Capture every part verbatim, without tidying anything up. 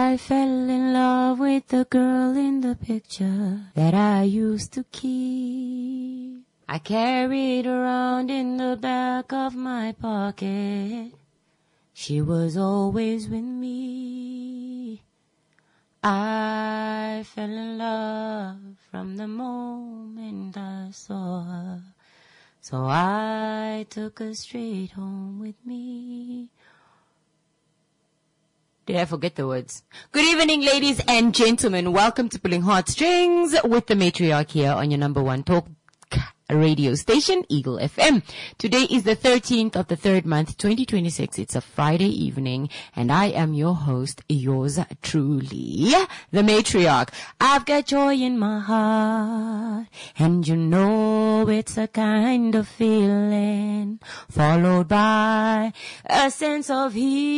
I fell in love with the girl in the picture that I used to keep. I carried around in the back of my pocket. She was always with me. I fell in love from the moment I saw her. So I took her straight home with me. Did I forget the words? Good evening, ladies and gentlemen. Welcome to Pulling Heartstrings with the Matriarch here on your number one talk radio station, Eagle F M. Today is the thirteenth of the third month, twenty twenty-six. It's a Friday evening, and I am your host, yours truly, the Matriarch. I've got joy in my heart, and you know it's a kind of feeling, followed by a sense of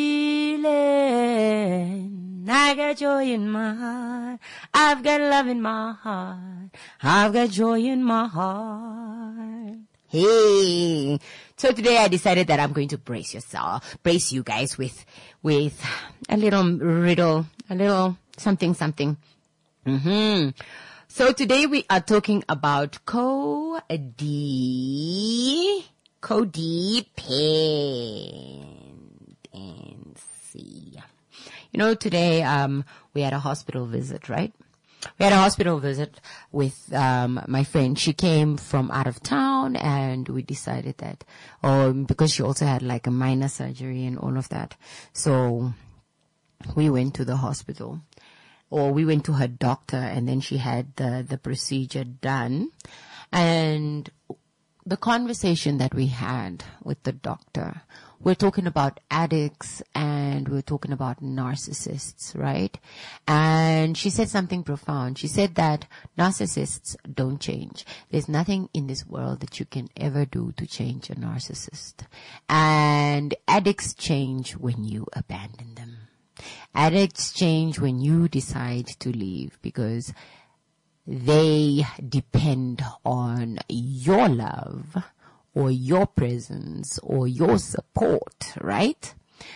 healing. I got joy in my heart, I've got love in my heart, I've got joy in my heart. Hey, so today I decided that I'm going to brace yourself, brace you guys with, with a little riddle, a little something, something. Mm-hmm. So today we are talking about code-de, codependency. You know, today, um, we had a hospital visit, right? We had a hospital visit with, um, my friend. She came from out of town, and we decided that, oh, because she also had like a minor surgery and all of that. So we went to the hospital, or we went to her doctor, and then she had the, the procedure done. And the conversation that we had with the doctor, we're talking about addicts and we're talking about narcissists, right? And she said something profound. She said that narcissists don't change. There's nothing in this world that you can ever do to change a narcissist. And addicts change when you abandon them. Addicts change when you decide to leave, because they depend on your love or your presence or your support, right?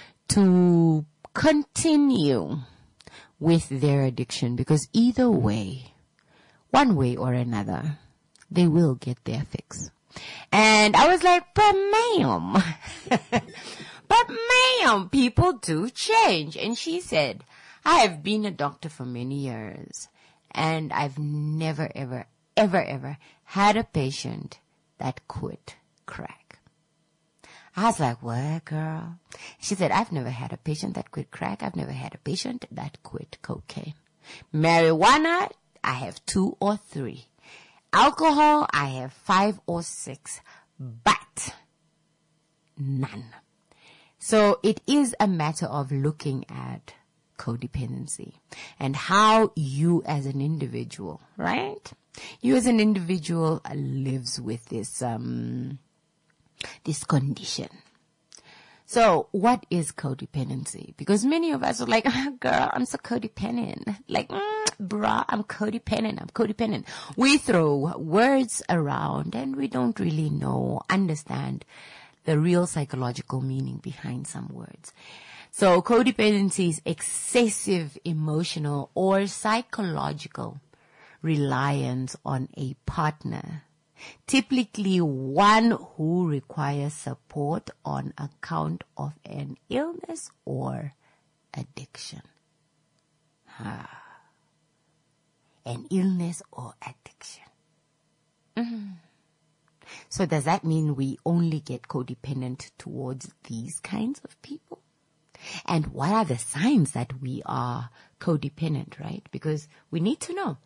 To continue with their addiction, because either way, one way or another, they will get their fix. And I was like, but ma'am, but ma'am, people do change. And she said, I have been a doctor for many years, and I've never, ever, ever, ever had a patient that quit crack. I was like, what, girl? She said, I've never had a patient that quit crack. I've never had a patient that quit cocaine. Marijuana, I have two or three. Alcohol, I have five or six, but none. So it is a matter of looking at codependency and how you as an individual, right? You as an individual lives with this, um, this condition. So what is codependency? Because many of us are like, oh, girl, I'm so codependent. Like, mm, bruh, I'm codependent. I'm codependent. We throw words around and we don't really know, understand the real psychological meaning behind some words. So codependency is excessive emotional or psychological reliance on a partner, typically one who requires support on account of an illness or addiction. Ah. An illness or addiction. Mm-hmm. So does that mean we only get codependent towards these kinds of people? And what are the signs that we are codependent, right? Because we need to know.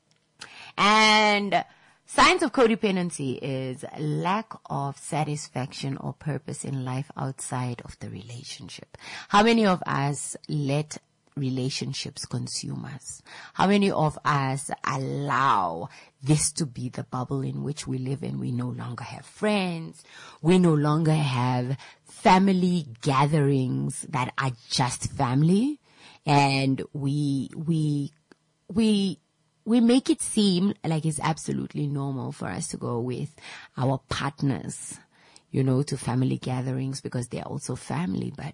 And signs of codependency is lack of satisfaction or purpose in life outside of the relationship. How many of us let relationships consume us? How many of us allow this to be the bubble in which we live in? We no longer have friends. We no longer have family gatherings that are just family. And we, we, we, we make it seem like it's absolutely normal for us to go with our partners, you know, to family gatherings because they're also family. But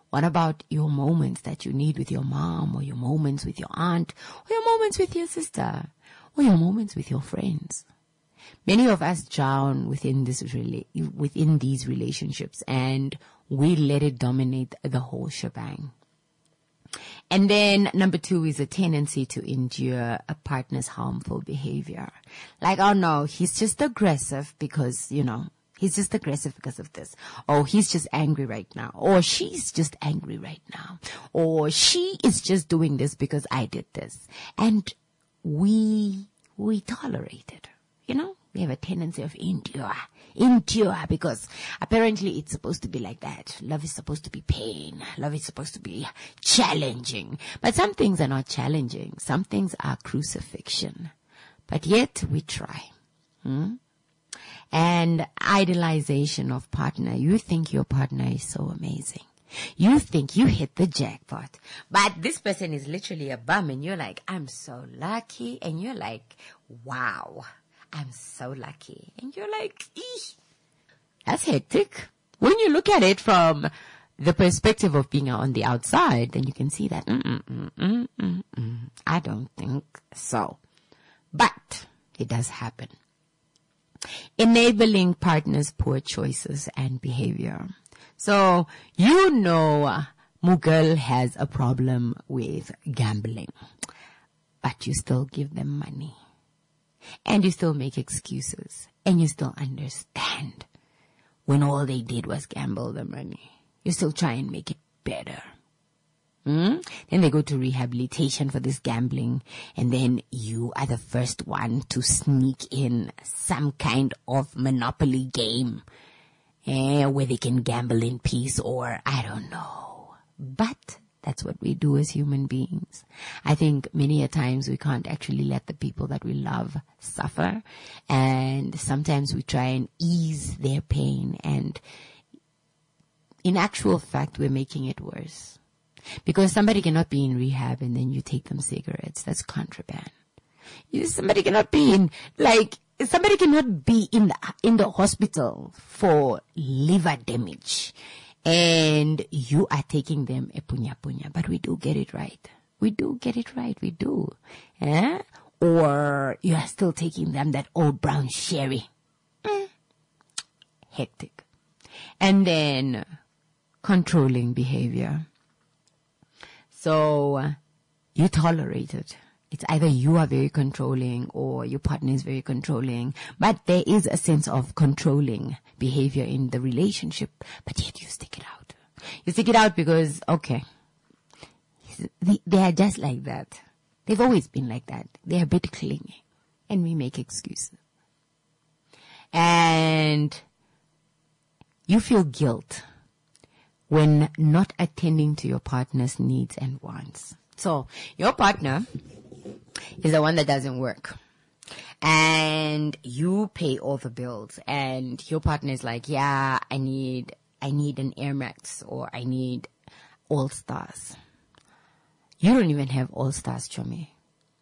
What about your moments that you need with your mom, or your moments with your aunt, or your moments with your sister, or your moments with your friends? Many of us drown within this rela- within these relationships, and we let it dominate the whole shebang. And then number two is a tendency to endure a partner's harmful behavior. Like, oh no, he's just aggressive because, you know, he's just aggressive because of this. Or he's just angry right now. Or she's just angry right now. Or she is just doing this because I did this. And we, we tolerate it, you know? We have a tendency of endure, endure, because apparently it's supposed to be like that. Love is supposed to be pain. Love is supposed to be challenging. But some things are not challenging. Some things are crucifixion. But yet we try. Hmm? And idolization of partner. You think your partner is so amazing. You think you hit the jackpot. But this person is literally a bum, and you're like, I'm so lucky. And you're like, wow. I'm so lucky. And you're like, eesh, that's hectic. When you look at it from the perspective of being on the outside, then you can see that, mm, mm, mm, mm, mm, mm, I don't think so. But it does happen. Enabling partners' poor choices and behavior. So, you know, Mughal has a problem with gambling, but you still give them money. And you still make excuses. And you still understand when all they did was gamble the money. You still try and make it better. Hmm? Then they go to rehabilitation for this gambling. And then you are the first one to sneak in some kind of monopoly game eh, where they can gamble in peace, or I don't know. But that's what we do as human beings. I think many a times we can't actually let the people that we love suffer. And sometimes we try and ease their pain. And in actual fact, we're making it worse. Because somebody cannot be in rehab and then you take them cigarettes. That's contraband. You, somebody cannot be in, like, somebody cannot be in the, in the hospital for liver damage. And you are taking them a punya punya. But we do get it right. We do get it right. We do. Eh? Or you are still taking them that old brown sherry. Mm. Hectic. And then controlling behavior. So you tolerate it. It's either you are very controlling or your partner is very controlling. But there is a sense of controlling behavior in the relationship. But yet you stick it out. You stick it out because, okay, they are just like that. They've always been like that. They're a bit clingy. And we make excuses. And you feel guilt when not attending to your partner's needs and wants. So your partner is the one that doesn't work. And you pay all the bills. And your partner is like, yeah, I need, I need an Air Max, or I need All Stars. You don't even have All Stars, Chomi.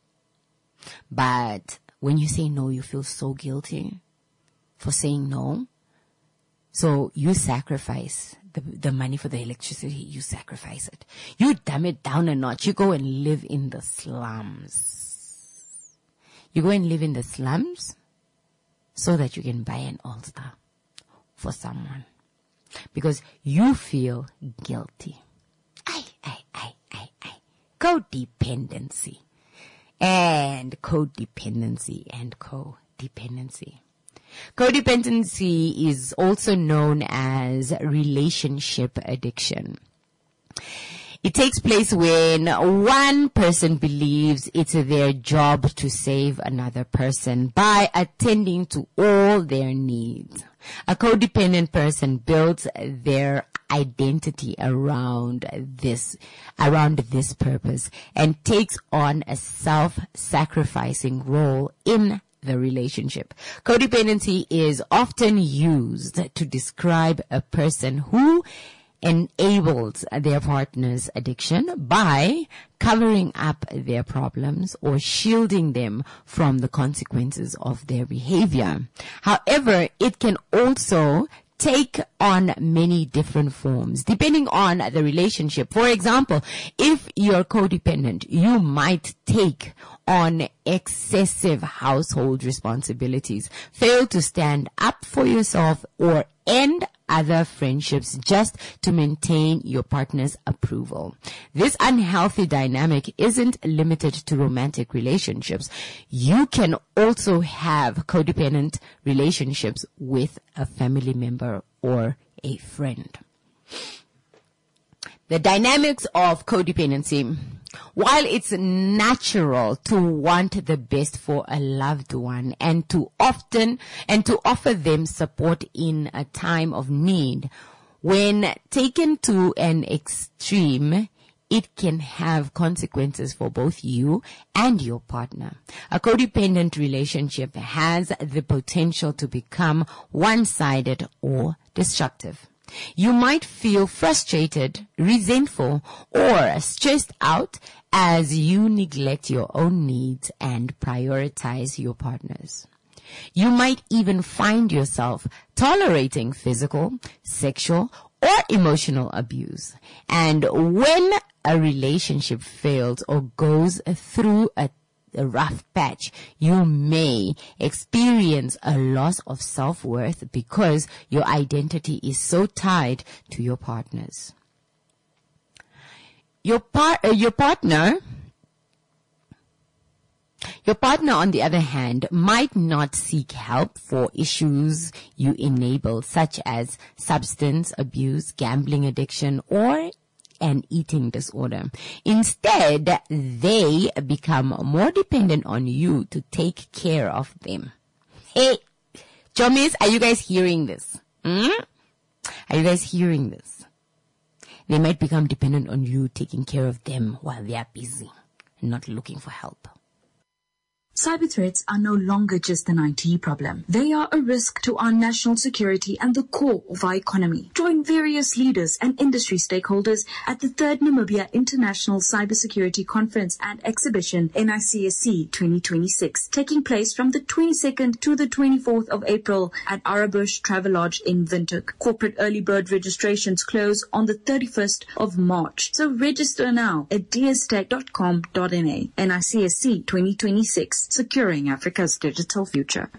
But when you say no, you feel so guilty for saying no. So you sacrifice the, the money for the electricity. You sacrifice it. You dumb it down a notch. You go and live in the slums. You go and live in the slums so that you can buy an All-Star for someone. Because you feel guilty. Aye, aye, aye, aye, aye. Codependency. And codependency and codependency. Codependency is also known as relationship addiction. It takes place when one person believes it's their job to save another person by attending to all their needs. A codependent person builds their identity around this, around this purpose, and takes on a self-sacrificing role in the relationship. Codependency is often used to describe a person who enables their partner's addiction by covering up their problems or shielding them from the consequences of their behavior. However, it can also take on many different forms depending on the relationship. For example, if you're codependent, you might take on excessive household responsibilities, fail to stand up for yourself, or end other friendships just to maintain your partner's approval. This unhealthy dynamic isn't limited to romantic relationships. You can also have codependent relationships with a family member or a friend. The dynamics of codependency. While it's natural to want the best for a loved one and to often and to offer them support in a time of need, when taken to an extreme, it can have consequences for both you and your partner. A codependent relationship has the potential to become one-sided or destructive. You might feel frustrated, resentful, or stressed out as you neglect your own needs and prioritize your partner's. You might even find yourself tolerating physical, sexual, or emotional abuse. And when a relationship fails or goes through a a rough patch, you may experience a loss of self-worth because your identity is so tied to your partner's. Your par- uh, your partner, your partner, on the other hand, might not seek help for issues you enable, such as substance abuse, gambling addiction, or an eating disorder. Instead, they become more dependent on you to take care of them. Hey, Chomis, are you guys hearing this? Hmm? Are you guys hearing this? They might become dependent on you taking care of them while they are busy and not looking for help. Cyber threats are no longer just an I T problem. They are a risk to our national security and the core of our economy. Join various leaders and industry stakeholders at the third Namibia International Cybersecurity Conference and Exhibition, N I C S C twenty twenty-six, taking place from the twenty-second to the twenty-fourth of April at Arabush Travelodge in Windhoek. Corporate early bird registrations close on the thirty-first of March. So register now at d s tech dot com dot n a. N I C S C twenty twenty-six. Securing Africa's digital future.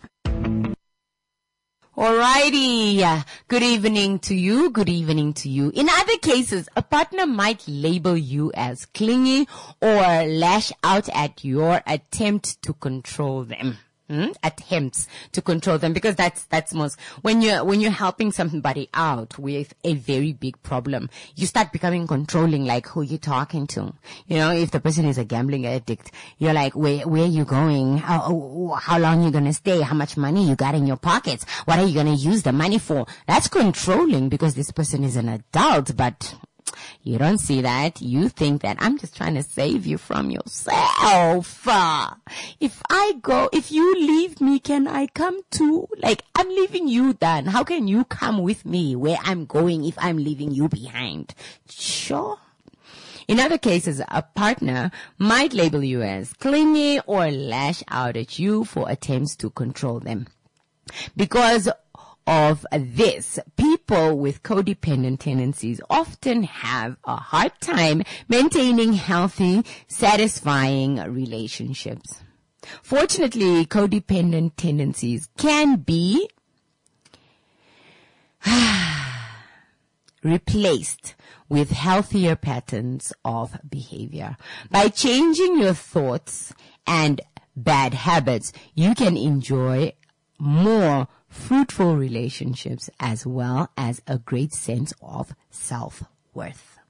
Alrighty. Good evening to you. Good evening to you. In other cases, a partner might label you as clingy or lash out at your attempt to control them. Hmm? Attempts to control them, because that's that's most when you're when you're helping somebody out with a very big problem, you start becoming controlling, like who you're talking to. You know, if the person is a gambling addict, you're like, where where are you going? How how long you gonna stay? How much money you got in your pockets? What are you gonna use the money for? That's controlling, because this person is an adult, but you don't see that. You think that I'm just trying to save you from yourself. Uh, if I go, if you leave me, can I come too? Like, I'm leaving you then. How can you come with me where I'm going if I'm leaving you behind? Sure. In other cases, a partner might label you as clingy or lash out at you for attempts to control them. Because of this, people with codependent tendencies often have a hard time maintaining healthy, satisfying relationships. Fortunately, codependent tendencies can be replaced with healthier patterns of behavior. By changing your thoughts and bad habits, you can enjoy more fruitful relationships as well as a great sense of self-worth.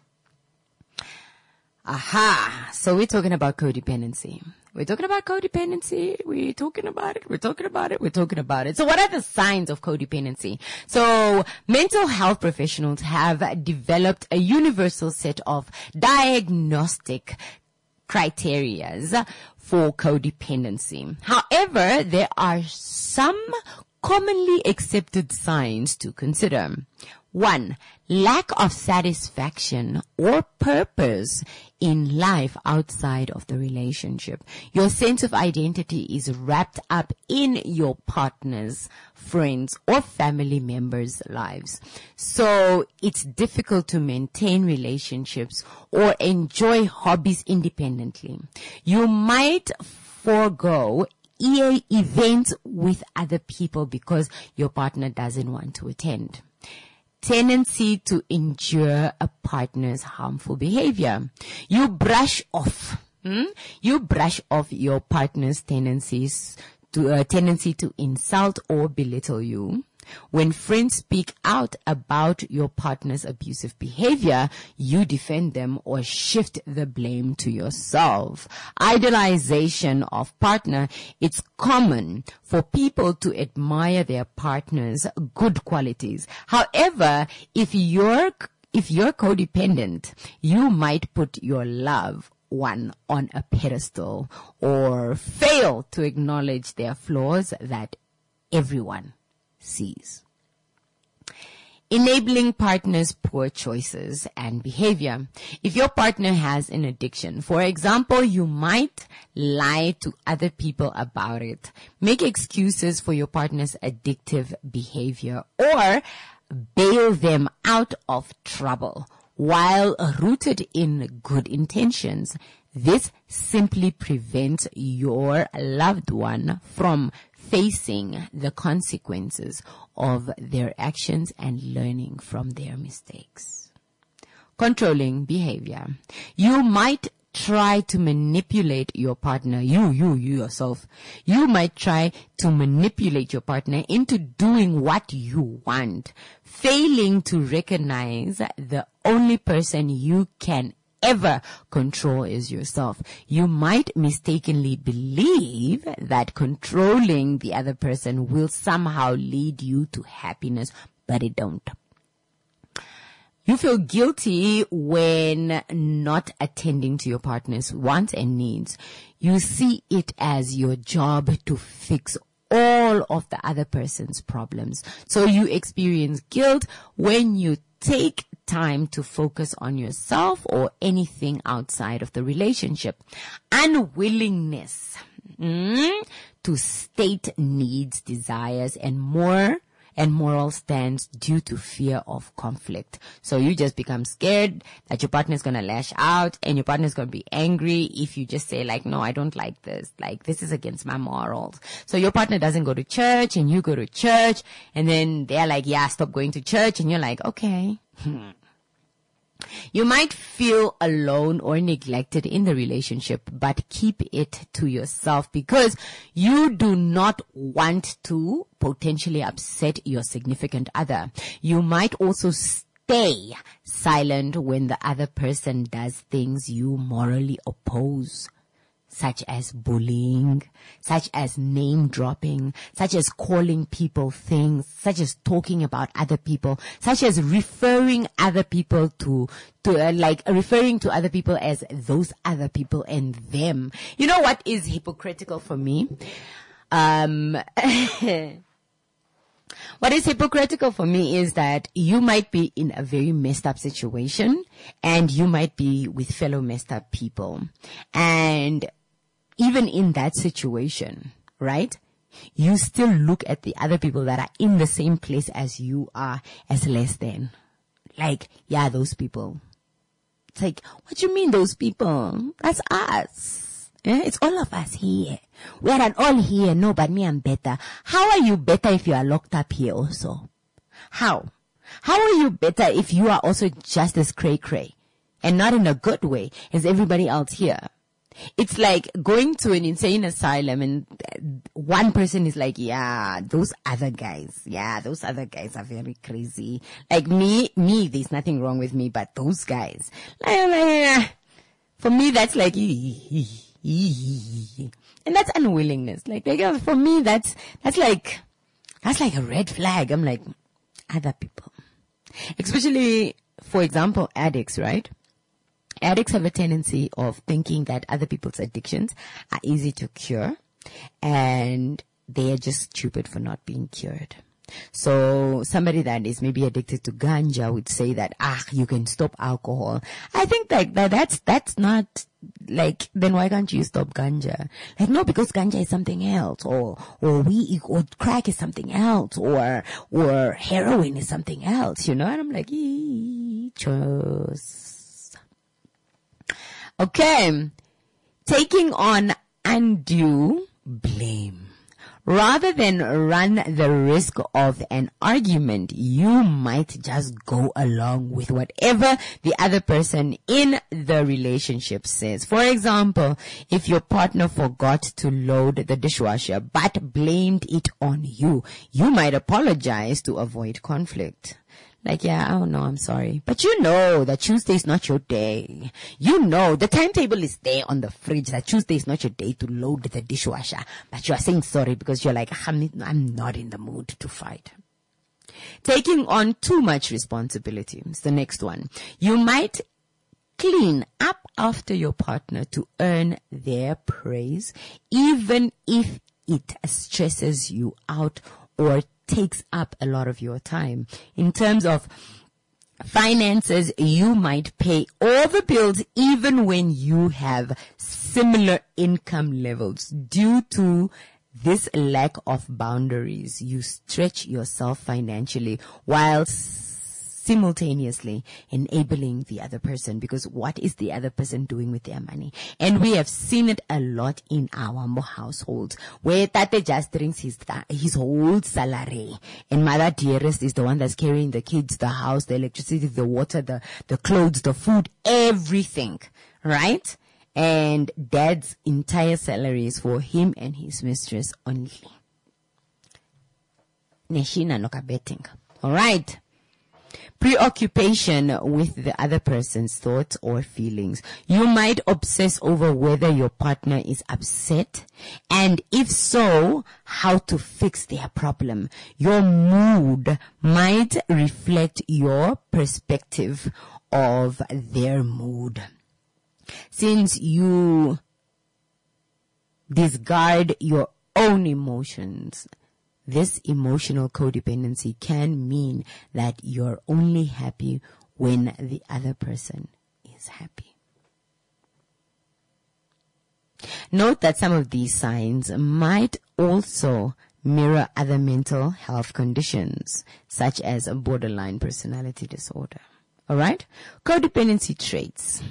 Aha! So we're talking about codependency. We're talking about codependency. We're talking about it. We're talking about it. We're talking about it. So what are the signs of codependency? So mental health professionals have developed a universal set of diagnostic criteria for codependency. However, there are some commonly accepted signs to consider. One, lack of satisfaction or purpose in life outside of the relationship. Your sense of identity is wrapped up in your partner's, friends, or family members' lives. So it's difficult to maintain relationships or enjoy hobbies independently. You might forego E A events with other people because your partner doesn't want to attend. Tendency to endure a partner's harmful behavior. You brush off, hmm? you brush off your partner's tendencies to a uh, tendency to insult or belittle you. When friends speak out about your partner's abusive behavior, you defend them or shift the blame to yourself. Idolization of partner. It's common for people to admire their partner's good qualities. However, if you're, if you're codependent, you might put your love one on a pedestal or fail to acknowledge their flaws that everyone sees. Enabling partners' poor choices and behavior. If your partner has an addiction, for example, you might lie to other people about it, make excuses for your partner's addictive behavior, or bail them out of trouble while rooted in good intentions. This simply prevents your loved one from facing the consequences of their actions and learning from their mistakes. Controlling behavior. You might try to manipulate your partner, you, you, you yourself. You might try to manipulate your partner into doing what you want, failing to recognize the only person you can ever control is yourself. You might mistakenly believe that controlling the other person will somehow lead you to happiness, but it don't. You feel guilty when not attending to your partner's wants and needs. You see it as your job to fix all of the other person's problems. So you experience guilt when you take time to focus on yourself or anything outside of the relationship. Unwillingness mm, to state needs, desires, and more and moral stands due to fear of conflict. So you just become scared that your partner is going to lash out and your partner is going to be angry if you just say like, no, I don't like this. Like, this is against my morals. So your partner doesn't go to church and you go to church, and then they're like, yeah, stop going to church. And you're like, okay. You might feel alone or neglected in the relationship, but keep it to yourself because you do not want to potentially upset your significant other. You might also stay silent when the other person does things you morally oppose, such as bullying, such as name dropping, such as calling people things, such as talking about other people, such as referring other people to, to uh, like referring to other people as those other people and them. You know what is hypocritical for me? Um, What is hypocritical for me is that you might be in a very messed up situation and you might be with fellow messed up people. And even in that situation, right, you still look at the other people that are in the same place as you are as less than. Like, yeah, those people. It's like, what do you mean those people? That's us. Yeah? It's all of us here. We are all here. No, but me, I'm better. How are you better if you are locked up here also? How? How are you better if you are also just as cray-cray and not in a good way as everybody else here? It's like going to an insane asylum and one person is like, yeah, those other guys, yeah, those other guys are very crazy. Like me, me, there's nothing wrong with me, but those guys, for me, that's like, and that's unwillingness. Like, like for me, that's, that's like, that's like a red flag. I'm like, other people, especially, for example, addicts, right? Addicts have a tendency of thinking that other people's addictions are easy to cure and they are just stupid for not being cured. So somebody that is maybe addicted to ganja would say that, ah, you can stop alcohol. I think like that, that's, that's not like, then why can't you stop ganja? Like, no, because ganja is something else, or, or weed, or crack is something else, or, or heroin is something else, you know? And I'm like, ee, choose. Okay. Taking on undue blame. Rather than run the risk of an argument, you might just go along with whatever the other person in the relationship says. For example, if your partner forgot to load the dishwasher but blamed it on you, you might apologize to avoid conflict. Like, yeah, oh no, I'm sorry. But you know that Tuesday is not your day. You know the timetable is there on the fridge that Tuesday is not your day to load the dishwasher. But you are saying sorry because you're like, I'm, I'm not in the mood to fight. Taking on too much responsibility is the next one. You might clean up after your partner to earn their praise, even if it stresses you out or takes up a lot of your time. In terms of finances, you might pay all the bills even when you have similar income levels. Due to this lack of boundaries, you stretch yourself financially while simultaneously enabling the other person, because what is the other person doing with their money? And we have seen it a lot in our households where Tate just drinks his his whole salary and Mother Dearest is the one that's carrying the kids, the house, the electricity, the water, the, the clothes, the food, everything, right? And Dad's entire salary is for him and his mistress only. Neshina noka betting. All right. Preoccupation with the other person's thoughts or feelings. You might obsess over whether your partner is upset, and if so, how to fix their problem. Your mood might reflect your perspective of their mood. Since you discard your own emotions, this emotional codependency can mean that you're only happy when the other person is happy. Note that some of these signs might also mirror other mental health conditions, such as a borderline personality disorder. Alright? Codependency traits.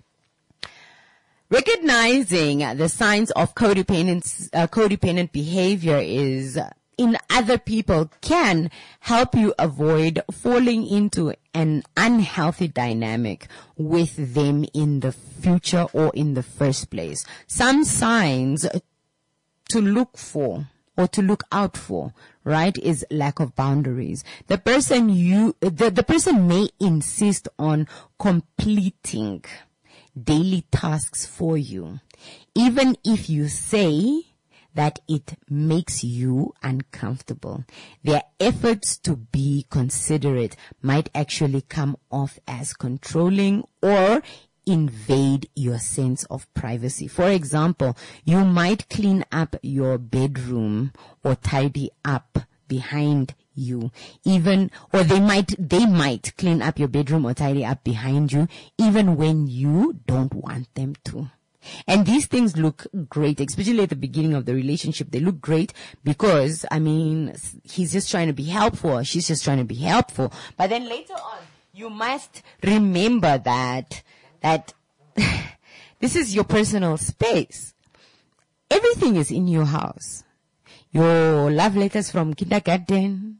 Recognizing the signs of codependent, uh, codependent behavior is in other people can help you avoid falling into an unhealthy dynamic with them in the future or in the first place. Some signs to look for or to look out for, right, is lack of boundaries. The person you, the, the person may insist on completing daily tasks for you, even if you say that it makes you uncomfortable. Their efforts to be considerate might actually come off as controlling or invade your sense of privacy. For example, you might clean up your bedroom or tidy up behind you, even, or they might, they might clean up your bedroom or tidy up behind you, even when you don't want them to. And these things look great, especially at the beginning of the relationship. They look great because, I mean, he's just trying to be helpful. She's just trying to be helpful. But then later on, you must remember that, that this is your personal space. Everything is in your house. Your love letters from kindergarten,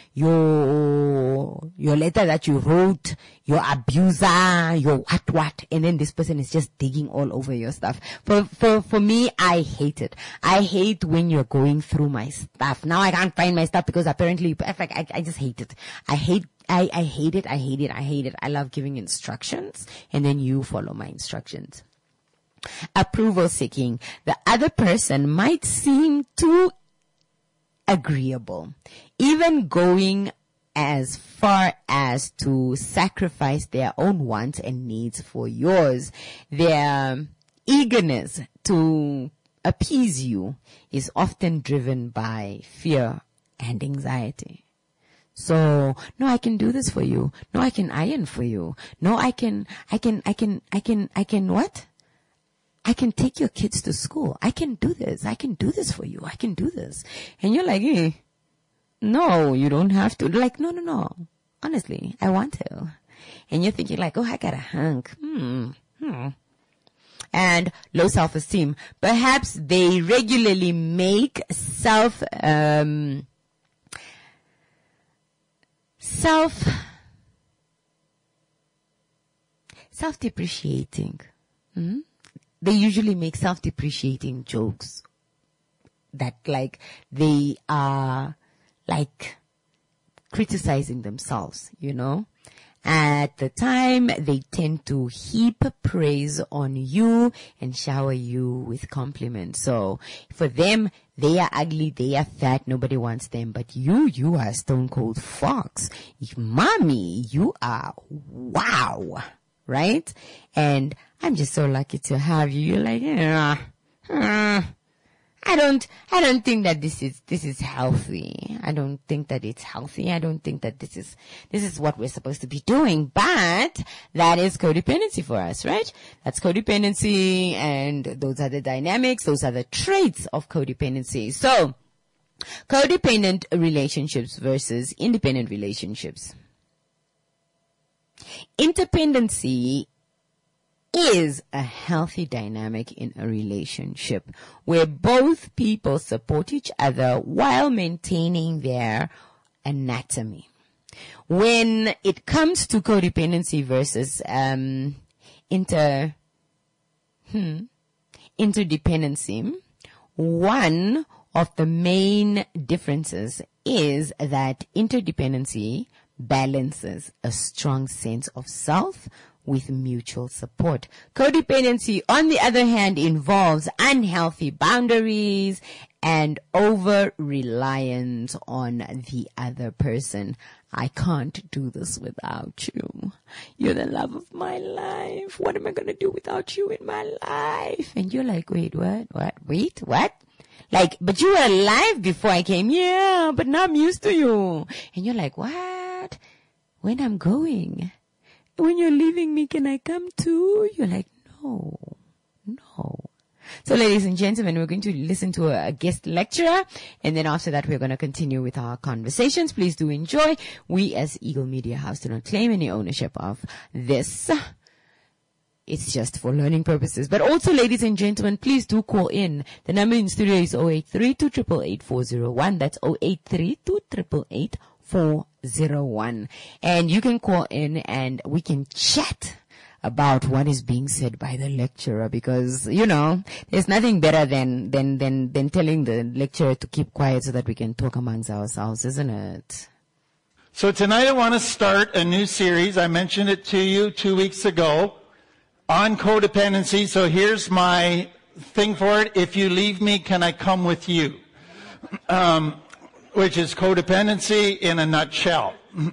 your, your letter that you wrote, your abuser, your what what, and then this person is just digging all over your stuff. For, for, for me, I hate it. I hate when you're going through my stuff. Now I can't find my stuff because apparently you're perfect. I, I just hate it. I hate, I, I hate it. I hate it. I hate it. I love giving instructions and then you follow my instructions. Approval seeking. The other person might seem too agreeable, even going as far as to sacrifice their own wants and needs for yours. Their eagerness to appease you is often driven by fear and anxiety. So, no, I can do this for you. No, I can iron for you. No, I can, I can, I can, I can, I can what? I can take your kids to school. I can do this. I can do this for you. I can do this. And you're like, eh, no, you don't have to. Like, no, no, no. Honestly, I want to. And you're thinking like, oh, I got a hunk. Hmm. Hmm. And low self-esteem. Perhaps they regularly make self, um, self, self-depreciating. Hmm? They usually make self-depreciating jokes that like they are like criticizing themselves, you know. At the time, they tend to heap praise on you and shower you with compliments. So for them, they are ugly, they are fat, nobody wants them. But you, you are a stone cold fox. Mommy, you are wow, right? And I'm just so lucky to have you. You're like, yeah, uh, I don't, I don't think that this is, this is healthy. I don't think that it's healthy. I don't think that this is, this is what we're supposed to be doing. But that is codependency for us, right? That's codependency, and those are the dynamics. Those are the traits of codependency. So, codependent relationships versus independent relationships. Interdependency is a healthy dynamic in a relationship where both people support each other while maintaining their anatomy. When it comes to codependency versus um, inter hmm, interdependency, one of the main differences is that interdependency balances a strong sense of self with mutual support. Codependency, on the other hand, involves unhealthy boundaries and over-reliance on the other person. I can't do this without you. You're the love of my life. What am I going to do without you in my life? And you're like, wait, what? What? Wait, what? Like, but you were alive before I came. Yeah, but now I'm used to you. And you're like, what? When I'm going? When you're leaving me, can I come too? You're like, no, no. So ladies and gentlemen, we're going to listen to a, a guest lecturer, and then after that we're going to continue with our conversations. Please do enjoy. We as Eagle Media House do not claim any ownership of this. It's just for learning purposes. But also, ladies and gentlemen, please do call in. The number in studio is zero eight three, two eight eight, four zero one. That's zero eight three, two eight eight, four zero one. And you can call in and we can chat about what is being said by the lecturer, because, you know, there's nothing better than, than, than, than telling the lecturer to keep quiet so that we can talk amongst ourselves, isn't it? So tonight I want to start a new series. I mentioned it to you two weeks ago on codependency. So here's my thing for it. If you leave me, can I come with you? Um, which is codependency in a nutshell.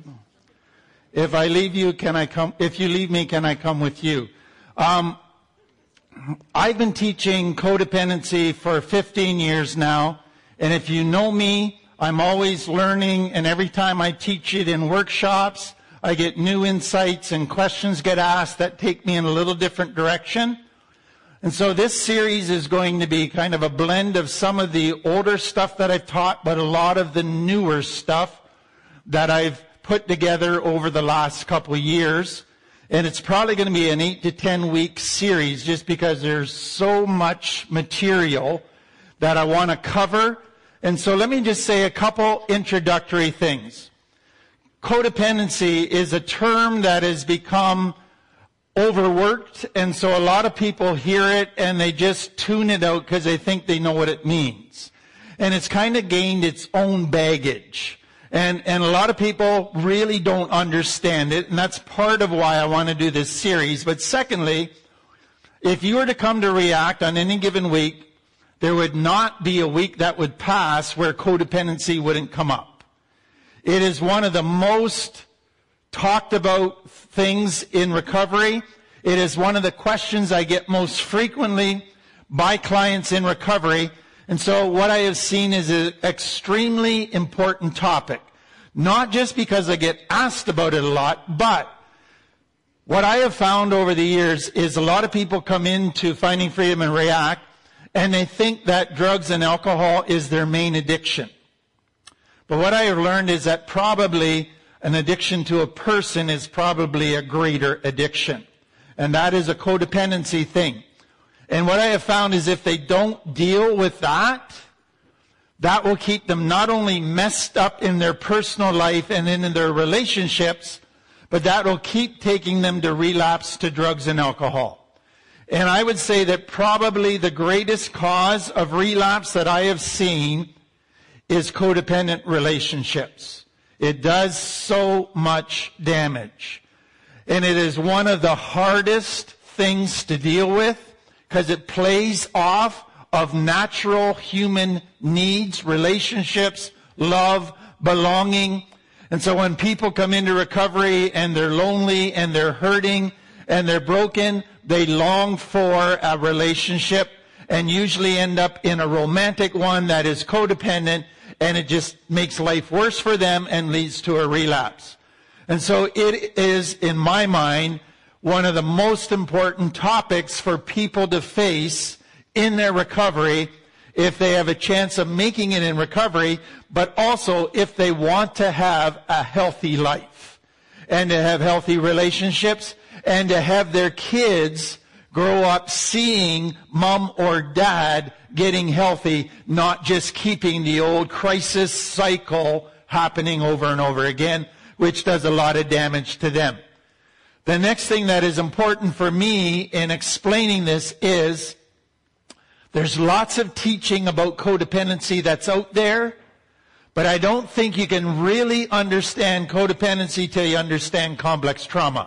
If I leave you, can I come? If you leave me, can I come with you? Um, I've been teaching codependency for fifteen years now, and if you know me, I'm always learning, and every time I teach it in workshops, I get new insights and questions get asked that take me in a little different direction. And so this series is going to be kind of a blend of some of the older stuff that I've taught, but a lot of the newer stuff that I've put together over the last couple of years. And it's probably going to be an eight to ten week series just because there's so much material that I want to cover. And so let me just say a couple introductory things. Codependency is a term that has become overworked, and so a lot of people hear it and they just tune it out because they think they know what it means. And it's kind of gained its own baggage. And, and a lot of people really don't understand it, and that's part of why I want to do this series. But secondly, if you were to come to React on any given week, there would not be a week that would pass where codependency wouldn't come up. It is one of the most talked about things in recovery. It is one of the questions I get most frequently by clients in recovery. And so what I have seen is an extremely important topic. Not just because I get asked about it a lot, but what I have found over the years is a lot of people come into Finding Freedom and React, and they think that drugs and alcohol is their main addiction. But what I have learned is that probably an addiction to a person is probably a greater addiction. And that is a codependency thing. And what I have found is if they don't deal with that, that will keep them not only messed up in their personal life and in their relationships, but that will keep taking them to relapse to drugs and alcohol. And I would say that probably the greatest cause of relapse that I have seen is codependent relationships. It does so much damage. And it is one of the hardest things to deal with because it plays off of natural human needs, relationships, love, belonging. And so when people come into recovery and they're lonely and they're hurting and they're broken, they long for a relationship and usually end up in a romantic one that is codependent, and it just makes life worse for them and leads to a relapse. And so it is, in my mind, one of the most important topics for people to face in their recovery if they have a chance of making it in recovery, but also if they want to have a healthy life and to have healthy relationships and to have their kids grow up seeing mom or dad getting healthy, not just keeping the old crisis cycle happening over and over again, which does a lot of damage to them. The next thing that is important for me in explaining this is there's lots of teaching about codependency that's out there, but I don't think you can really understand codependency till you understand complex trauma.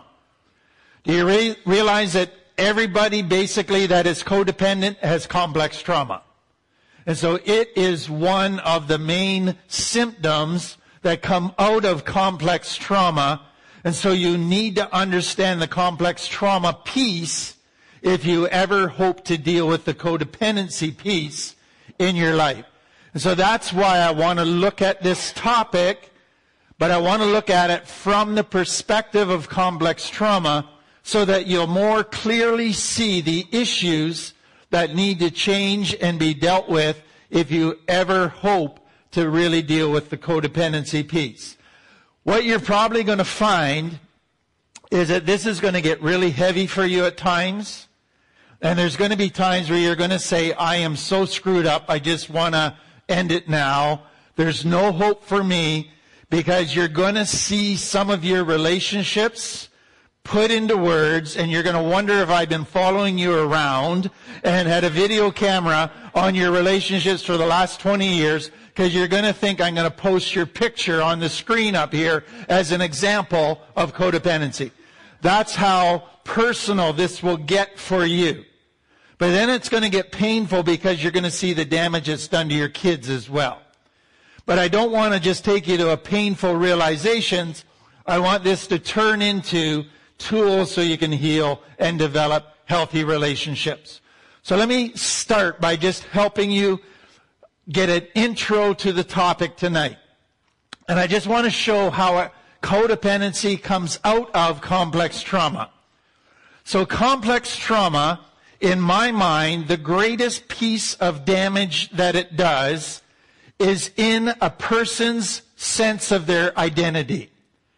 Do you re- realize that everybody basically that is codependent has complex trauma? And so it is one of the main symptoms that come out of complex trauma. And so you need to understand the complex trauma piece if you ever hope to deal with the codependency piece in your life. And so that's why I want to look at this topic, but I want to look at it from the perspective of complex trauma so that you'll more clearly see the issues that need to change and be dealt with if you ever hope to really deal with the codependency piece. What you're probably going to find is that this is going to get really heavy for you at times. And there's going to be times where you're going to say, I am so screwed up, I just want to end it now. There's no hope for me, because you're going to see some of your relationships put into words, and you're going to wonder if I've been following you around and had a video camera on your relationships for the last twenty years, because you're going to think I'm going to post your picture on the screen up here as an example of codependency. That's how personal this will get for you. But then it's going to get painful because you're going to see the damage it's done to your kids as well. But I don't want to just take you to a painful realizations. I want this to turn into tools so you can heal and develop healthy relationships. So let me start by just helping you get an intro to the topic tonight. And I just want to show how codependency comes out of complex trauma. So complex trauma, in my mind, the greatest piece of damage that it does is in a person's sense of their identity.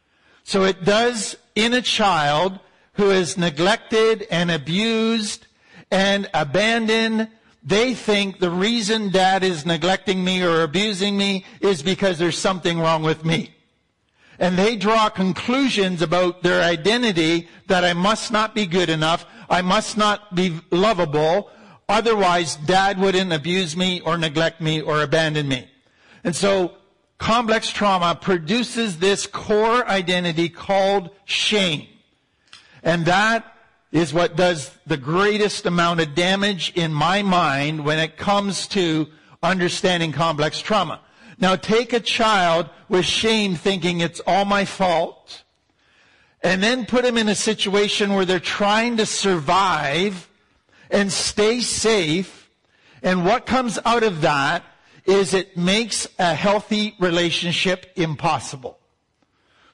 So it does in a child who is neglected and abused and abandoned. They think the reason dad is neglecting me or abusing me is because there's something wrong with me. And they draw conclusions about their identity that I must not be good enough, I must not be lovable, otherwise dad wouldn't abuse me or neglect me or abandon me. And so complex trauma produces this core identity called shame. And that is what does the greatest amount of damage in my mind when it comes to understanding complex trauma. Now take a child with shame thinking it's all my fault, and then put them in a situation where they're trying to survive and stay safe, and what comes out of that is it makes a healthy relationship impossible.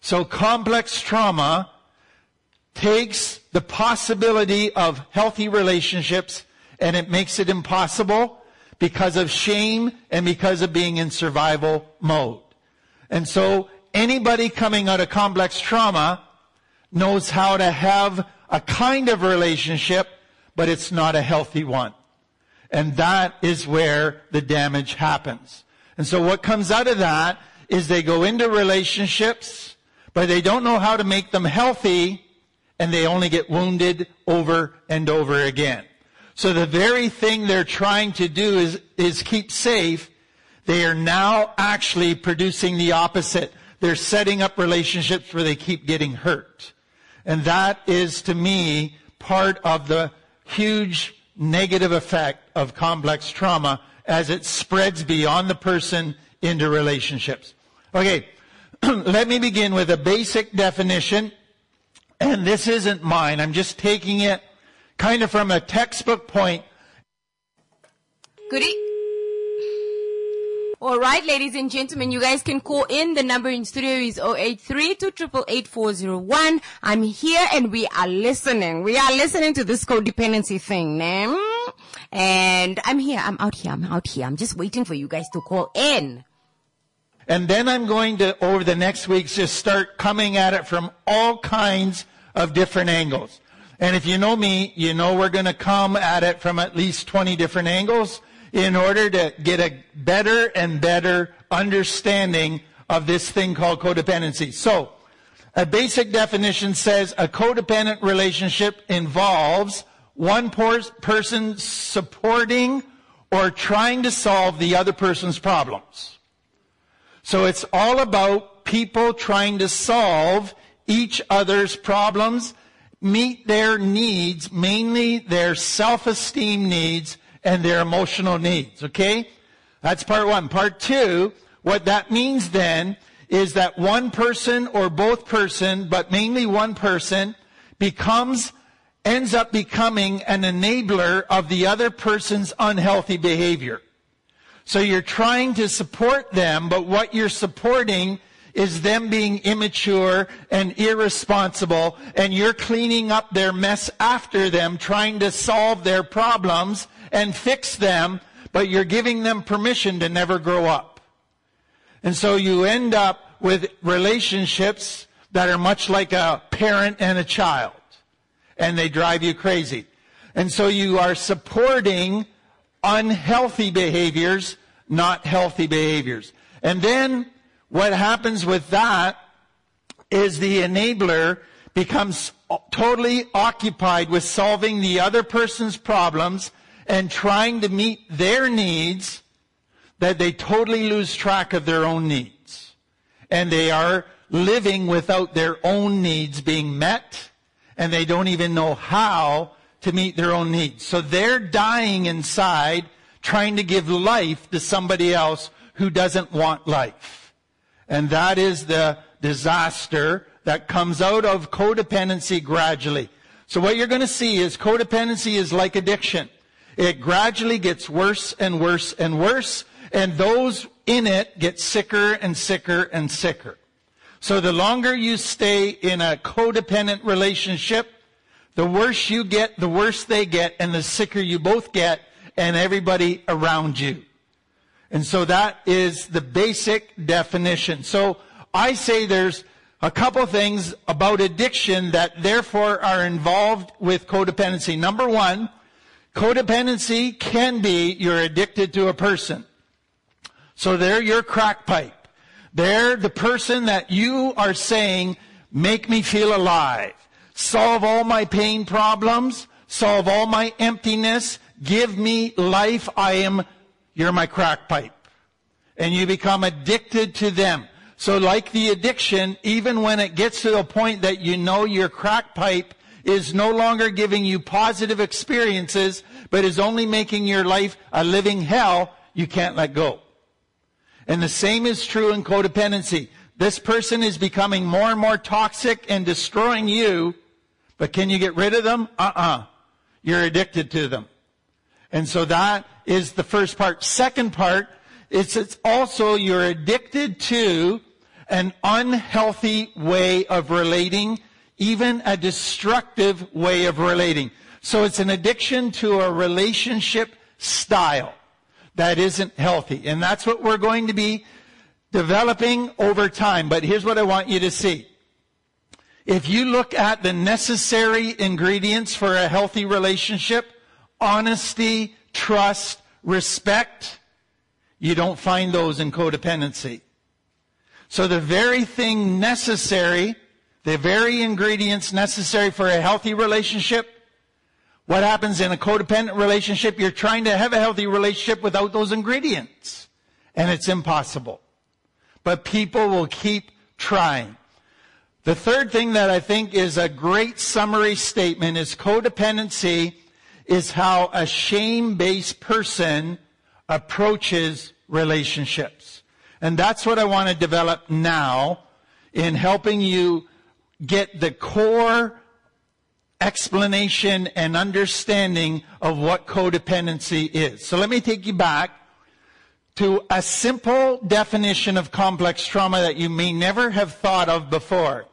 So complex trauma takes the possibility of healthy relationships and it makes it impossible because of shame and because of being in survival mode. And so anybody coming out of complex trauma knows how to have a kind of relationship, but it's not a healthy one. And that is where the damage happens. And so what comes out of that is they go into relationships, but they don't know how to make them healthy, and they only get wounded over and over again. So the very thing they're trying to do is, is keep safe. They are now actually producing the opposite. They're setting up relationships where they keep getting hurt. And that is, to me, part of the huge negative effect of complex trauma as it spreads beyond the person into relationships. Okay, let me begin with a basic definition. And this isn't mine. I'm just taking it kind of from a textbook point. Goody. All right, ladies and gentlemen, you guys can call in. The number in studio is zero eight three, two eight eight, eight four zero one. I'm here and we are listening. We are listening to this codependency thing, man. And I'm here. I'm out here. I'm out here. I'm just waiting for you guys to call in. And then I'm going to, over the next weeks, just start coming at it from all kinds of different angles. And if you know me, you know we're going to come at it from at least twenty different angles in order to get a better and better understanding of this thing called codependency. So, a basic definition says a codependent relationship involves one por- person supporting or trying to solve the other person's problems. So it's all about people trying to solve each other's problems, meet their needs, mainly their self-esteem needs and their emotional needs, okay? That's part one. Part two, what that means then is that one person or both person, but mainly one person, becomes, ends up becoming an enabler of the other person's unhealthy behavior. So you're trying to support them, but what you're supporting is them being immature and irresponsible, and you're cleaning up their mess after them, trying to solve their problems and fix them, but you're giving them permission to never grow up. And so you end up with relationships that are much like a parent and a child, and they drive you crazy. And so you are supporting unhealthy behaviors, not healthy behaviors. And then what happens with that is the enabler becomes totally occupied with solving the other person's problems and trying to meet their needs, that they totally lose track of their own needs. And they are living without their own needs being met, and they don't even know how to meet their own needs. So they're dying inside, trying to give life to somebody else who doesn't want life. And that is the disaster that comes out of codependency gradually. So what you're going to see is codependency is like addiction. It gradually gets worse and worse and worse, and those in it get sicker and sicker and sicker. So the longer you stay in a codependent relationship, the worse you get, the worse they get, and the sicker you both get, and everybody around you. And so that is the basic definition. So I say there's a couple things about addiction that therefore are involved with codependency. Number one, codependency can be you're addicted to a person. So they're your crack pipe. They're the person that you are saying, make me feel alive. Solve all my pain problems. Solve all my emptiness. Give me life. I am, you're my crack pipe. And you become addicted to them. So like the addiction, even when it gets to the point that you know your crack pipe is no longer giving you positive experiences, but is only making your life a living hell, you can't let go. And the same is true in codependency. This person is becoming more and more toxic and destroying you, but can you get rid of them? Uh-uh. You're addicted to them. And so that is the first part. Second part, it's, it's also you're addicted to an unhealthy way of relating, even a destructive way of relating. So it's an addiction to a relationship style that isn't healthy. And that's what we're going to be developing over time. But here's what I want you to see. If you look at the necessary ingredients for a healthy relationship, honesty, trust, respect, you don't find those in codependency. So the very thing necessary, the very ingredients necessary for a healthy relationship, what happens in a codependent relationship? You're trying to have a healthy relationship without those ingredients. And it's impossible. But people will keep trying. The third thing that I think is a great summary statement is codependency is how a shame-based person approaches relationships. And that's what I want to develop now in helping you get the core explanation and understanding of what codependency is. So let me take you back to a simple definition of complex trauma that you may never have thought of before.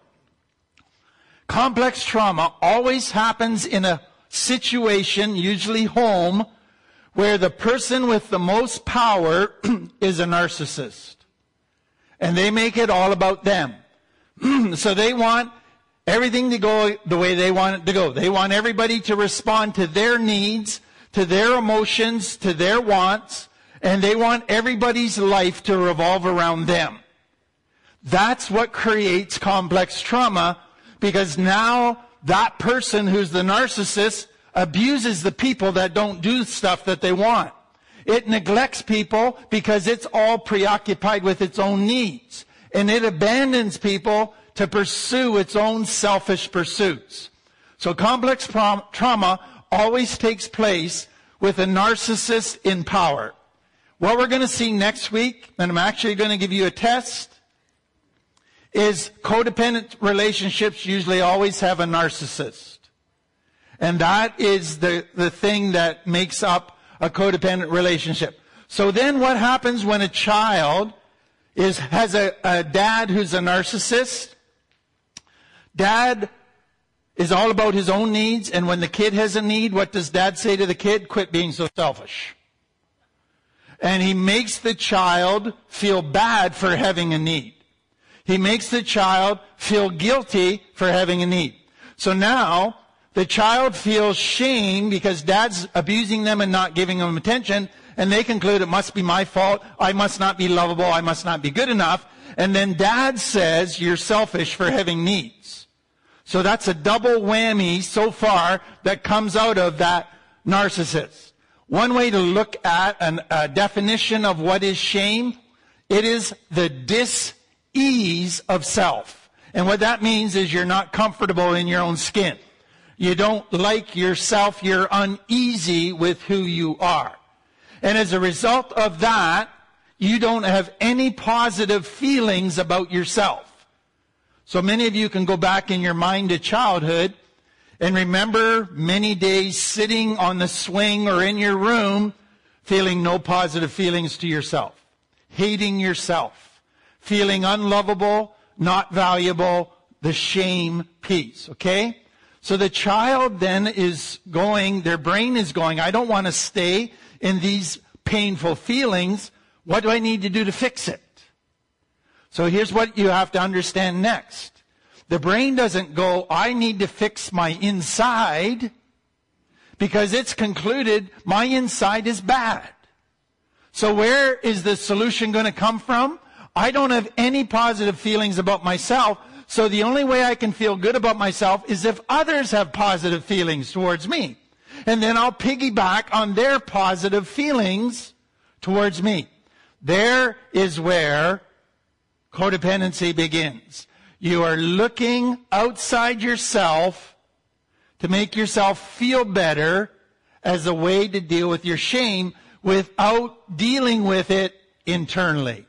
Complex trauma always happens in a situation, usually home, where the person with the most power is a narcissist. And they make it all about them. So they want everything to go the way they want it to go. They want everybody to respond to their needs, to their emotions, to their wants, and they want everybody's life to revolve around them. That's what creates complex trauma, because now that person who's the narcissist abuses the people that don't do stuff that they want. It neglects people because it's all preoccupied with its own needs. And it abandons people to pursue its own selfish pursuits. So complex tra- trauma always takes place with a narcissist in power. What we're going to see next week, and I'm actually going to give you a test, is codependent relationships usually always have a narcissist. And that is the, the thing that makes up a codependent relationship. So then what happens when a child is has a, a dad who's a narcissist? Dad is all about his own needs, and when the kid has a need, what does dad say to the kid? Quit being so selfish. And he makes the child feel bad for having a need. He makes the child feel guilty for having a need. So now, the child feels shame because dad's abusing them and not giving them attention, and they conclude it must be my fault, I must not be lovable, I must not be good enough. And then dad says you're selfish for having needs. So that's a double whammy so far that comes out of that narcissist. One way to look at an, a definition of what is shame, it is the dis-ease of self. And what that means is you're not comfortable in your own skin. You don't like yourself. You're uneasy with who you are. And as a result of that, you don't have any positive feelings about yourself. So many of you can go back in your mind to childhood and remember many days sitting on the swing or in your room feeling no positive feelings to yourself, hating yourself, feeling unlovable, not valuable, the shame piece, okay? So the child then is going, their brain is going, I don't want to stay in these painful feelings. What do I need to do to fix it? So here's what you have to understand next. The brain doesn't go, I need to fix my inside, because it's concluded my inside is bad. So where is the solution going to come from? I don't have any positive feelings about myself. So the only way I can feel good about myself is if others have positive feelings towards me. And then I'll piggyback on their positive feelings towards me. There is where codependency begins. You are looking outside yourself to make yourself feel better as a way to deal with your shame without dealing with it internally.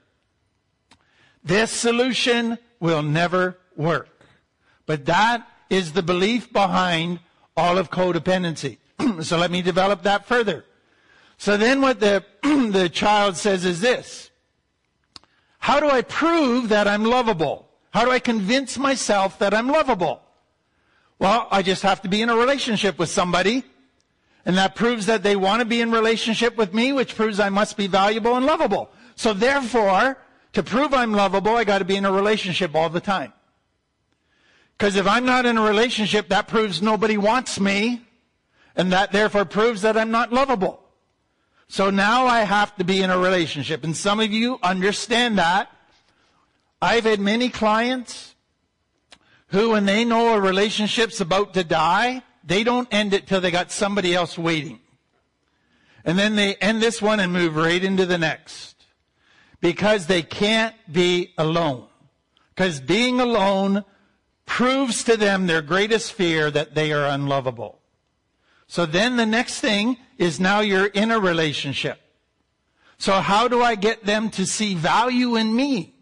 This solution will never work. But that is the belief behind all of codependency. So let me develop that further. So then what the, the child says is this. How do I prove that I'm lovable? How do I convince myself that I'm lovable? Well, I just have to be in a relationship with somebody, and that proves that they want to be in relationship with me, which proves I must be valuable and lovable. So therefore, to prove I'm lovable, I got to be in a relationship all the time. Because if I'm not in a relationship, that proves nobody wants me, and that therefore proves that I'm not lovable. So now I have to be in a relationship. And some of you understand that. I've had many clients who, when they know a relationship's about to die, they don't end it till they got somebody else waiting. And then they end this one and move right into the next. Because they can't be alone. Because being alone proves to them their greatest fear, that they are unlovable. So then the next thing is, now you're in a relationship. So how do I get them to see value in me?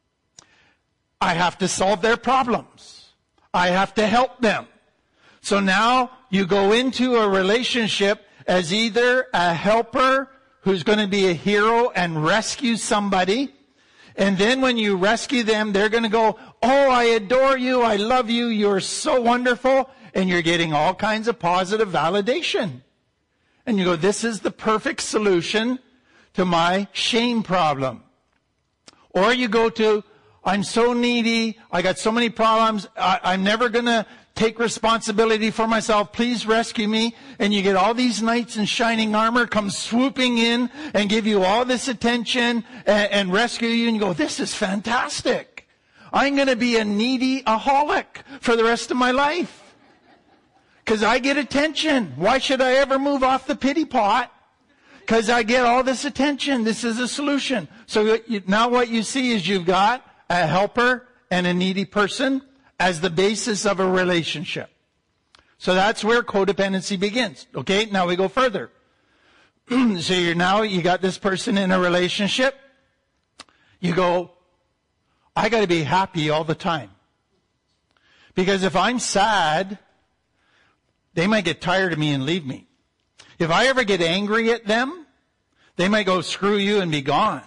I have to solve their problems. I have to help them. So now you go into a relationship as either a helper who's going to be a hero and rescue somebody. And then when you rescue them, they're going to go, oh, I adore you. I love you. You're so wonderful. And you're getting all kinds of positive validation. And you go, this is the perfect solution to my shame problem. Or you go to, I'm so needy. I got so many problems. I, I'm never going to take responsibility for myself. Please rescue me. And you get all these knights in shining armor come swooping in and give you all this attention and, and rescue you. And you go, this is fantastic. I'm going to be a needy-aholic for the rest of my life. Because I get attention. Why should I ever move off the pity pot? Because I get all this attention. This is a solution. So you, now what you see is you've got a helper and a needy person as the basis of a relationship. So that's where codependency begins. Okay, now we go further. So you're now, you got this person in a relationship. You go, I got to be happy all the time. Because if I'm sad, they might get tired of me and leave me. If I ever get angry at them, they might go, screw you, and be gone.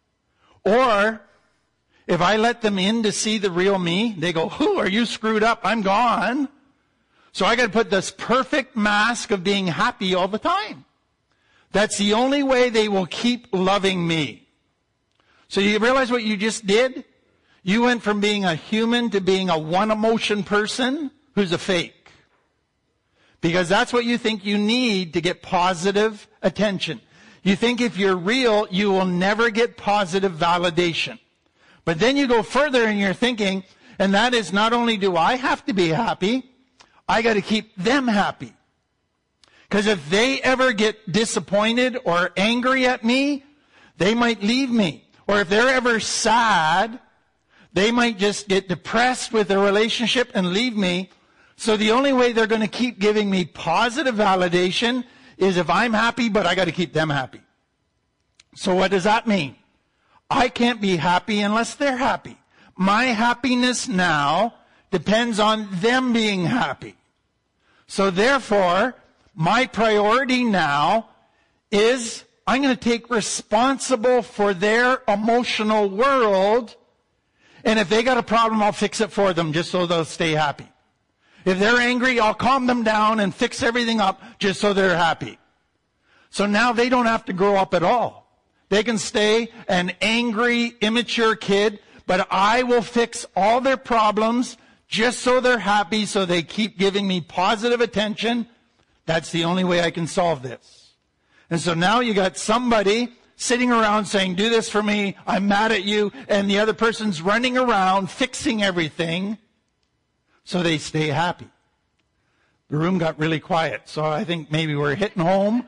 Or if I let them in to see the real me, they go, who are you screwed up? I'm gone. So I got to put this perfect mask of being happy all the time. That's the only way they will keep loving me. So you realize what you just did? You went from being a human to being a one emotion person who's a fake. Because that's what you think you need to get positive attention. You think if you're real, you will never get positive validation. But then you go further in your thinking, and that is, not only do I have to be happy, I got to keep them happy. Because if they ever get disappointed or angry at me, they might leave me. Or if they're ever sad, they might just get depressed with their relationship and leave me. So the only way they're going to keep giving me positive validation is if I'm happy, but I got to keep them happy. So what does that mean? I can't be happy unless they're happy. My happiness now depends on them being happy. So therefore, my priority now is I'm going to take responsible for their emotional world. And if they got a problem, I'll fix it for them just so they'll stay happy. If they're angry, I'll calm them down and fix everything up just so they're happy. So now they don't have to grow up at all. They can stay an angry, immature kid, but I will fix all their problems just so they're happy, so they keep giving me positive attention. That's the only way I can solve this. And so now you got somebody sitting around saying, do this for me, I'm mad at you, and the other person's running around fixing everything so they stay happy. The room got really quiet, so I think maybe we're hitting home.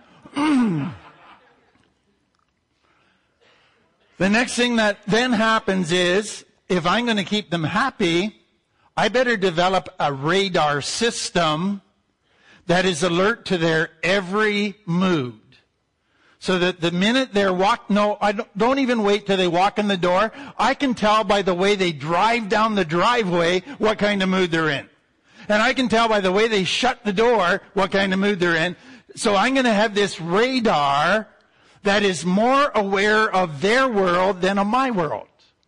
The next thing that then happens is, if I'm going to keep them happy, I better develop a radar system that is alert to their every mood. So that the minute they're walk, no, I don't, don't even wait till they walk in the door. I can tell by the way they drive down the driveway what kind of mood they're in. And I can tell by the way they shut the door what kind of mood they're in. So I'm going to have this radar that is more aware of their world than of my world.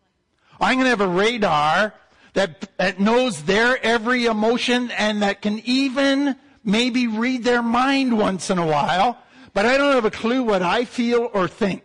I'm going to have a radar that, that knows their every emotion and that can even maybe read their mind once in a while, but I don't have a clue what I feel or think.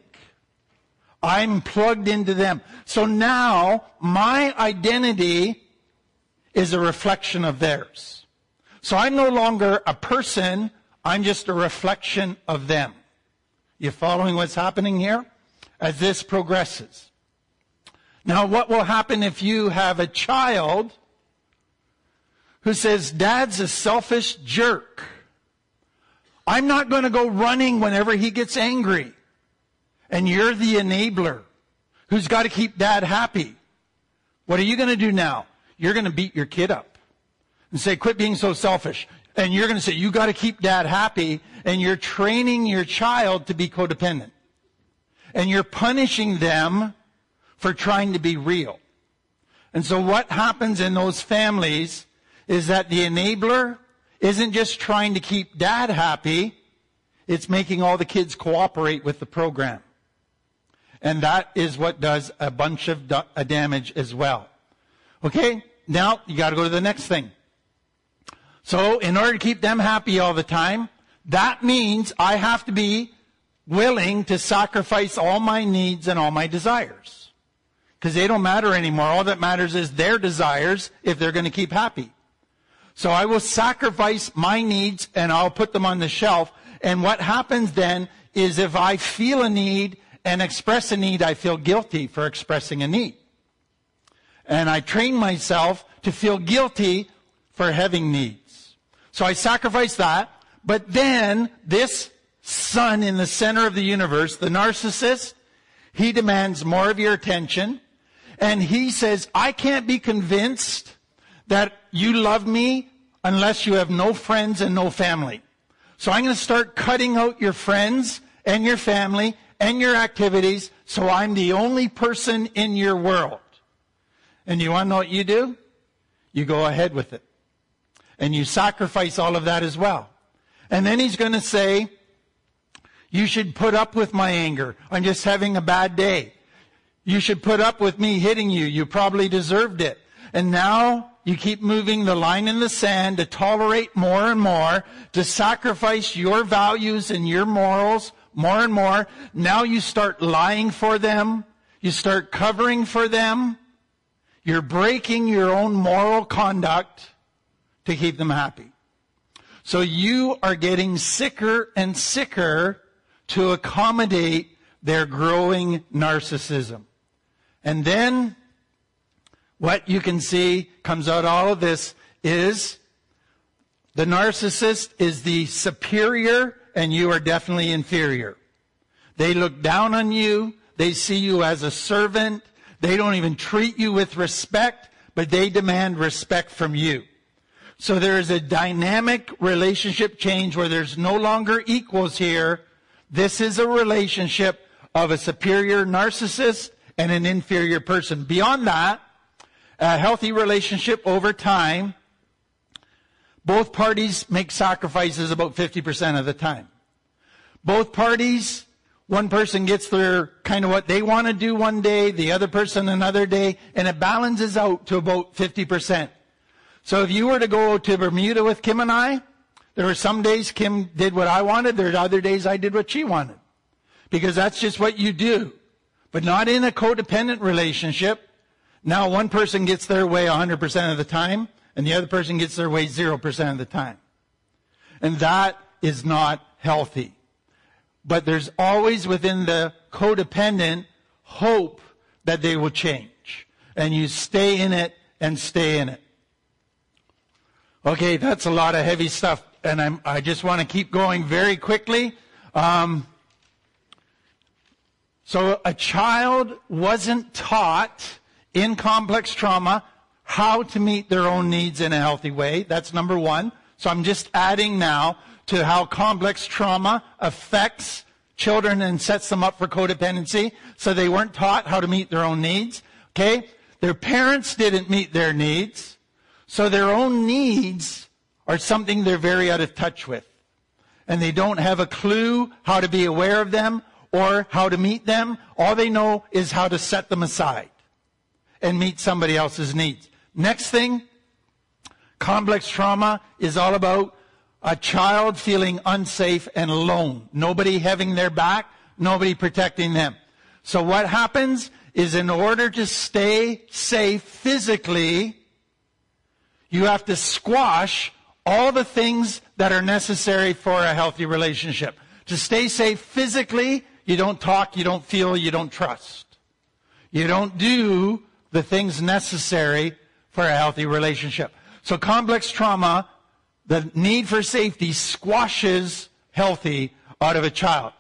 I'm plugged into them. So now my identity is a reflection of theirs. So I'm no longer a person, I'm just a reflection of them. You following what's happening here? As this progresses. Now, what will happen if you have a child who says, Dad's a selfish jerk. I'm not going to go running whenever he gets angry. And you're the enabler who's got to keep Dad happy. What are you going to do now? You're going to beat your kid up and say, quit being so selfish. And you're going to say, you got to keep Dad happy. And you're training your child to be codependent. And you're punishing them for trying to be real. And so what happens in those families is that the enabler isn't just trying to keep Dad happy, it's making all the kids cooperate with the program. And that is what does a bunch of da- damage as well. Okay, now you got to go to the next thing. So in order to keep them happy all the time, that means I have to be willing to sacrifice all my needs and all my desires. Because they don't matter anymore. All that matters is their desires if they're going to keep happy. So I will sacrifice my needs and I'll put them on the shelf. And what happens then is if I feel a need and express a need, I feel guilty for expressing a need. And I train myself to feel guilty for having needs. So I sacrifice that. But then this son in the center of the universe, the narcissist, he demands more of your attention. And he says, I can't be convinced that you love me unless you have no friends and no family. So I'm going to start cutting out your friends and your family and your activities so I'm the only person in your world. And you want to know what you do? You go ahead with it. And you sacrifice all of that as well. And then he's going to say, you should put up with my anger. I'm just having a bad day. You should put up with me hitting you. You probably deserved it. And now you keep moving the line in the sand to tolerate more and more, to sacrifice your values and your morals more and more. Now you start lying for them. You start covering for them. You're breaking your own moral conduct to keep them happy. So you are getting sicker and sicker to accommodate their growing narcissism. And then what you can see comes out of all of this is the narcissist is the superior and you are definitely inferior. They look down on you. They see you as a servant. They don't even treat you with respect, but they demand respect from you. So there is a dynamic relationship change where there's no longer equals here. This is a relationship of a superior narcissist and an inferior person. Beyond that, a healthy relationship over time, both parties make sacrifices about fifty percent of the time. Both parties, one person gets their kind of what they want to do one day, the other person another day, and it balances out to about fifty percent. So if you were to go to Bermuda with Kim and I, there were some days Kim did what I wanted, there were other days I did what she wanted. Because that's just what you do. But not in a codependent relationship. Now one person gets their way one hundred percent of the time, and the other person gets their way zero percent of the time. And that is not healthy. But there's always within the codependent hope that they will change. And you stay in it and stay in it. Okay, that's a lot of heavy stuff. And I'm, I just want to keep going very quickly. Um, so a child wasn't taught in complex trauma how to meet their own needs in a healthy way. That's number one. So I'm just adding now to how complex trauma affects children and sets them up for codependency. So they weren't taught how to meet their own needs. Okay? Their parents didn't meet their needs. So their own needs are something they're very out of touch with. And they don't have a clue how to be aware of them or how to meet them. All they know is how to set them aside. and meet somebody else's needs. Next thing, complex trauma is all about a child feeling unsafe and alone. Nobody having their back, nobody protecting them. So what happens is, in order to stay safe physically, you have to squash all the things that are necessary for a healthy relationship. To stay safe physically, you don't talk, you don't feel, you don't trust. You don't do the things necessary for a healthy relationship. So complex trauma, the need for safety, squashes healthy out of a child.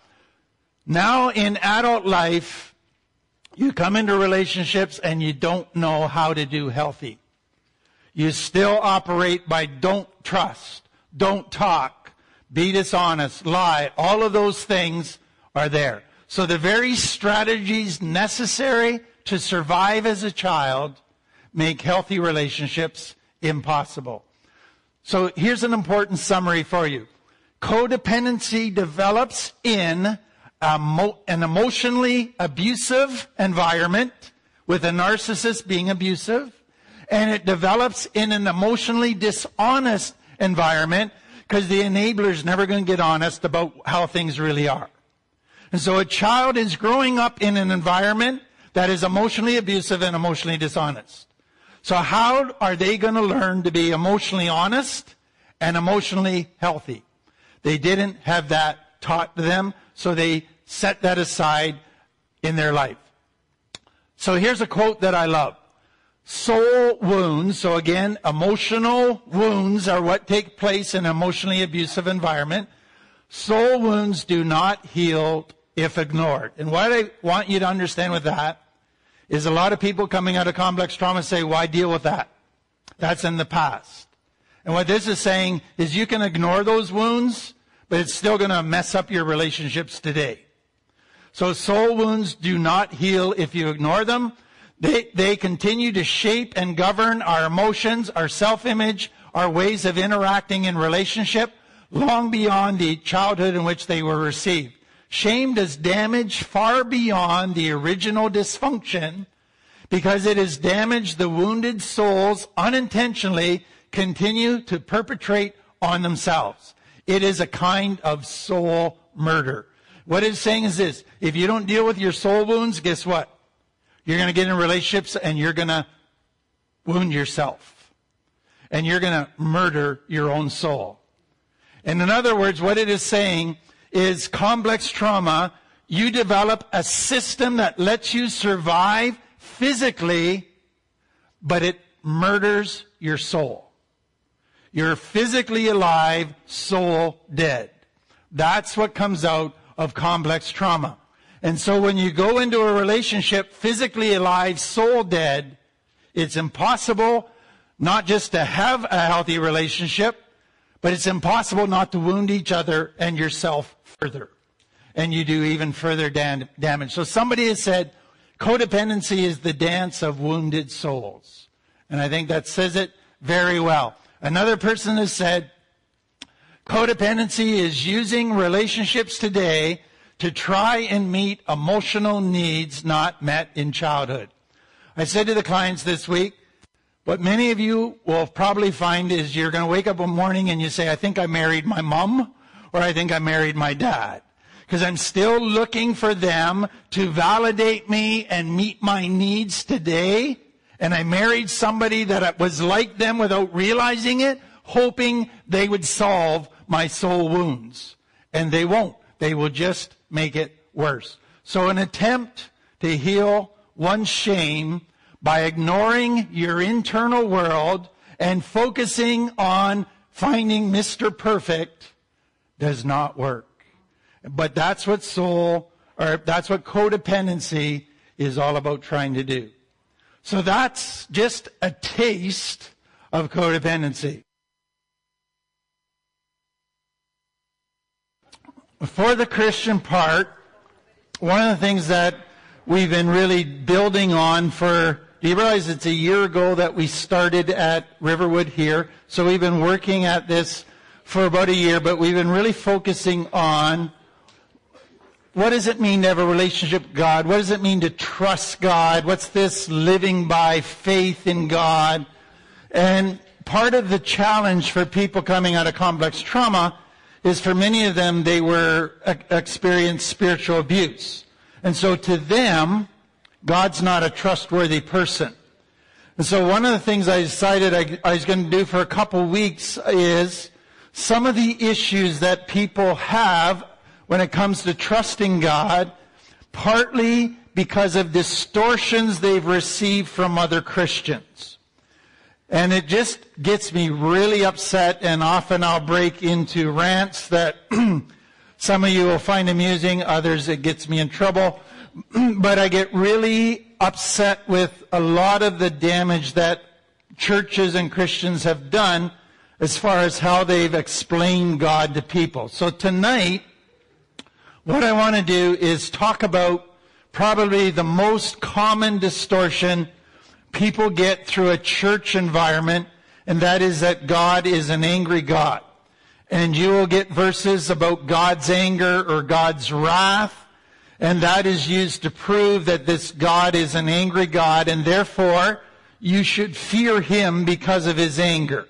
Now in adult life, you come into relationships and you don't know how to do healthy. You still operate by don't trust, don't talk, be dishonest, lie. All of those things are there. So the very strategies necessary to survive as a child make healthy relationships impossible. So here's an important summary for you. Codependency develops in a mo- an emotionally abusive environment, with a narcissist being abusive, and it develops in an emotionally dishonest environment because the enabler is never going to get honest about how things really are. And so a child is growing up in an environment that is emotionally abusive and emotionally dishonest. So how are they going to learn to be emotionally honest and emotionally healthy? They didn't have that taught to them, so they set that aside in their life. So here's a quote that I love. Soul wounds, so again, emotional wounds are what take place in an emotionally abusive environment. Soul wounds do not heal if ignored. And what I want you to understand with that is a lot of people coming out of complex trauma say, why deal with that? That's in the past. And what this is saying is you can ignore those wounds, but it's still going to mess up your relationships today. So soul wounds do not heal if you ignore them. They, they continue to shape and govern our emotions, our self-image, our ways of interacting in relationship, long beyond the childhood in which they were received. Shame does damage far beyond the original dysfunction because it has damaged the wounded souls unintentionally continue to perpetrate on themselves. It is a kind of soul murder. What it's saying is this: if you don't deal with your soul wounds, guess what? You're going to get in relationships and you're going to wound yourself. And you're going to murder your own soul. And in other words, what it is saying is complex trauma, you develop a system that lets you survive physically, but it murders your soul. You're physically alive, soul dead. That's what comes out of complex trauma. And so when you go into a relationship physically alive, soul dead, it's impossible not just to have a healthy relationship, but it's impossible not to wound each other and yourself further. And you do even further dam- damage. So somebody has said, codependency is the dance of wounded souls. And I think that says it very well. Another person has said, codependency is using relationships today to try and meet emotional needs not met in childhood. I said to the clients this week, what many of you will probably find is you're going to wake up one morning and you say, I think I married my mom, or I think I married my dad. Because I'm still looking for them to validate me and meet my needs today. And I married somebody that was like them without realizing it, hoping they would solve my soul wounds. And they won't. They will just make it worse. So an attempt to heal one's shame by ignoring your internal world and focusing on finding Mister Perfect does not work. But that's what soul, or that's what codependency is all about trying to do. So that's just a taste of codependency. For the Christian part, one of the things that we've been really building on for, do you realize it's a year ago that we started at Riverwood here? So we've been working at this for about a year, but we've been really focusing on what does it mean to have a relationship with God? What does it mean to trust God? What's this living by faith in God? And part of the challenge for people coming out of complex trauma is for many of them, they were experienced spiritual abuse. And so to them, God's not a trustworthy person. And so one of the things I decided I, I was going to do for a couple weeks is some of the issues that people have when it comes to trusting God, partly because of distortions they've received from other Christians. And it just gets me really upset, and often I'll break into rants that some of you will find amusing, others it gets me in trouble. But I get really upset with a lot of the damage that churches and Christians have done as far as how they've explained God to people. So tonight, what I want to do is talk about probably the most common distortion people get through a church environment, and that is that God is an angry God. And you will get verses about God's anger or God's wrath, and that is used to prove that this God is an angry God, and therefore you should fear him because of his anger.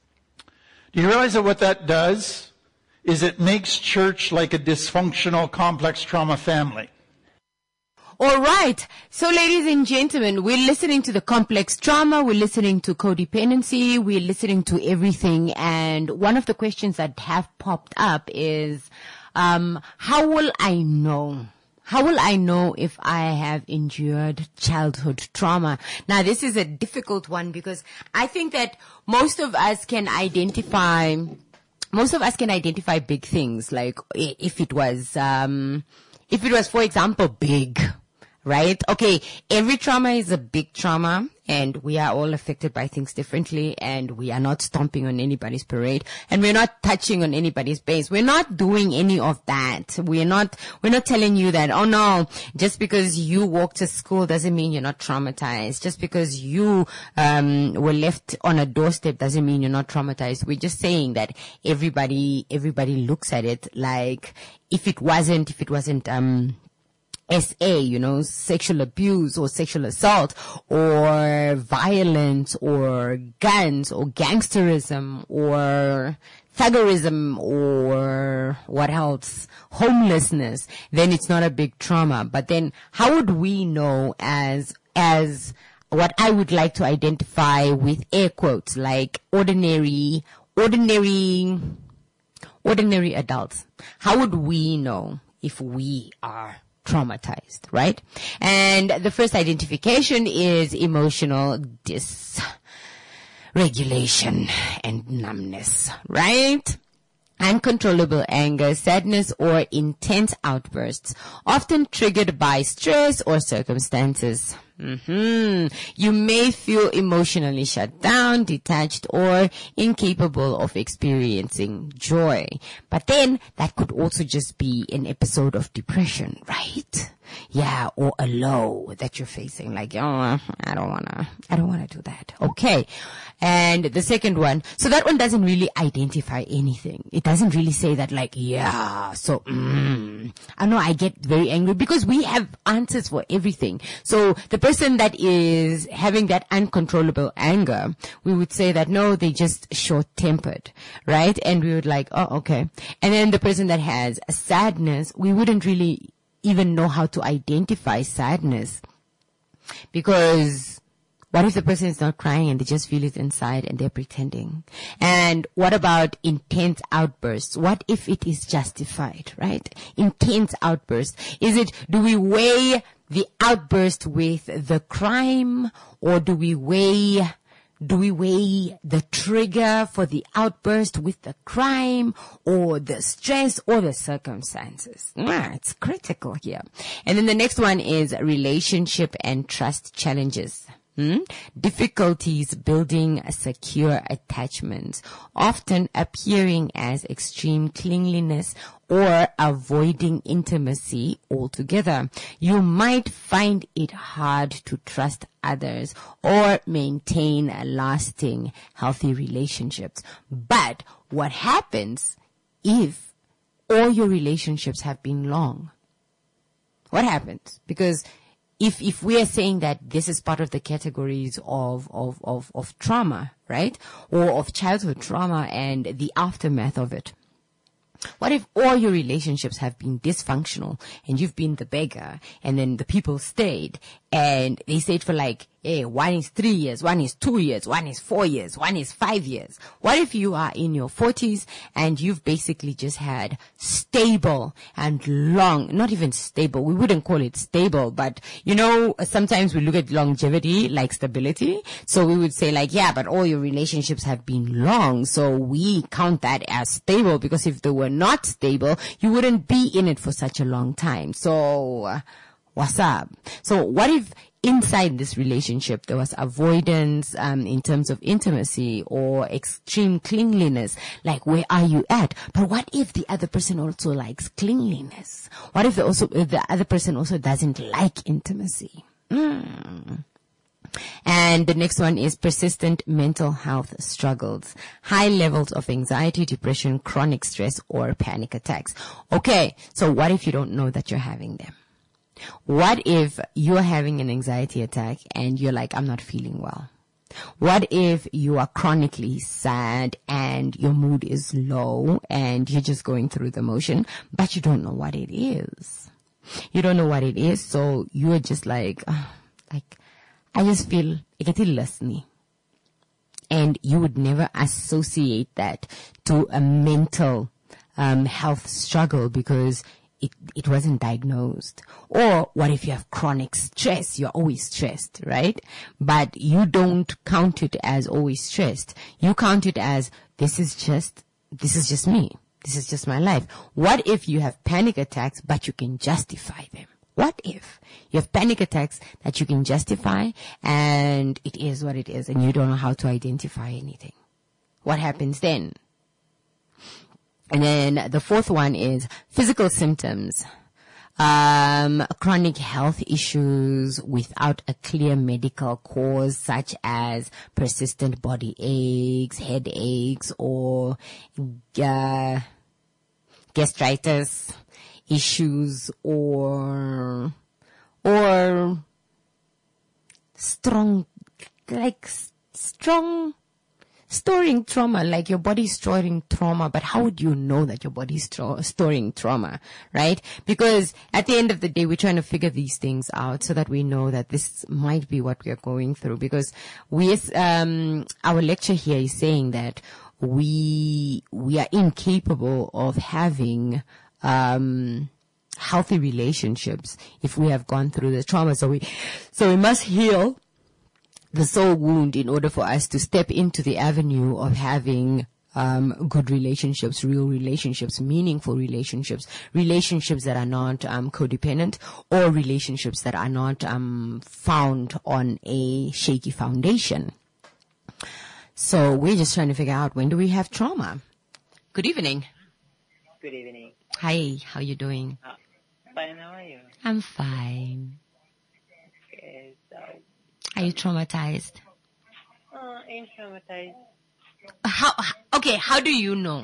Do you realize that what that does is it makes church like a dysfunctional complex trauma family? All right. So, ladies and gentlemen, we're listening to the complex trauma. We're listening to codependency. We're listening to everything. And one of the questions that have popped up is, um, how will I know? How will I know if I have endured childhood trauma? Now, this is a difficult one because I think that most of us can identify Most of us can identify big things, like if it was, um, if it was, for example, big, right? Okay, every trauma is a big trauma, and we are all affected by things differently, and we are not stomping on anybody's parade, and we're not touching on anybody's base. We're not doing any of that. We're not, we're not telling you that, oh no, just because you walk to school doesn't mean you're not traumatized. Just because you, um, were left on a doorstep doesn't mean you're not traumatized. We're just saying that everybody, everybody looks at it like if it wasn't, if it wasn't, um, S A, you know, sexual abuse or sexual assault or violence or guns or gangsterism or thuggerism or what else, homelessness, then it's not a big trauma. But then how would we know as, as what I would like to identify with air quotes, like ordinary, ordinary, ordinary adults? How would we know if we are traumatized, right? And the first identification is emotional dysregulation and numbness, right? Uncontrollable anger, sadness, or intense outbursts, often triggered by stress or circumstances. Mm-hmm. You may feel emotionally shut down, detached, or incapable of experiencing joy. But then that could also just be an episode of depression, right? Yeah, or a low that you're facing, like, oh, I don't wanna, I don't wanna do that. Okay. And the second one, so that one doesn't really identify anything. It doesn't really say that, like, yeah, so, mm, I know I get very angry because we have answers for everything. So the person that is having that uncontrollable anger, we would say that, no, they just short-tempered, right? And we would like, oh, okay. And then the person that has a sadness, we wouldn't really even know how to identify sadness, because what if the person is not crying and they just feel it inside and they're pretending? And what about intense outbursts? What if it is justified, right? Intense outbursts. Is it, do we weigh the outburst with the crime, or do we weigh Do we weigh the trigger for the outburst with the crime or the stress or the circumstances? Ah, it's critical here. And then the next one is relationship and trust challenges. Hmm? Difficulties building a secure attachments, often appearing as extreme clinginess or avoiding intimacy altogether. You might find it hard to trust others or maintain a lasting, healthy relationships. But what happens if all your relationships have been long? What happens? Because if if we are saying that this is part of the categories of of of, of trauma, right, or of childhood trauma and the aftermath of it, what if all your relationships have been dysfunctional and you've been the beggar and then the people stayed and they stayed for like, hey, one is three years, one is two years, one is four years, one is five years. What if you are in your forties and you've basically just had stable and long, not even stable, we wouldn't call it stable, but you know, sometimes we look at longevity like stability. So we would say like, yeah, but all your relationships have been long. So we count that as stable, because if they were not stable, you wouldn't be in it for such a long time. So uh, what's up? So what if inside this relationship there was avoidance um, in terms of intimacy or extreme clinginess? Like, where are you at? But what if the other person also likes clinginess? What if the, also, if the other person also doesn't like intimacy? Mm. And the next one is persistent mental health struggles, high levels of anxiety, depression, chronic stress, or panic attacks. Okay, so what if you don't know that you're having them? What if you're having an anxiety attack and you're like, I'm not feeling well? What if you are chronically sad and your mood is low and you're just going through the motion, but you don't know what it is? You don't know what it is, so you're just like, oh, like, I just feel listening. And you would never associate that to a mental um, health struggle because it, it wasn't diagnosed. Or what if you have chronic stress? You're always stressed, right? But you don't count it as always stressed. You count it as, this is just, this is just me. This is just my life. What if you have panic attacks, but you can justify them? What if you have panic attacks that you can justify and it is what it is and you don't know how to identify anything? What happens then? And then the fourth one is physical symptoms, um, chronic health issues without a clear medical cause, such as persistent body aches, headaches, or uh, gastritis issues, or or strong, like strong. Storing trauma, like your body's storing trauma, but how would you know that your body's tro- storing trauma, right? Because at the end of the day, we're trying to figure these things out so that we know that this might be what we're going through. Because we, um, our lecture here is saying that we, we are incapable of having, um, healthy relationships if we have gone through the trauma. So we, so we must heal the soul wound in order for us to step into the avenue of having um, good relationships, real relationships, meaningful relationships, relationships that are not um, codependent, or relationships that are not um, found on a shaky foundation. So we're just trying to figure out, when do we have trauma? Good evening. Good evening. Hi, how you doing? Uh, fine, how are you? I'm fine. Okay, so... Are you traumatized? Uh, ain't traumatized. How, okay, how do you know?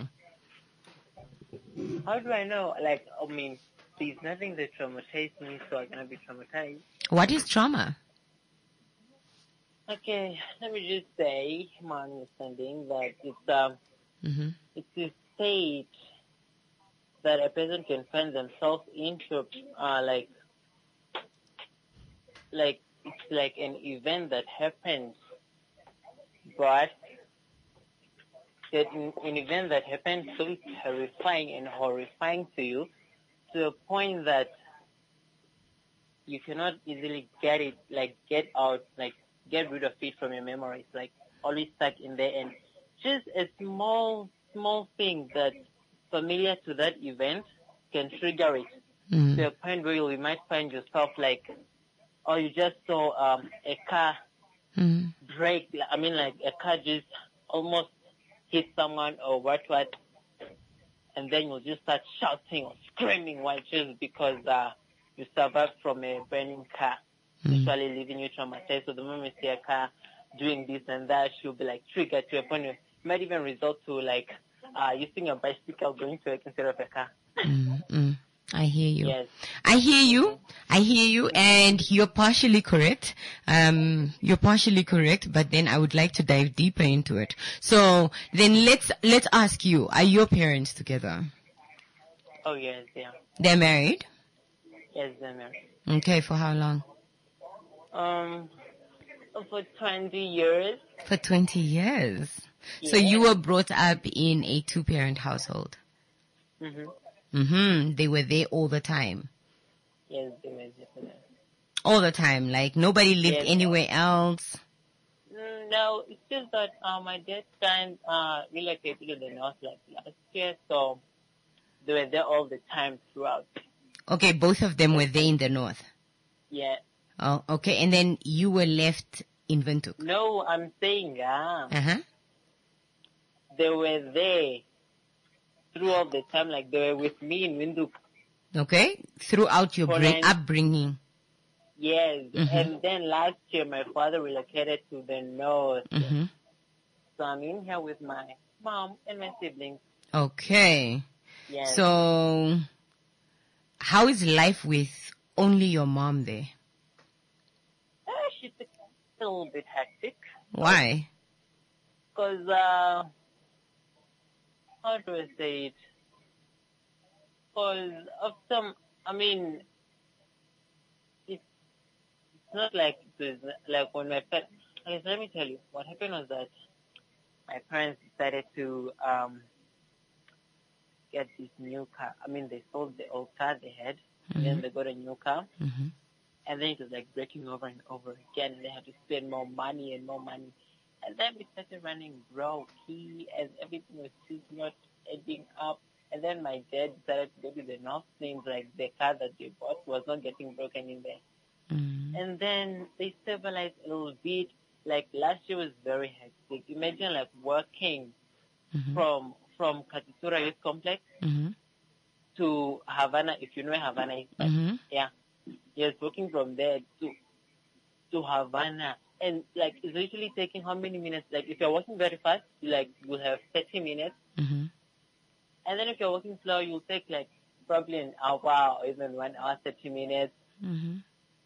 How do I know? Like, I mean, there's nothing that traumatized me, so I'm gonna be traumatized. What is trauma? Okay, let me just say, my understanding that it's, um, Mm-hmm. it's a state that a person can find themselves into, uh, like, like, it's like an event that happens, but that an event that happens so terrifying and horrifying to you, to a point that you cannot easily get it, like get out, like get rid of it from your memories, like always stuck in there. And just a small, small thing that's familiar to that event can trigger it Mm. to a point where you might find yourself like, or you just saw um, a car Mm. break, I mean like a car just almost hit someone or what what, and then you'll just start shouting or screaming while just because uh, you survived from a burning car, Mm. usually leaving you traumatized. So the moment you see a car doing this and that, you'll be like triggered to a point where it might even result to like uh, using a bicycle going to work instead of a car. Mm. Mm. I hear you. Yes. I hear you. I hear you, and you're partially correct. Um, you're partially correct, but then I would like to dive deeper into it. So then let's let's ask you: are your parents together? Oh yes, yeah. They're married. Yes, they're married. Okay, for how long? Um, for twenty years. For twenty years. So Yes. you were brought up in a two-parent household. Mhm. Mm-hmm. They were there all the time. Yes, they were different. All the time. Like nobody lived Yes. anywhere else. Mm, No, it's just that uh, my dad kind uh relocated to the north like last year, so they were there all the time throughout. Okay, both of them were there in the north. Yeah. Oh, okay. And then you were left in Windhoek. No, I'm saying ah, Uh-huh. they were there throughout the time, like they were with me in Windhoek. Okay. Throughout your For bring, nine- upbringing. Yes, Mhm. and then last year my father relocated to the north, Mm-hmm. so I'm in here with my mom and my siblings. Okay. Yes. So, how is life with only your mom there? Uh, she's a little bit hectic Why? because uh, how do I say it? Because of some, I mean, it's, it's not like it was like when my parents. Okay, so let me tell you, what happened was that my parents decided to um get this new car. I mean, they sold the old car they had, and then they got a new car, Mm-hmm. and then it was like breaking over and over again, and they had to spend more money and more money. And then we started running broke, and everything was just not adding up. And then my dad decided to go to the north, things like the car that they bought was not getting broken in there. Mm-hmm. And then they stabilized a little bit. Like last year was very hectic. Imagine like working Mm-hmm. from from Katitura Youth Complex Mm-hmm. to Havana, if you know where Havana is. Mm-hmm. Yeah. Yes, working from there to to Havana. And like it's literally taking how many minutes? Like if you're working very fast, you like will have thirty minutes. Mm-hmm. And then if you're working slow, you'll take like probably an hour or even one hour, thirty minutes. Mm-hmm.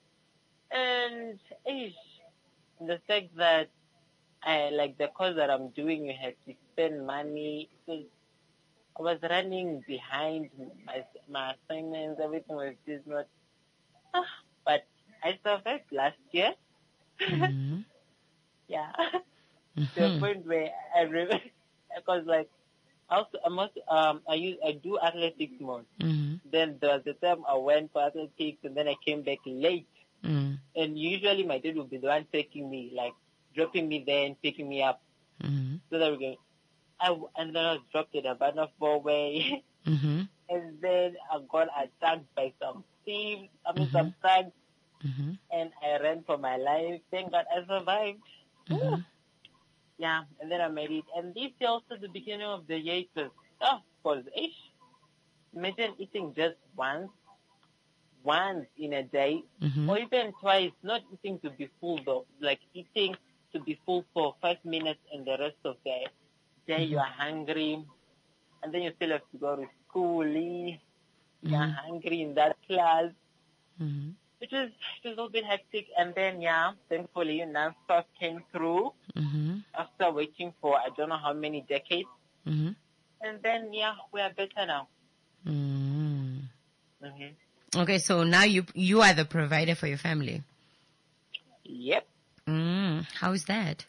And ish, the fact that I like the course that I'm doing, you have to spend money. Because I was running behind my my assignments. Everything was just not. Ah, but I survived last year. Mm-hmm. Yeah, to a Mm-hmm. point where I remember because like also I'm also, um I use I do athletics more. Mm-hmm. Then there was the time I went for athletics and then I came back late. Mm-hmm. And usually my dad would be the one taking me, like dropping me there and picking me up. Mm-hmm. So that we go. I w- and then I was dropped at a Havana four-way, Mm-hmm. and then I got attacked by some thieves. I mean Mhm. some thugs, Mm-hmm. and I ran for my life. Thank God I survived. Mm-hmm. Yeah, and then I made it. And this year also the beginning of the year it was tough because ish. Imagine eating just once, once in a day, Mm-hmm. or even twice. Not eating to be full though, like eating to be full for five minutes, and the rest of the day you are hungry, and then you still have to go to school. You're Mhm. hungry in that class. Mm-hmm. It was, it was a little bit hectic, and then yeah, thankfully non-stop came through Mm-hmm. after waiting for I don't know how many decades, Mm-hmm. and then yeah, we are better now. Mm-hmm. hmm Okay, so now you you are the provider for your family. Yep. Mm. How is that?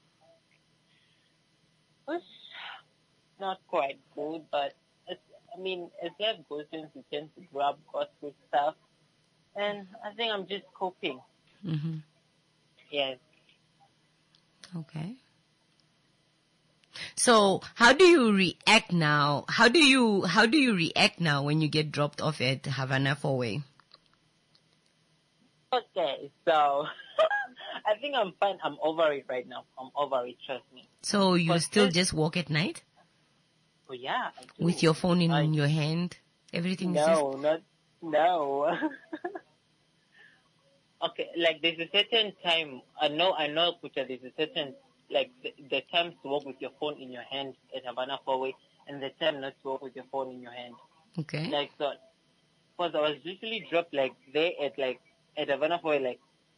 It's not quite good, but it's, I mean, as life goes on, you tend to grab costly stuff, and I think I'm just coping. Mm-hmm. Yes. Okay. So how do you react now? How do you how do you react now when you get dropped off at Havana four-way? Okay, so I think I'm fine. I'm over it right now. I'm over it, trust me. So you But still this- just walk at night Oh yeah, I do. with your phone in I- your hand? Everything is just No, not no. Okay, like there's a certain time. I know, I know, Kucha. There's a certain like the, the time to walk with your phone in your hand at Havana Four-Way, and the time not to walk with your phone in your hand. okay. Like so, because I was literally dropped like there at like at Havana for like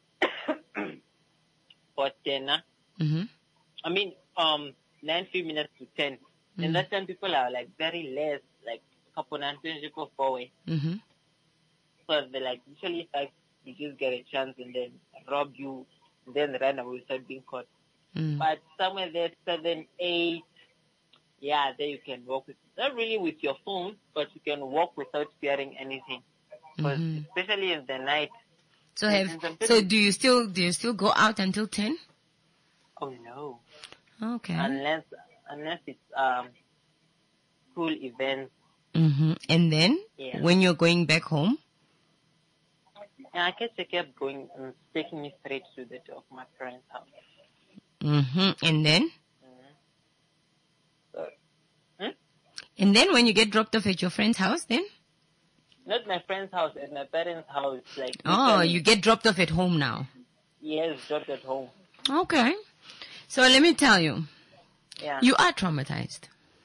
for dinner. Mm-hmm. I mean, um, nine few minutes to ten, Mm-hmm. and that time people are like very less, like couple nine people forward. Mm-hmm. So they like usually like you just get a chance and then rob you, and then run away without being caught. Mm. But somewhere there, seven, eight, yeah, there you can walk with, not really with your phone, but you can walk without fearing anything. Because Mm-hmm. especially in the night. So have and some so people- do you still do you still go out until ten? Oh no. Okay. Unless, unless it's, um, school events. Mm-hmm. And then Yeah. when you're going back home? And I guess they kept going and taking me straight to the door of my parents' house. Mm-hmm. And then? So, hmm? And then when you get dropped off at your friend's house, then? Not my friend's house, at my parents' house. Like Oh, literally, you get dropped off at home now. Yes, dropped at home. Okay. So let me tell you, Yeah. you are traumatized.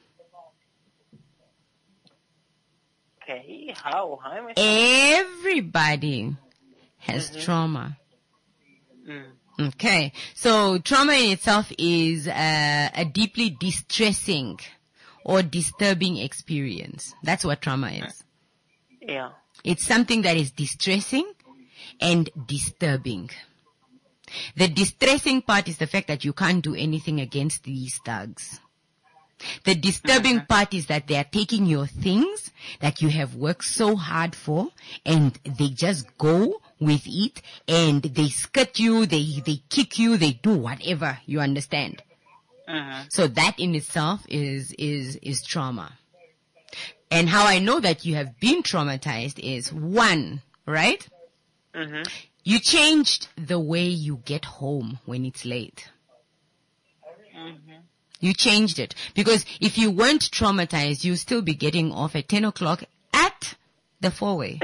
Okay, how? How am I? Everybody has Mm-hmm. trauma. Mm. Okay. So trauma in itself is uh, a deeply distressing or disturbing experience. That's what trauma is. Yeah. It's something that is distressing and disturbing. The distressing part is the fact that you can't do anything against these thugs. The disturbing part is that they are taking your things that you have worked so hard for and they just go with it and they skirt you, they, they kick you, they do whatever, you understand? Mm-hmm. So that in itself is, is, is trauma. And how I know that you have been traumatized is one, right? Mm-hmm. You changed the way you get home when it's late. Mm-hmm. You changed it. Because if you weren't traumatized, you'd still be getting off at ten o'clock at the four-way.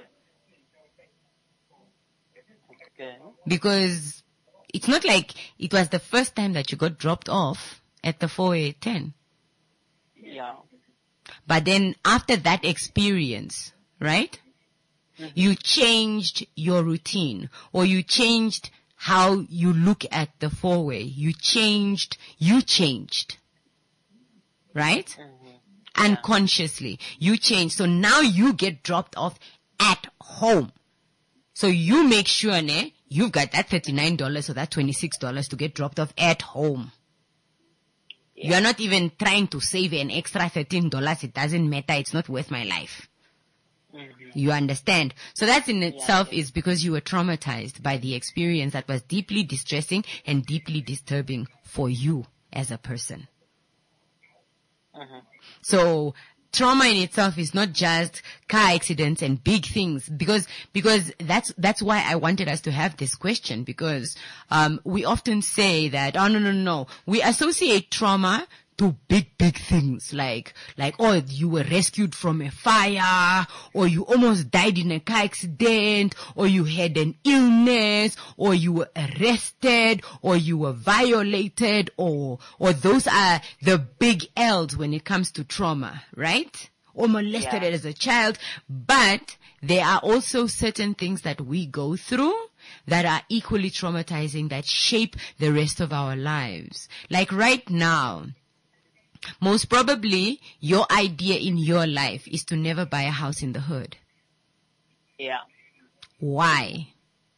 Okay. Because it's not like it was the first time that you got dropped off at the four-way at ten. Yeah. But then after that experience, right? Mm-hmm. You changed your routine or you changed how you look at the four-way. You changed, you changed. Right? Mm-hmm. Unconsciously. You changed. So now you get dropped off at home. So you make sure, ne, you've got that thirty-nine dollars or that twenty-six dollars to get dropped off at home. Yeah. You're not even trying to save an extra thirteen dollars. It doesn't matter. It's not worth my life. Mm-hmm. You understand? So that in itself yeah, yeah. is because you were traumatized by the experience that was deeply distressing and deeply disturbing for you as a person. Mm-hmm. So trauma in itself is not just car accidents and big things because, because that's, that's why I wanted us to have this question because, um, we often say that, oh no, no, no, we associate trauma to big, big things like, like, oh, you were rescued from a fire, or you almost died in a car accident, or you had an illness, or you were arrested, or you were violated, or, or those are the big L's when it comes to trauma, right? Or molested yeah. as a child. But there are also certain things that we go through that are equally traumatizing, that shape the rest of our lives. Like right now, most probably, your idea in your life is to never buy a house in the hood. Yeah. Why?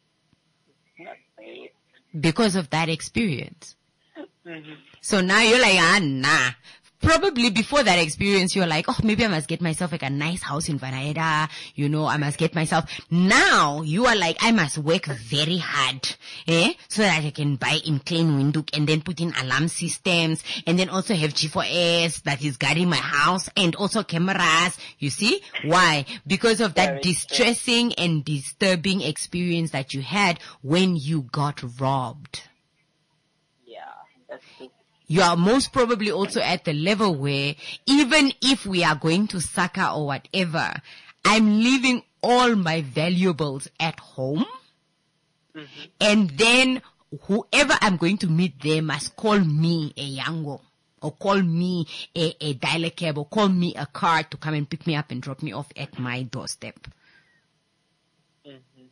Because of that experience. Mm-hmm. So now you're like, ah, nah. Probably before that experience, you're like, oh, maybe I must get myself like a nice house in Vanaeda. You know, I must get myself. Now you are like, I must work very hard, eh? So that I can buy in clean window and then put in alarm systems and then also have G four S that is guarding my house and also cameras. You see? Why? Because of that distressing and disturbing experience that you had when you got robbed. Yeah, that's true. You are most probably also at the level where even if we are going to sucker or whatever, I'm leaving all my valuables at home. Mm-hmm. And then whoever I'm going to meet there must call me a yango or call me a, a dial-a cab or call me a car to come and pick me up and drop me off at my doorstep.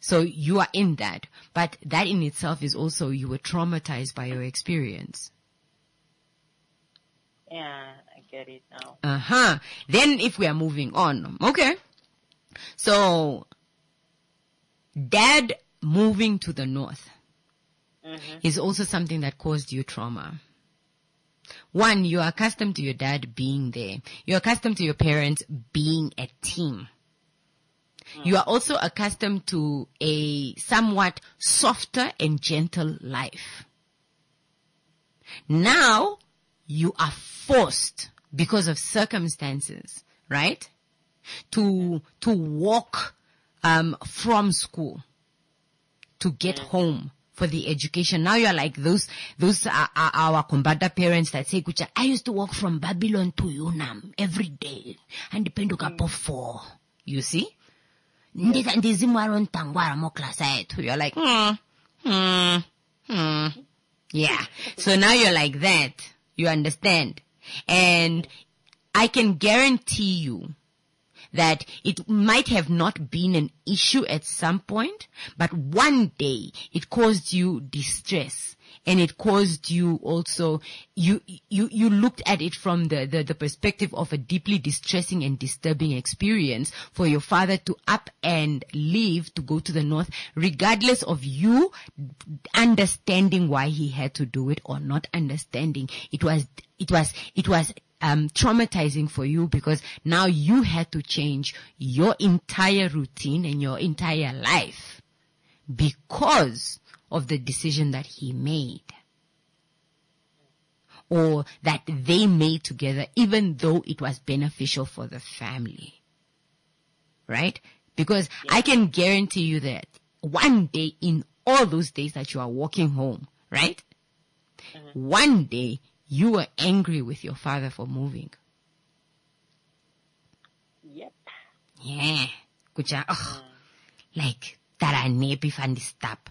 So you are in that. But that in itself is also, you were traumatized by your experience. Yeah, I get it now. Uh-huh. Then if we are moving on, okay. So, dad moving to the north mm-hmm. is also something that caused you trauma. One, you're accustomed to your dad being there. You're accustomed to your parents being a team. Mm. You are also accustomed to a somewhat softer and gentle life. Now, you are forced, because of circumstances, right, to to walk um, from school to get mm. home for the education. Now you're like those those are, are our Kombata parents that say, "Kucha, I used to walk from Babylon to Unam every day and depend on mm. four." You see? You're like, hmm, hmm, hmm. Yeah. So now you're like that. You understand? And I can guarantee you that it might have not been an issue at some point, but one day it caused you distress, and it caused you also, you, you, you looked at it from the, the, the perspective of a deeply distressing and disturbing experience for your father to up and leave to go to the north, regardless of you understanding why he had to do it or not understanding. It was, it was, it was, Um, traumatizing for you, because now you had to change your entire routine and your entire life because of the decision that he made or that they made together, even though it was beneficial for the family. Right? Because yeah. I can guarantee you that one day, in all those days that you are walking home, right? Mm-hmm. One day you were angry with your father for moving. Yep. Yeah. Kucha, oh, mm. like, tara nepi fan stop.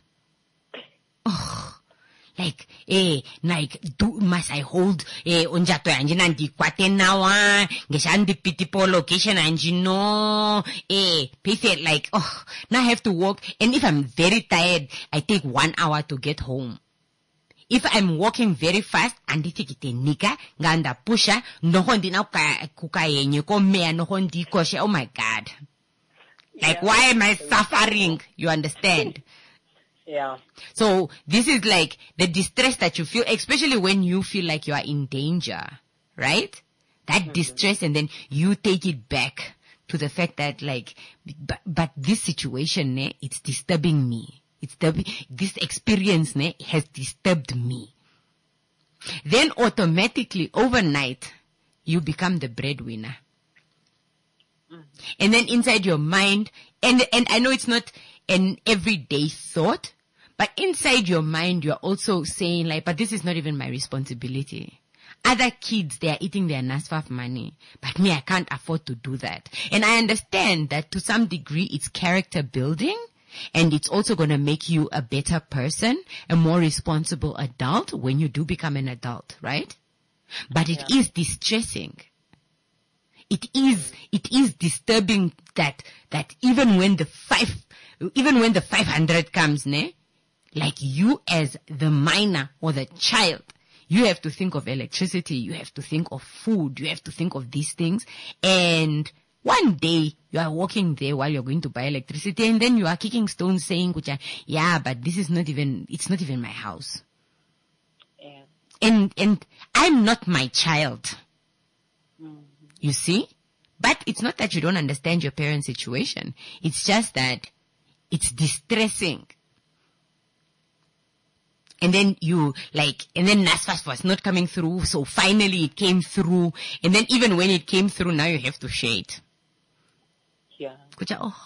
Oh, like, eh, like, do, must I hold, eh, onjato anjina ndi kwate nawa, ngeshandi pitipo location anjino, eh, pay like, oh, now I have to walk, and if I'm very tired, I take one hour to get home. If I'm walking very fast, anditi kite nika, nganda pusha, nohondi na kukayenye ko mea nohondi koshe, oh my God. Like, yeah. Why am I suffering? You understand? Yeah. So, this is like the distress that you feel, especially when you feel like you are in danger, right? That mm-hmm. distress, and then you take it back to the fact that, like, but, but this situation, ne, it's disturbing me. It's the, this experience ne, has disturbed me. Then automatically, overnight, you become the breadwinner. Mm. And then inside your mind, and, and I know it's not an everyday thought, but inside your mind, you're also saying like, but this is not even my responsibility. Other kids, they are eating their NASFAF money, but me, I can't afford to do that. And I understand that to some degree, it's character building. And it's also going to make you a better person, a more responsible adult when you do become an adult, right? But it yeah. is distressing. It is, it is disturbing that, that even when the five, even when the five hundred comes, ne, like you as the minor or the child, you have to think of electricity, you have to think of food, you have to think of these things. And one day you are walking there while you're going to buy electricity, and then you are kicking stones saying, yeah, but this is not even, it's not even my house. Yeah. And, and I'm not my child. Mm-hmm. You see? But it's not that you don't understand your parents' situation. It's just that it's distressing. And then you, like, and then NASFAS was not coming through, so finally it came through. And then even when it came through, now you have to share it. Yeah. Oh,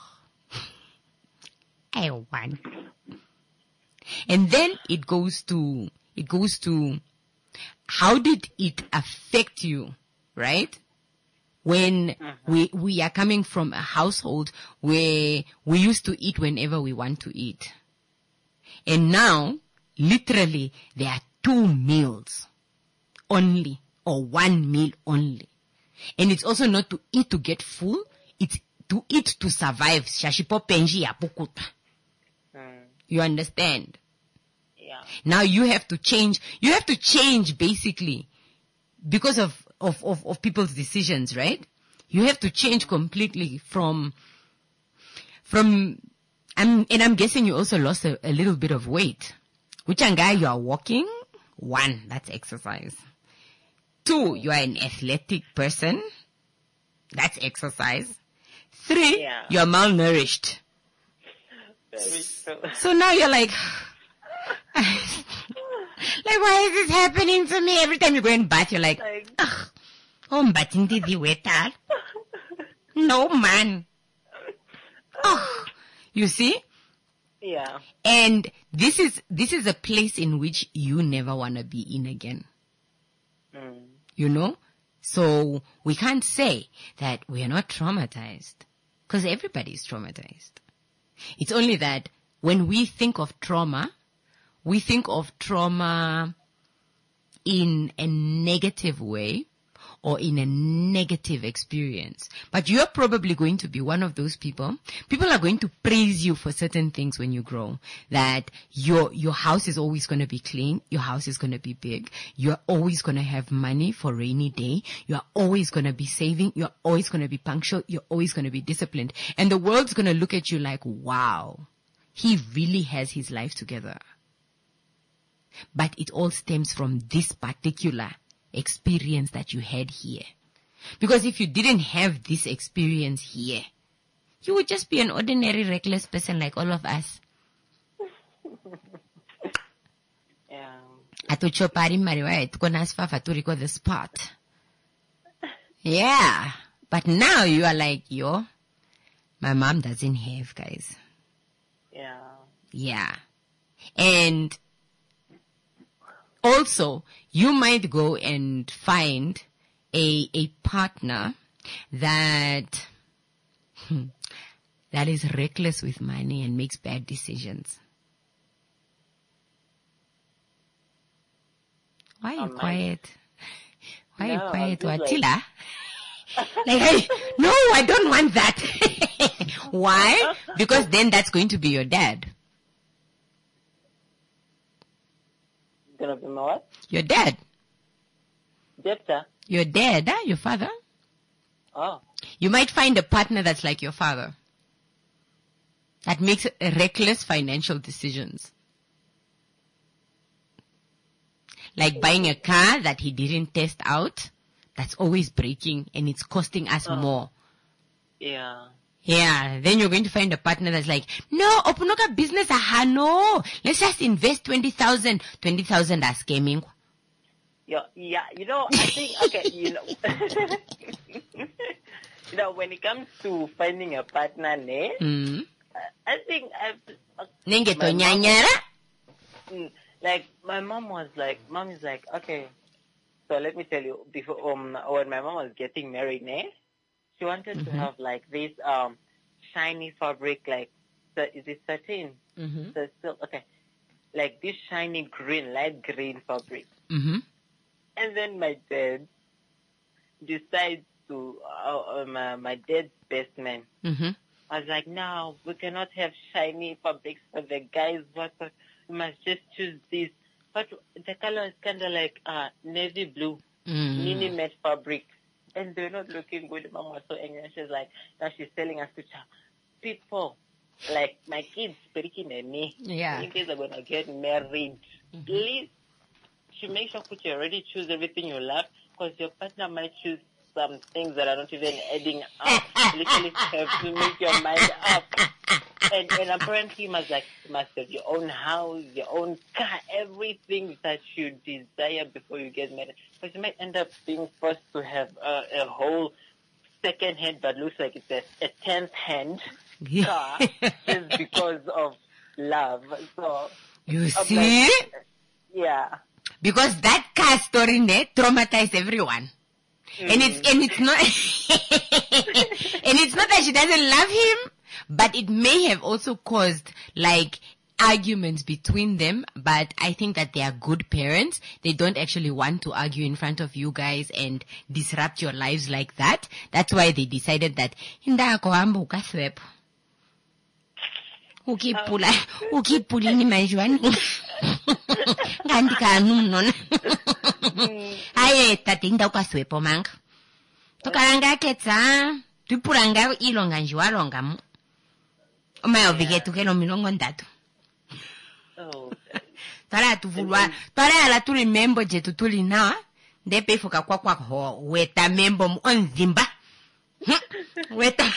I won. And then it goes to, it goes to, how did it affect you, right? When uh-huh. we, we are coming from a household where we used to eat whenever we want to eat. And now, literally, there are two meals only, or one meal only. And it's also not to eat to get full, it's to eat to survive. Shashipo penji ya pukuta. You understand? Yeah. Now you have to change, you have to change basically because of, of, of, of people's decisions, right? You have to change completely from, from, I'm, and I'm guessing you also lost a, a little bit of weight. Which guy you are walking? One, that's exercise. Two, you are an athletic person. That's exercise. Three, Yeah. you are malnourished. Very true. So now you're like, like, why is this happening to me? Every time you go and bath, you're like, Like, ugh, oh, I'm bathing the water. No, man. Oh, you see? yeah. And this is, this is a place in which you never want to be in again. Mm. You know? So we can't say that we are not traumatized because everybody is traumatized. It's only that when we think of trauma, we think of trauma in a negative way or in a negative experience. But you're probably going to be one of those people. People are going to praise you for certain things when you grow. That your, your house is always going to be clean. Your house is going to be big. You're always going to have money for rainy day. You're always going to be saving. You're always going to be punctual. You're always going to be disciplined. And the world's going to look at you like, wow, he really has his life together. But it all stems from this particular experience that you had here. Because if you didn't have this experience here, you would just be an ordinary reckless person like all of us. Yeah. Atuchopari mariwa etkonasfa faturiko the spot. Yeah. But now you are like, yo, my mom doesn't have, guys. Yeah. Yeah. And also, you might go and find a, a partner that, that is reckless with money and makes bad decisions. Why are you Um, quiet? Why are No, you quiet, I'm just Watila? Like, hey, no, I don't want that. Why? Because then that's going to be your dad. Gonna be my what? Your dad. Debtor? Your dad, huh? Your father. Oh. You might find a partner that's like your father. That makes reckless financial decisions. Like buying a car that he didn't test out. That's always breaking and it's costing us Oh. more. Yeah. Yeah, then you're going to find a partner that's like, no, opunoka business, aha, no. Let's just invest twenty thousand. twenty thousand are scamming. Yeah, yeah, you know, I think, okay, you know, you know, when it comes to finding a partner, ne, Mm. I think I've, uh, Nenge to my mom- nyanyara? mm, like, my mom was like, mom is like, okay, so let me tell you, before, um, when my mom was getting married, ne, she wanted to have like this, um, shiny fabric, like, so is it satin? Mm-hmm. So, so, okay, like this shiny green, light green fabric. Mm-hmm. And then my dad decides to, uh, um, uh, my dad's best man. Mm-hmm. I was like, no, we cannot have shiny fabrics for the guys. What? what- We must just choose this. But the color is kind of like uh, navy blue, Mm-hmm. mini matte fabric. And they're not looking good. Mom was so angry. And she's like, now she's telling us to ch- people, like my kids, speaking at me. Yeah. You guys are going to get married. Please. She makes sure that you already choose everything you love, because your partner might choose some things that are not even adding up. You literally have to make your mind up. And, and apparently you must like you must have your own house, your own car, everything that you desire before you get married. Because you might end up being forced to have a, a whole second hand that looks like it's a, a tenth hand car just because of love. So You I'm see? like, yeah. Because that car story ne traumatized everyone. And it's, and it's not, and it's not that she doesn't love him, but it may have also caused like arguments between them. But I think that they are good parents. They don't actually want to argue in front of you guys and disrupt your lives like that. That's why they decided that, Hinda ako hamba ukaswep. ukipula ukipulini manjwani ngandi kanunona aye tatinda kwaswepo manga tokalanga ketsa tupuranga ilonga njwalonga mu omayo viketu kelo milongo ndatu Oh. tala tuvulwa tala ala tuli membo jetu tuli na ndepe fuka kwa kwa ho weta membo mu onzimba weta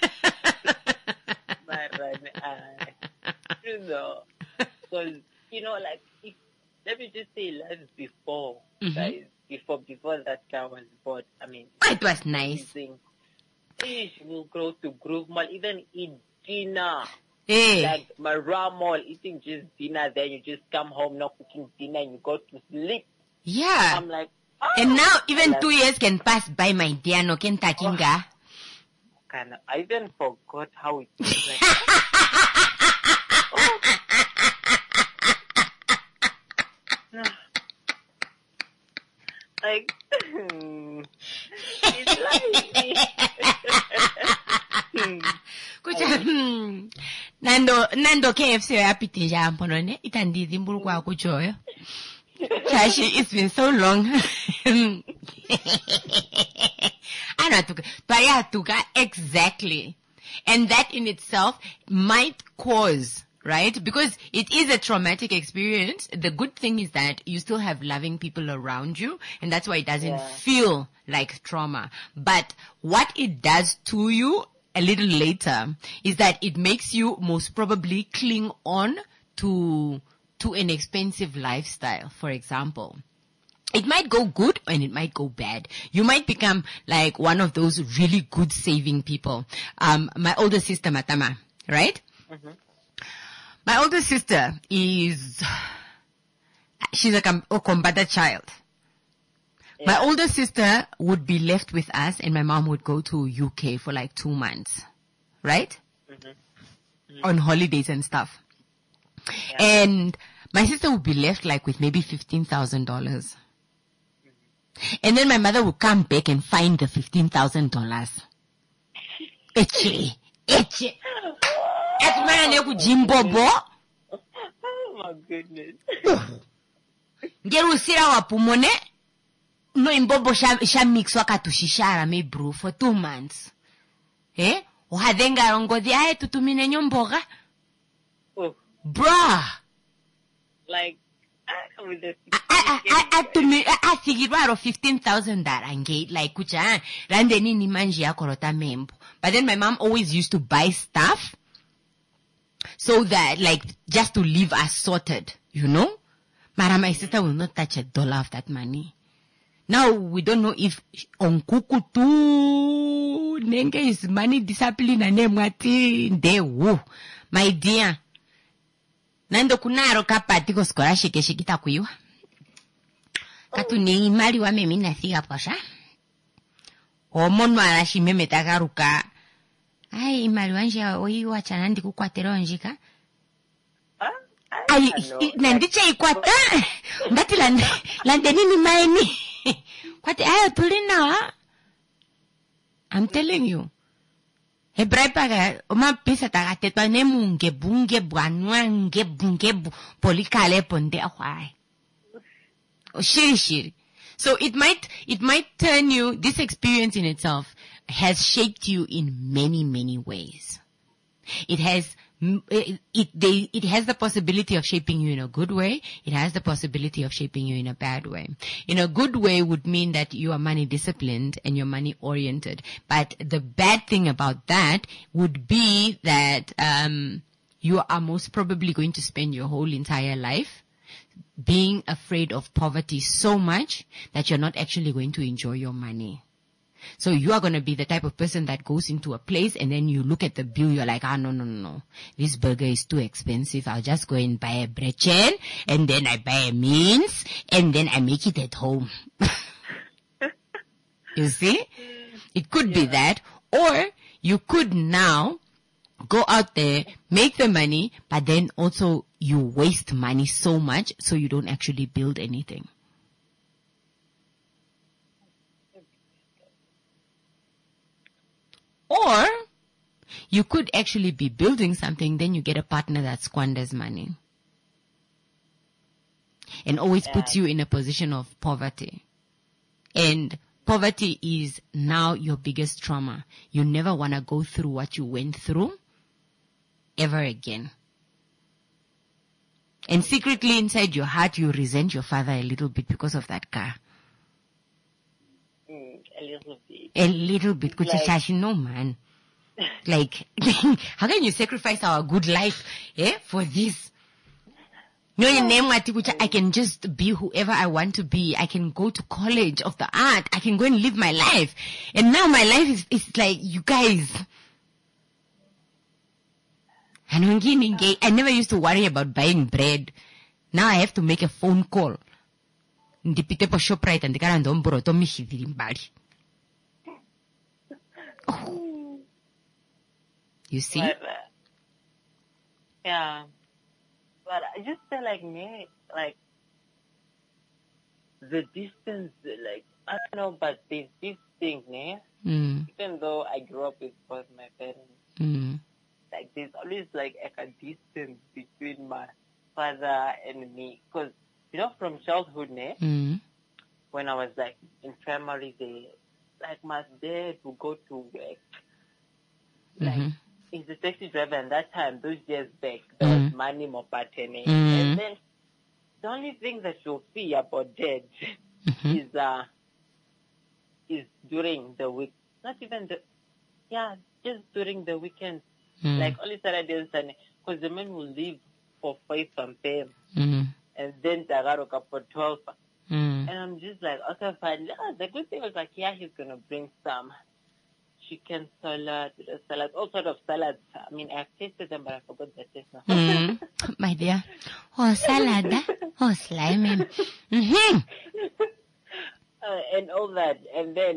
You know, because you know, like if, let me just say, life before, mm-hmm. guys, before before that car was bought. I mean, it was nice. Ish will grow to groove mall, even eat dinner. Hey. Like Mara Mall, eating just dinner, then you just come home, not cooking dinner, and you go to sleep. Yeah. I'm like, oh, and now even like, two years can pass by, my dear. No can takinga. Kind of, I even forgot how it was. Like, like, it's like, kucha, hmm. Nando, Nando K F C yapiti jambo none, itandizi mbulu kwa kuchoyo. Chashi, it's been so long. Anatuka, tuka, exactly. And that in itself might cause, right? Because it is a traumatic experience. The good thing is that you still have loving people around you, and that's why it doesn't yeah. feel like trauma. But what it does to you a little later is that it makes you most probably cling on to, to an expensive lifestyle, for example. It might go good and it might go bad. You might become like one of those really good saving people. Um, my older sister, Matama, right? Mm-hmm. My older sister is, she's a, com- a combatant child. Yeah. My older sister would be left with us and my mom would go to U K for like two months, right? Mm-hmm. Mm-hmm. On holidays and stuff. Yeah. And my sister would be left like with maybe fifteen thousand dollars. And then my mother would come back and find the fifteen thousand dollars. Eche, eche. Oh my goodness. Ngeru sira wa pumone. No imbobo sha, sha mix wakatushishara me bro for two months. Eh? Uhadenga rongozi ae tutumine nyomboga. Oh. Bruh. Like, with the I, I, I, to me, I figured out fifteen thousand that I get, like, kucha, rande nini manji ya korota membo. But then my mom always used to buy stuff so that, like, just to leave us sorted, you know? But my sister will not touch a dollar of that money. Now, we don't know if on kukutu, nenge is money discipline and mwati, de woo. My dear. Nando kunaro kapati ko scholarship shikita kuiwa. Katu ni mali wa mimi na thiga posha. Omono arashi meme tagaruka. Ai mali wanje oyi wacha nandi kukwatero njika. Ai nandiche ikwata. Ndati lande lande nini maini. Kwate ayo tulina. I'm telling you. Hebrai paga, oma pisa tagate pa ne munge bunge buanwa nge bunge bu polikale ponde ahwai. Shiri shiri. So it might, it might turn you, this experience in itself has shaped you in many, many ways. It has, it, it, they, it has the possibility of shaping you in a good way. It has the possibility of shaping you in a bad way. In a good way would mean that you are money disciplined and you're money oriented. But the bad thing about that would be that, um, you are most probably going to spend your whole entire life being afraid of poverty so much that you're not actually going to enjoy your money. So you are going to be the type of person that goes into a place and then you look at the bill, you're like, ah, no, no, no, no. This burger is too expensive. I'll just go and buy a brechen and then I buy a means and then I make it at home. You see? It could yeah. be that. Or you could now go out there, make the money, but then also you waste money so much so you don't actually build anything. Or You could actually be building something, then you get a partner that squanders money. And always Yeah. puts you in a position of poverty. And poverty is now your biggest trauma. You never want to go through what you went through ever again. And secretly inside your heart, you resent your father a little bit because of that car. Mm, a little bit. A little bit. Like- Like, no, man. Like, how can you sacrifice our good life eh, for this? No, your name, I can just be whoever I want to be. I can go to college of the art. I can go and live my life. And now my life is, is like, you guys. I never used to worry about buying bread. Now I have to make a phone call. Ndipite po ShopRite and ndikara ndomboro to mishidiri mbali. Oh. You see? But, uh, yeah. But I just feel like, me, like, the distance, like, I don't know, but there's this thing, ne? Mm. Even though I grew up with both my parents, Mm. like, there's always, like, a distance between my father and me. Because, you know, from childhood, ne? Mm. When I was, like, in primary, they, like, my dad would go to work. Like, Mm-hmm. he's a taxi driver, and that time, those years back, there was Mm. money more patterning. Mm. And then, the only thing that you'll see about dad Mm-hmm. is, uh, is during the week. Not even the, yeah, just during the weekend. Mm. Like, only Saturday and Sunday. Because the man will leave for five and pay, Mm. and then Tagaroka for twelve. Mm. And I'm just like, okay, fine. Yeah, the good thing was like, yeah, he's going to bring some chicken salad, salad, all sort of salads. I mean, I've tasted them, but I forgot the taste now. Mm. My dear. Oh, salad. Oh, slime. Mm-hmm. uh, and all that. And then,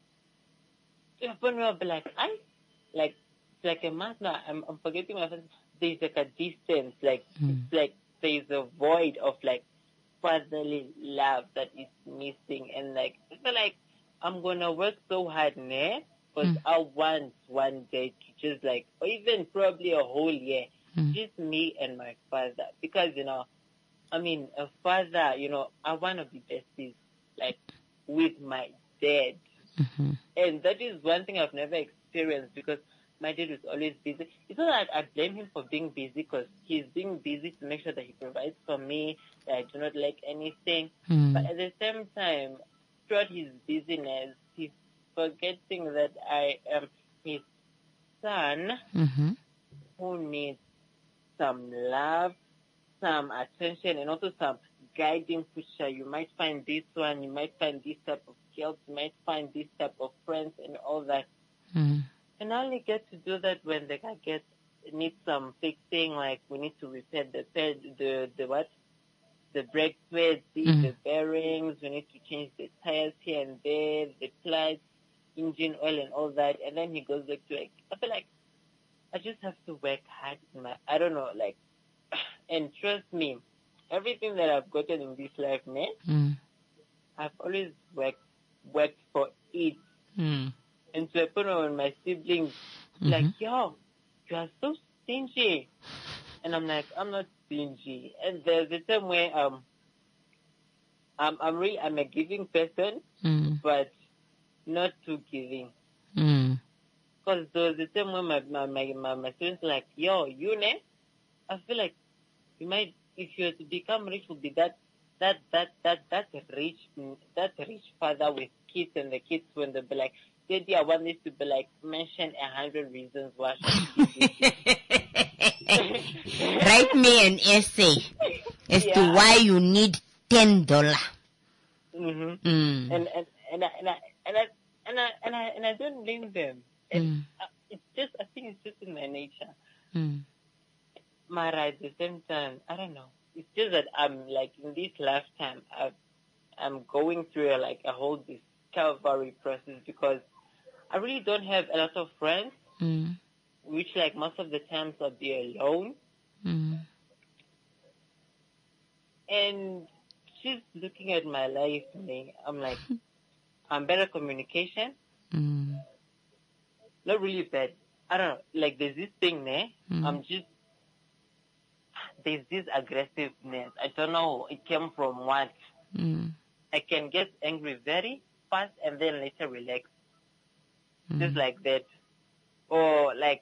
when we'll be like, I, like, it's like a month now, I'm, I'm forgetting my first, there's like a distance, like, Mm. it's like there's a void of like fatherly love that is missing. And like, I feel like I'm going to work so hard, ne? Because Mm. I want one day to just like, or even probably a whole year, Mm. just me and my father. Because, you know, I mean, a father, you know, I want to be besties, like, with my dad. Mm-hmm. And that is one thing I've never experienced because my dad was always busy. It's not like I blame him for being busy because he's being busy to make sure that he provides for me, that I do not lack anything. Mm. But at the same time, throughout his busyness, he's forgetting that I am his son Mm-hmm. who needs some love, some attention, and also some guiding pusher. You might find this one, you might find this type of skills, you might find this type of friends and all that. Mm. And I only get to do that when the guy gets needs some fixing, like we need to repair the ped, the the what, the brake pads, the, Mm. the bearings. We need to change the tires here and there, the clutch, engine oil, and all that. And then he goes back to like, I feel like I just have to work hard in my, I don't know, like, and trust me, everything that I've gotten in this life, man, Mm. I've always worked worked for it. Mm. And to a point where when my siblings Mhm. like, yo, you are so stingy. And I'm like, I'm not stingy. And there's a time where um, I'm, I'm really, I'm a giving person, Mm. but not too giving. Mm. Because there was a time when my, my, my, my, my students were like, yo, you ne? I feel like you might, if you were to become rich, would be that, that, that, that, that rich, that rich father with kids, and the kids when they be like, Daddy, I want this to be like, mention a hundred reasons why I should do this. Write me an essay as to Yeah. why you need ten dollars. Mm-hmm. Mm. And, and, and, I, and, I, and, I, and, I, and, I, and I don't blame them. And Mm. uh, it's just, I think it's just in my nature. Mm. Mara, at the same time, I don't know. It's just that I'm like, in this lifetime, I've, I'm going through a, like a whole discovery process because I really don't have a lot of friends, Mm. which like most of the times I'll be alone. Mm. And she's looking at my life, me. I'm like, I'm better communication, Mm. not really bad. I don't know, like there's this thing there. Mm. I'm just, there's this aggressiveness. I don't know, it came from what. Mm. I can get angry very fast and then later relax. Mm. Just like that. Or like,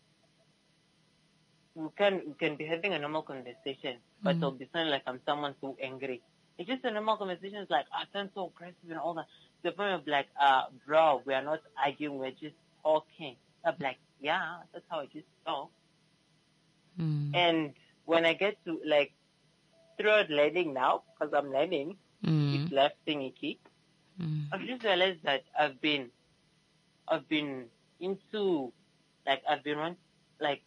we can, we can be having a normal conversation, but Mm. it'll be sounding like I'm someone so angry. It's just a normal conversation. It's like, I sound so aggressive and all that. The point of like, uh, bro, we are not arguing, we're just talking. I'm like, yeah, that's how I just talk. Mm. And when I get to like, throughout learning now, because I'm learning, Mm. it's left thingy, Mm. I've just realized that I've been, I've been into, like, I've been one, like,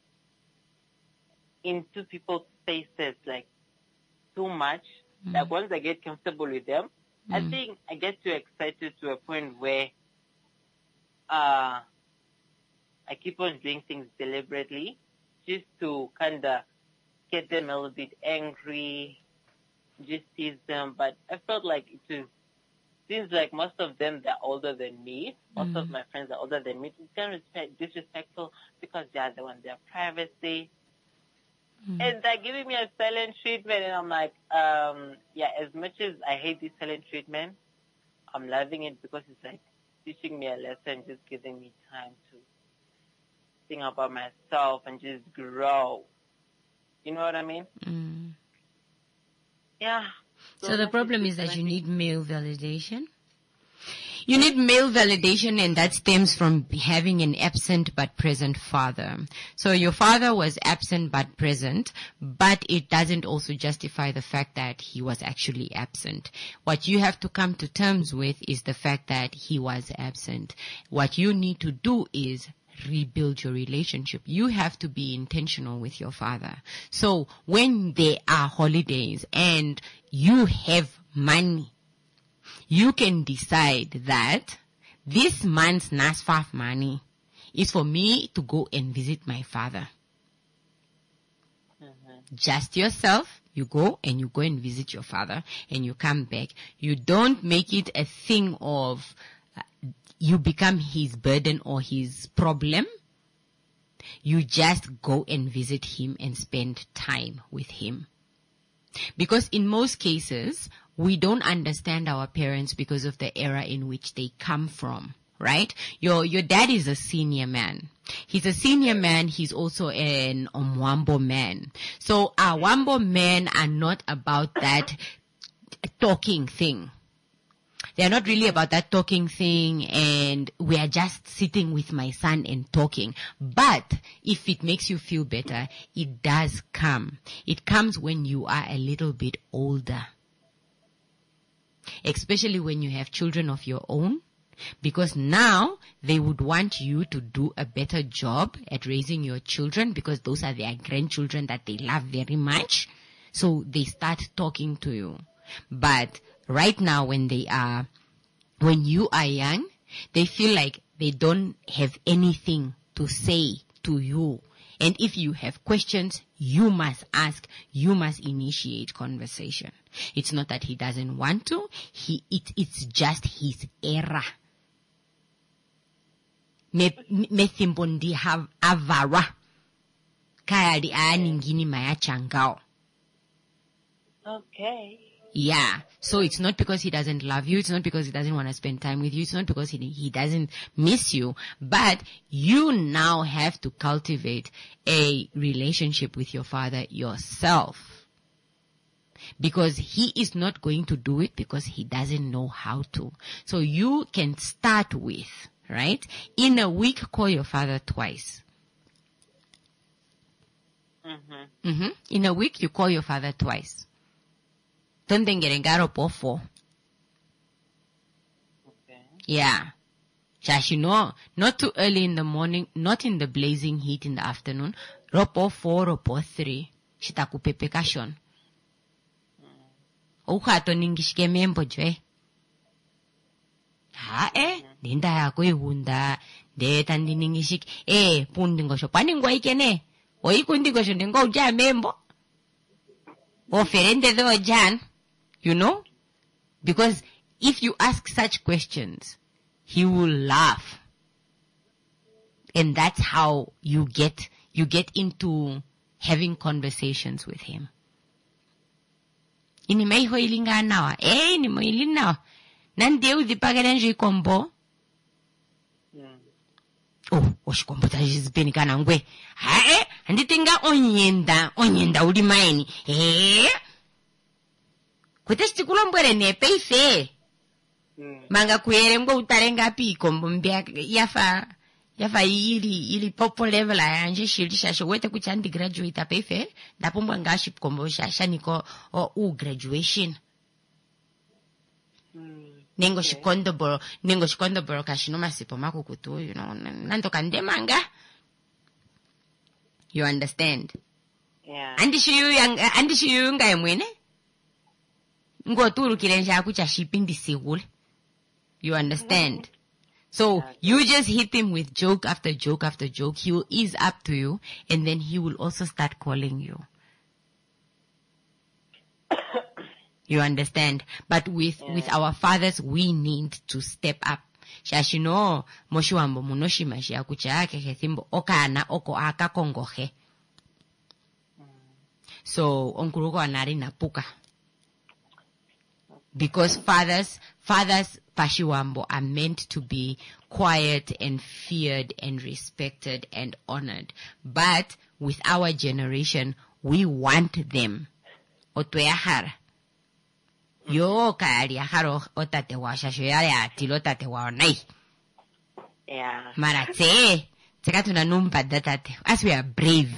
into people's faces, like, too much. Mm. Like, once I get comfortable with them, I Mm. think I get too excited to a point where, uh, I keep on doing things deliberately just to kind of get them a little bit angry, just tease them. But I felt like it was, seems like most of them, they're older than me. Most Mm. of my friends are older than me. It's kind of disrespectful because they are the ones, their privacy. Mm. And they're giving me a silent treatment, and I'm like, um, yeah, as much as I hate this silent treatment, I'm loving it because it's like teaching me a lesson, just giving me time to think about myself and just grow. You know what I mean? Mm. Yeah. So the that's problem it. is that And I you think- need male validation. You need male validation, and that stems from having an absent but present father. So your father was absent but present, but it doesn't also justify the fact that he was actually absent. What you have to come to terms with is the fact that he was absent. What you need to do is rebuild your relationship. You have to be intentional with your father. So when there are holidays and you have money, you can decide that this month's NASFAF money is for me to go and visit my father. Mhm. Just yourself, you go and you go and visit your father and you come back. You don't make it a thing of uh, you become his burden or his problem. You just go and visit him and spend time with him. Because in most cases, we don't understand our parents because of the era in which they come from, right? Your, your dad is a senior man. He's a senior man. He's also an Omwambo man. So our Wambo men are not about that talking thing. They are not really about that talking thing, and we are just sitting with my son and talking. But if it makes you feel better, it does come. It comes when you are a little bit older. Especially when you have children of your own. Because now they would want you to do a better job at raising your children, because those are their grandchildren that they love very much. So they start talking to you. But right now, when they are, when you are young, they feel like they don't have anything to say to you. And if you have questions, you must ask, you must initiate conversation. It's not that he doesn't want to, he, it, it's just his era. Me, me thimbondi have avara. Kaya di aningini maya changao. Okay. Yeah. So it's not because he doesn't love you. It's not because he doesn't want to spend time with you. It's not because he, he doesn't miss you. But you now have to cultivate a relationship with your father yourself. Because he is not going to do it because he doesn't know how to. So you can start with, right? In a week, call your father twice. Mm-hmm. Mm-hmm. In a week, you call your father twice. Don't think getting got up or four. Okay. Yeah. Just, you know, not too early in the morning, not in the blazing heat in the afternoon. Ropo four, ropo three. Shitakupepeka shon. Ukato ningishike membo jwe. Ha eh, ninda yako ihunda. De tandi ningishike. Eh, pundingo sho. Paningwa ikene. O ikundingo sho ningo uja membo. O ferende do jan. You know? Because if you ask such questions, he will laugh. And that's how you get, you get into having conversations with him. Ini mai ho ilinga nawa. Eh, ni mo ilin nawa. Nande u di pagaren ji kombo. Oh, oshikombo ta jizipeni kana ngwe. Ha eh, anditinga onyenda, onyenda uli maini. Eh? Kwete chikulombwere ne peife. Manga kuyere mbo utarenga pi kombo mbia yafa yafa ili ili popo level anje shili shasho wete kuchandi graduate peife ndapo mbanga ship kombo shasha niko o u graduation. Nengo shikondo boro, nengo shikondo boro kashino masipo mako kutu, you know, nanto kande manga. You understand? Yeah. Andi shiyu yang, andi shiyu nga mwene? Ngo turu kilenja kucha shipindi sigul. You understand? So, you just hit him with joke after joke after joke. He will ease up to you, and then he will also start calling you. You understand? But with, yeah. with our fathers, we need to step up. Shashino, moshuambo munoshima shia kuchake kethimbo okana oko aka kongohe. So, onkuruko anari napuka. Because fathers, fathers, pashiwambo, are meant to be quiet and feared and respected and honored. But with our generation, we want them. Otwehara. Yo kari haro otate wa shasho yale atilo tate wa nai. Yeah. Maratse, tseka tunanumpa datate. As we are brave.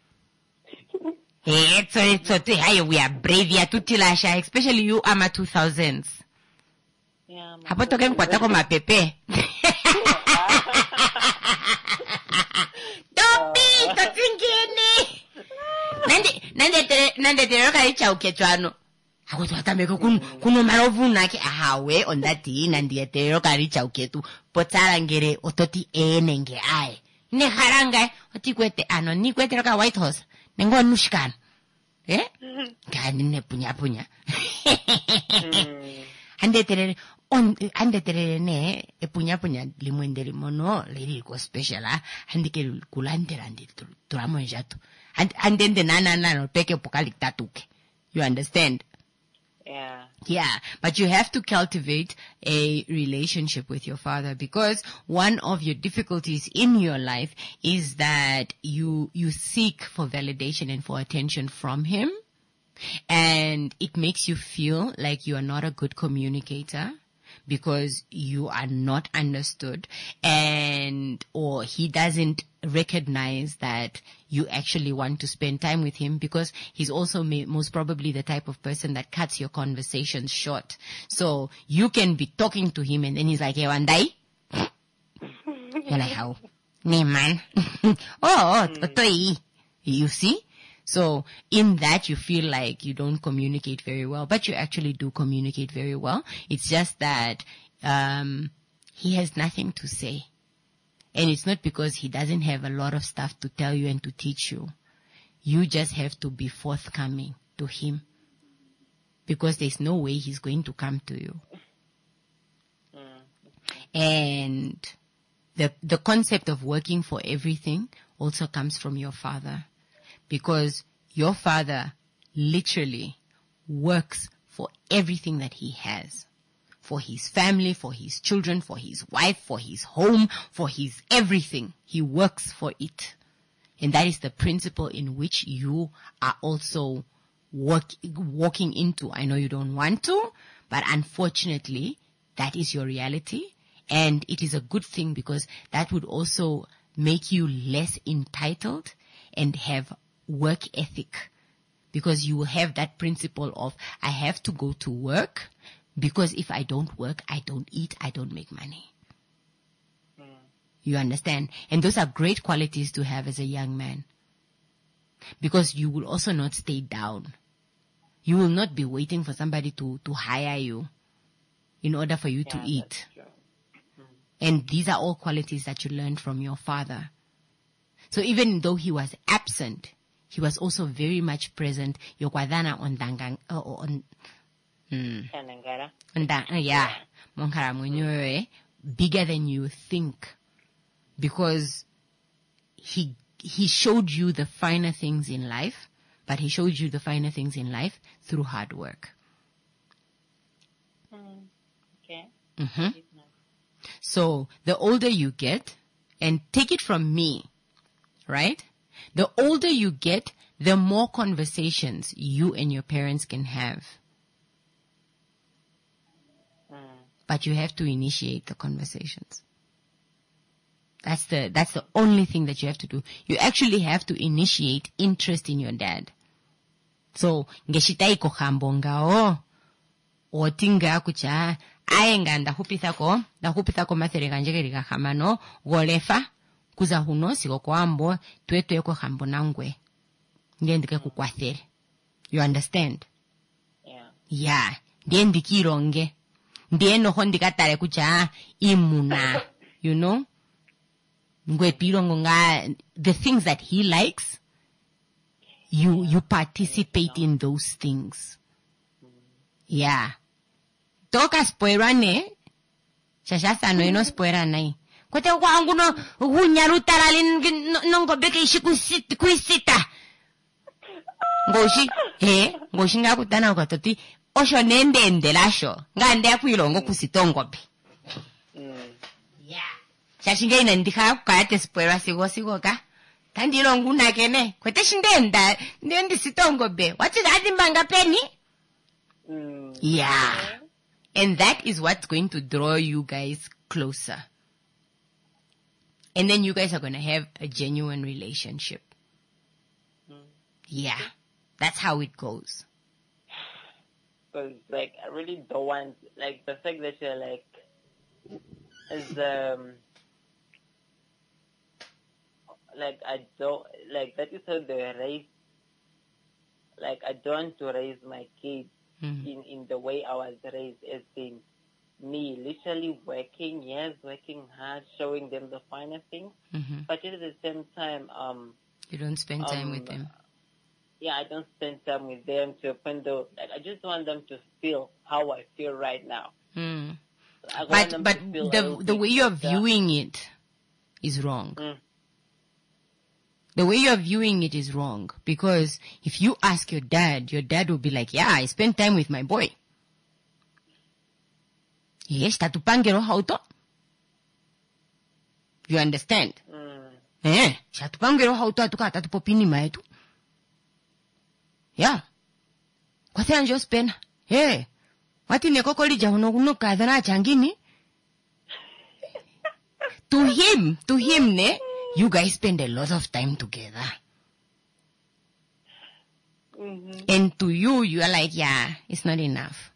Eh, so it's so hey, we are brave ya tutilasha, especially you ama two thousands. Yeah. Hapo toke mkwata ko mapepe. Topi, totingini. Nande nande tere nande tere kari chauketwano. Ako tuatameko kun kuno marovu nake ahawe on that day nandi etero kari chauketu potara ngere ototi enenge ai ne haranga oti kwete ano ni kwete ka White House nengo nushkan eh gani ne punya punya ande tere on ande tere ne e punya punya limwende limono liri ko special ah ande ke kulantera ande turamo jato ande ande nana nana peke pokalik tatuke. You understand? Yeah. Yeah, but you have to cultivate a relationship with your father, because one of your difficulties in your life is that you, you seek for validation and for attention from him. And it makes you feel like you are not a good communicator because you are not understood, and, or he doesn't recognize that you actually want to spend time with him, because he's also may, most probably the type of person that cuts your conversations short. So you can be talking to him and then he's like, hey, one day. You're like, how? Nee, man. oh, oh, you see? So in that you feel like you don't communicate very well, but you actually do communicate very well. It's just that, um, he has nothing to say. And it's not because he doesn't have a lot of stuff to tell you and to teach you. You just have to be forthcoming to him, because there's no way he's going to come to you. And the, the concept of working for everything also comes from your father. Because your father literally works for everything that he has. For his family, for his children, for his wife, for his home, for his everything. He works for it. And that is the principle in which you are also work, walking into. I know you don't want to, but unfortunately, that is your reality. And it is a good thing, because that would also make you less entitled and have work ethic, because you will have that principle of, I have to go to work, because if I don't work, I don't eat, I don't make money. Mm. You understand? And those are great qualities to have as a young man, because you will also not stay down. You will not be waiting for somebody to, to hire you in order for you yeah, to eat. Mm. And these are all qualities that you learned from your father. So even though he was absent, he was also very much present. Yokwadana on dangang, uh, on, mm, on da, uh, yeah, bigger than you think, because he, he showed you the finer things in life, but he showed you the finer things in life through hard work. Mm. Okay. Mm-hmm. So the older you get, and take it from me, right? The older you get, the more conversations you and your parents can have. Mm. But you have to initiate the conversations. That's the, that's the only thing that you have to do. You actually have to initiate interest in your dad. So, ngeshita iko hambonga o, o tinga kucha, aenga ndahupitha ko, ndahupitha ko mathere kanjegeri ka hamano, golefa, kuza huno, siko ko ambo, tuetu eko hambo nangwe. Ndendike kukwathere. You understand? Yeah. Yeah. Ndendiki ronge. Ndeno hondika tare kucha, imuna. You know? Ngwe pirongo nga, the things that he likes, you, you participate in those things. Yeah. Toka spoira ne, shashasa no ino spoira nai. Kote wangu no, hunyaru taralin, nongo beke ishi kuisita. Ngoshi, he, ngoshi nga kutana ukatoti, osho nende endelasho, nga ande apuilongo kusitongo bi. Yeah. Shashinga inandika kukayate spoira sigo sigo ka. Tandilo nguna kene, kwete shindenda, ndendi sitongo be. What's it adimbanga penny? Mm. Yeah. And that is what's going to draw you guys closer. And then you guys are going to have a genuine relationship. Mm. Yeah. That's how it goes. Because, like, I really don't want, like, the fact that you're, like, is, um, like, I don't, like, that is how they raise, like, I don't want to raise my kids mm-hmm. in, in the way I was raised, as in me literally working, yes, working hard, showing them the finer things, mm-hmm. but at the same time, um, you don't spend time um, with them. Yeah, I don't spend time with them to a point though, like, I just want them to feel how I feel right now. Mm. I want But, them but to feel the, the way you're viewing it is wrong. Mm. The way you're viewing it is wrong. Because if you ask your dad, your dad will be like, yeah, I spend time with my boy. Yes, tatupangero hauto. You understand? Mm. Eh, tatupangero hauto atuka tatupopini maetu. Yeah. Kwa the anjo spend. Hey. Wati nekokoli jahuno kuno kadana changini. To him, to him ne, you guys spend a lot of time together. Mm-hmm. And to you, you are like, yeah, it's not enough.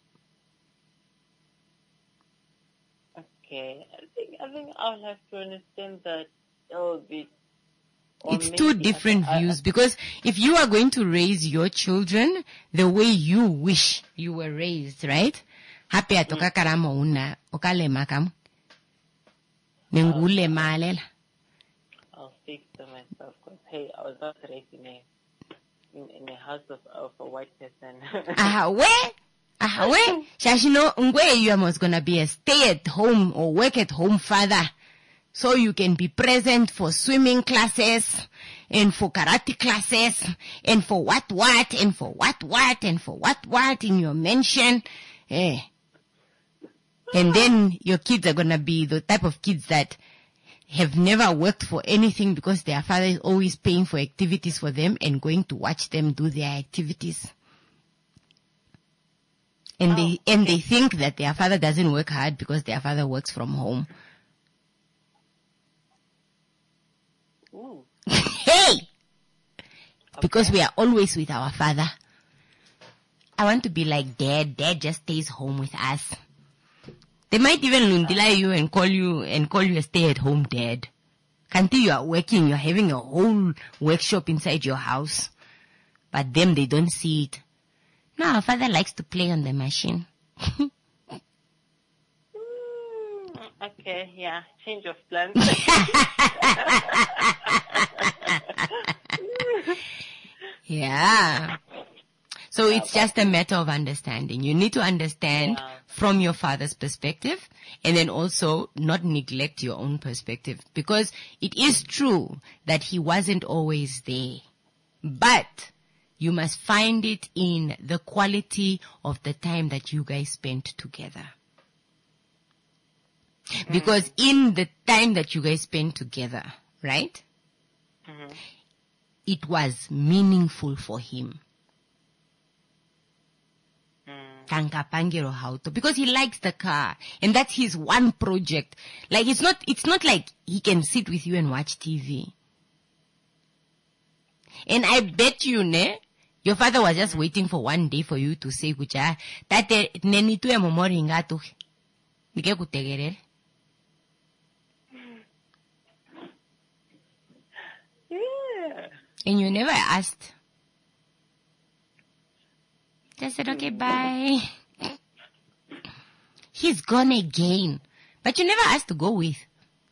Okay. I think, I think I'll have to understand that a little bit. It's two different I, views I, because if you are going to raise your children the way you wish you were raised, right? Happy atoka karamo una, okale makam. Nengule malela. I'll speak to myself because, hey, I was not raised in a, in, in a house of, of a white person. Ah, where? Ah, where? Shashino, ngwe, you are gonna be a stay at home or work at home father. So you can be present for swimming classes and for karate classes and for what what and for what what and for what what in your mansion. Eh. And then your kids are gonna be the type of kids that have never worked for anything because their father is always paying for activities for them and going to watch them do their activities. And oh, they, okay. and they think that their father doesn't work hard because their father works from home. Ooh. Hey! Okay. Because we are always with our father. I want to be like dad. Dad just stays home with us. They might even lundila you and call you and call you a stay-at-home dad. Can't you are working, you're having a whole workshop inside your house. But them, they don't see it. No, our father likes to play on the machine. mm, okay, yeah, change of plans. Yeah. So it's just a matter of understanding. You need to understand Yeah. from your father's perspective, and then also not neglect your own perspective, because it is true that he wasn't always there, but you must find it in the quality of the time that you guys spent together. Because in the time that you guys spent together, right? Mhm. It was meaningful for him. Tankapangero hauto, because he likes the car, and that's his one project. Like, it's not, it's not like he can sit with you and watch T V. And I bet you, ne, your father was just waiting for one day for you to say, kucha, tate, neni tu ya momori ngatu. Nike kutegerere. Yeah. And you never asked. Just said, okay, bye. He's gone again. But you never asked to go with.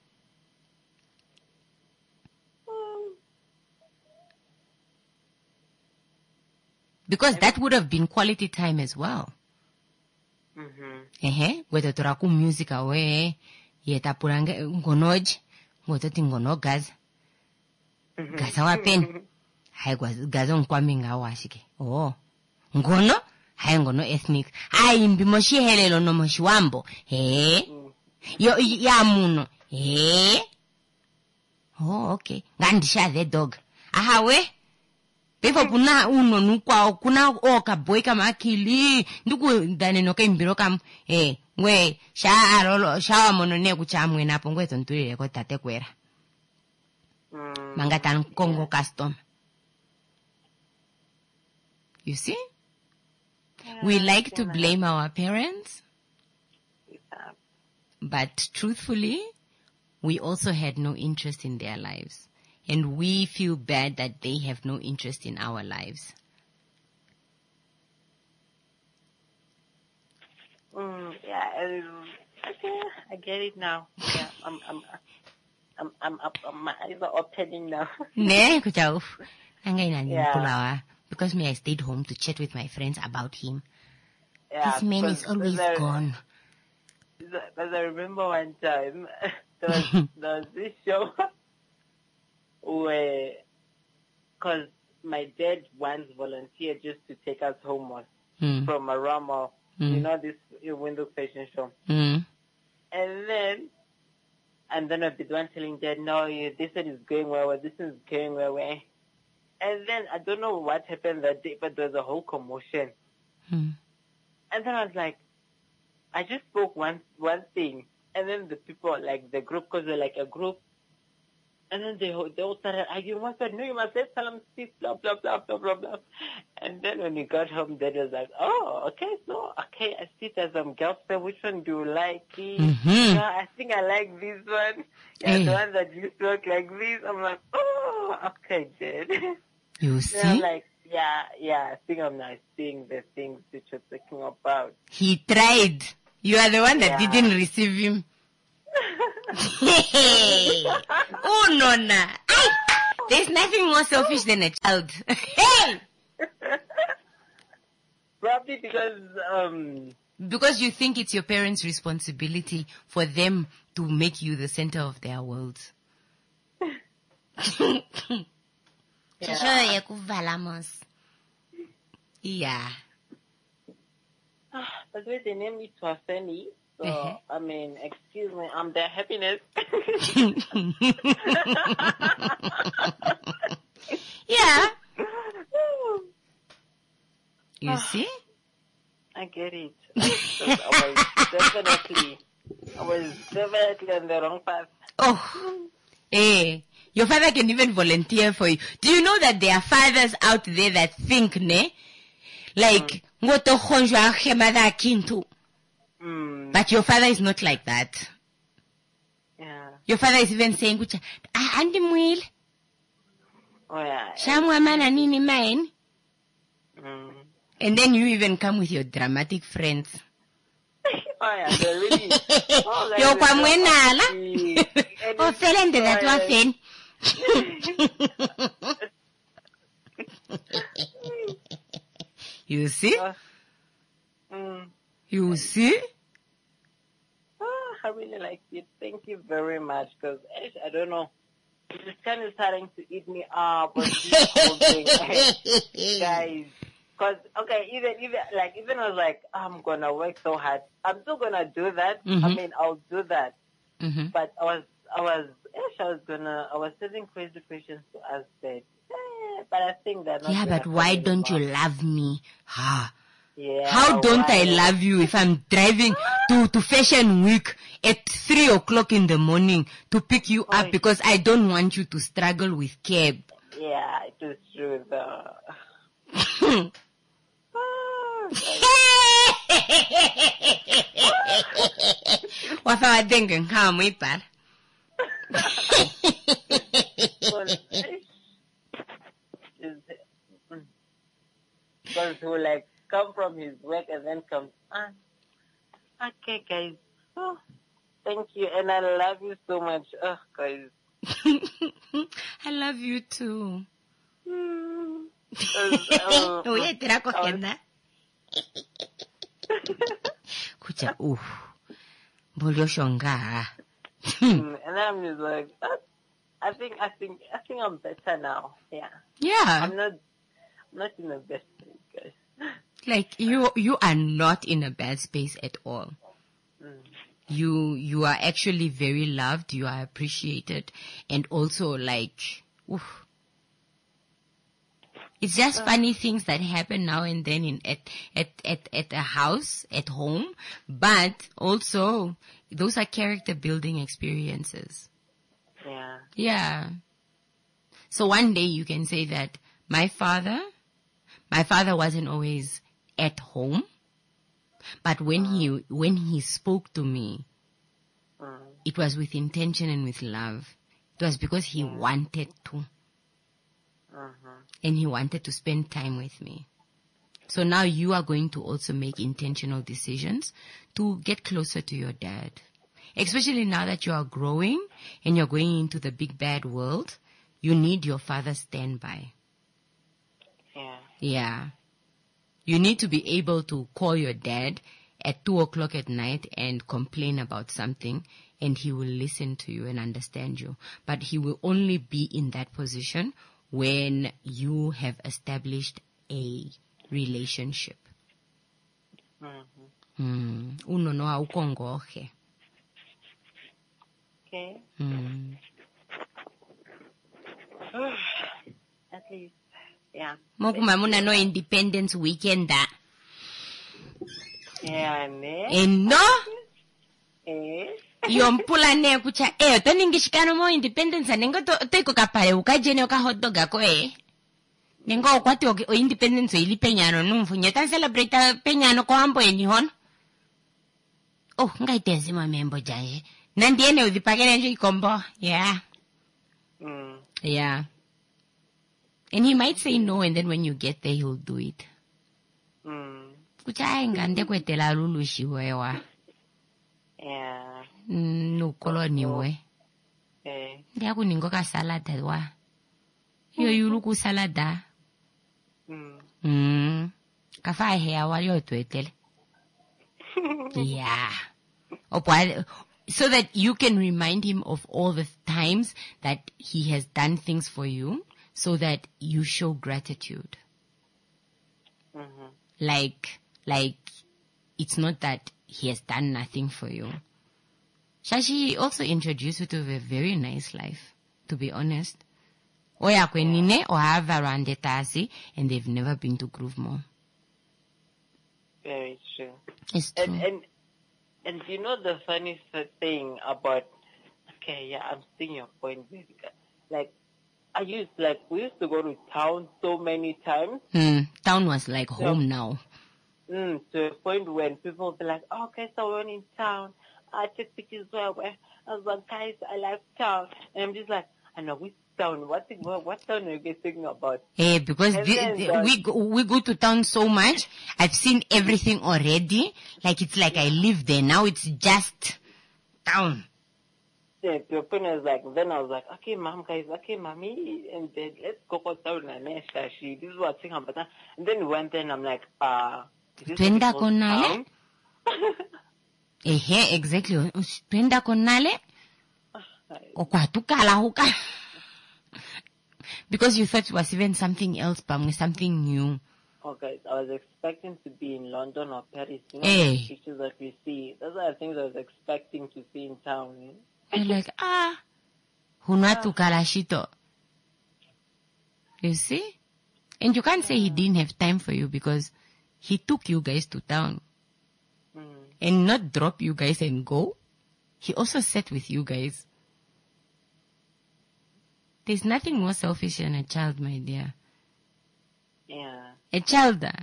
Because that would have been quality time as well. Mm-hmm. Ehe, whether turaku music away, yeta purange ngonoj, ngoto tingono gaz. Gaza wapen. Hai gaza nkwami ngawa shike. Oh. Ngono? Hai ngono ethnic. Hai mbimoshi helelo no moshiwambo. He? Yo, ya muno. He? Oh, okay. Ngandisha the dog. Aha we? Befo puna uno nukwa kuna oka boy kama akili. Nduku dane no kembiro kam. Eh, we, sha arolo, sha mono ne kuchamwe na pongwe tonturi ko tate kwera. Mangatan Congo custom. You see? We like to blame our parents, but truthfully, we also had no interest in their lives. And we feel bad that they have no interest in our lives. Mm, yeah, um, okay, I get it now. Yeah, I'm, I'm, I'm, I'm, up, my eyes are opening now. Ne, kuchauf. Angay na Yeah. pulawa. Because me, I stayed home to chat with my friends about him. Yeah, This man is because always there- gone. Because I remember one time, there was, there was this show where, because my dad once volunteered just to take us homework Mm. from Aramo, Mm. you know, this window fashion show. Mm. And then, and then I'd be the one telling dad, no, you, this one is going well, this one is going well. well. And then, I don't know what happened that day, but there was a whole commotion. Mm. And then I was like, I just spoke one one thing, and then the people, like the group, because we're like a group, and then they they all started arguing. One said, no, you must say Salam speak, blah, blah, blah, blah, blah, blah. And then when we got home, Dad was like, oh, okay, so, okay, I see there's some girls there. Which one do you like? Mhm. Yeah, I think I like this one. Yeah, Eh. the one that used to look like this. I'm like, oh, okay, Dad. You Then I'm see? like, yeah, yeah, I think I'm not seeing the things that you're talking about. He tried. You are the one that Yeah. didn't receive him. Hey. Oh, no, no. Ay, there's nothing more selfish than a child. Hey! Probably because, um, Because you think it's your parents' responsibility for them to make you the center of their world. Yeah. Yeah. By the way, they named me Twafeni. So, Uh-huh. I mean, excuse me, I'm their happiness. Yeah. You see? I get it. I was definitely, I was definitely on the wrong path. Oh. Hey. Your father can even volunteer for you. Do you know that there are fathers out there that think, ne? Like, ngoto khonjwa khemada kintu. Mm, But your father is not like that. yeah. Your father is even saying, "Kucha, ah, andi mwil, Oh, yeah. shamwa mana nini mine." Mm. And then you even come with your dramatic friends. Oh, yeah, they're really. Oh, like, Yo they're kwa so mwenala. happy. And Oh, it's felende that so- wafen. You see? Uh, mm, You see? oh, I really like it. Thank you very much. Because I don't know, it's kind of starting to eat me up. But this whole thing, guys. Because okay, even even like even I was like, I'm gonna work so hard. I'm still gonna do that. Mm-hmm. I mean, I'll do that. Mm-hmm. But I was I was I was gonna I was setting crazy questions to ask that. Eh, but I think that. Yeah, but why don't you love me? Ha. Yeah. How don't why? I love you if I'm driving to, to Fashion Week at three o'clock in the morning to pick you up Oh, because I don't want you to struggle with cab? Yeah, it is true though. Wafa wadenga nkawa mwipara. Because he will like come from his work and then come, ah, okay guys, oh, thank you and I love you so much, oh guys. I love you too. Mm. Um, Uye tira kokenda. Kucha uh. Bolio shonga. and I'm just like, ah, I think, I think, I think I'm better now. Yeah. Yeah. I'm not, I'm not in the best place, guys. Like you, you are not in a bad space at all. Mm. You, you are actually very loved. You are appreciated, and also like, oof. It's just funny things that happen now and then in at at at at a house at home, but also those are character building experiences. Yeah. Yeah. So one day you can say that my father, my father wasn't always at home, but when he, when he spoke to me, Mm. it was with intention and with love. It was because he wanted to, Mm-hmm. and he wanted to spend time with me. So now you are going to also make intentional decisions to get closer to your dad. Especially now that you are growing and you're going into the big bad world, you need your father's standby. Yeah. Yeah. You need to be able to call your dad at two o'clock at night and complain about something, and he will listen to you and understand you. But he will only be in that position when you have established a relationship. Mm-hmm. Mm. Uno no aukongoje. Okay. Mm. At least, yeah. Mokuma muna no independence weekend da. Yeah, ne? Eno? Eh? Yompula ne kucha eh to ningishikano mo independence nengo to to ikokapale ukajene oka hot dog ako eh. Nengo kwati o independence ili peñano numfunye tan celebrate peñano ko ambo enihon. Oh, ngaitezi mamembo jaye. Nandiene udipagene nje ikombo. Yeah. Mm. Yeah. And he might say no, and then when you get there, he'll do it. Mm. Kucha ngande kwetela lulu shiwewa. Yeah. No koloniwe. Eh. Ndia kuningo ka salad wa. Yo yulu ku salada. Mm. Mm. Kafa hea wa yo twetele. Yeah. Opwa, so that you can remind him of all the times that he has done things for you, so that you show gratitude. Mm-hmm. Like, like, it's not that he has done nothing for you. Shashi also introduced you to a very nice life, to be honest. Oya kwenine or have around the Tasi, and they've never been to Groove Mall. Very true. It's true. And, and, and you know the funny thing about, okay, yeah, I'm seeing your point, Jessica. Like, I used, like, we used to go to town so many times. Mm, town was like home yeah. now. Mm, to a point when people be like, oh, okay, so we're in town. I took pictures where, where I was like, guys, I like town. And I'm just like, I know, which town? What, what, what town are you guys thinking about? Hey, because the, the, we, go, we go to town so much. I've seen everything already. Like, it's like I live there. Now it's just town. the Piophene was like, then I was like, okay, mom, guys, okay, mommy, and then let's go go down and Shashi. This is what's saying about that. And then we went there and I'm like, uh, is this Twenda what it's konale? called? Ehe, exactly. Twenda konale? Okwatukala huka. Because you thought it was even something else, but something new. Oh, guys, I was expecting to be in London or Paris. You know, Hey. the pictures that we see. Those are the things I was expecting to see in town. You're like, ah, hunatukala shito. You see? And you can't say he didn't have time for you because he took you guys to town. Mm. And not drop you guys and go. He also sat with you guys. There's nothing more selfish than a child, my dear. Yeah. A child. uh,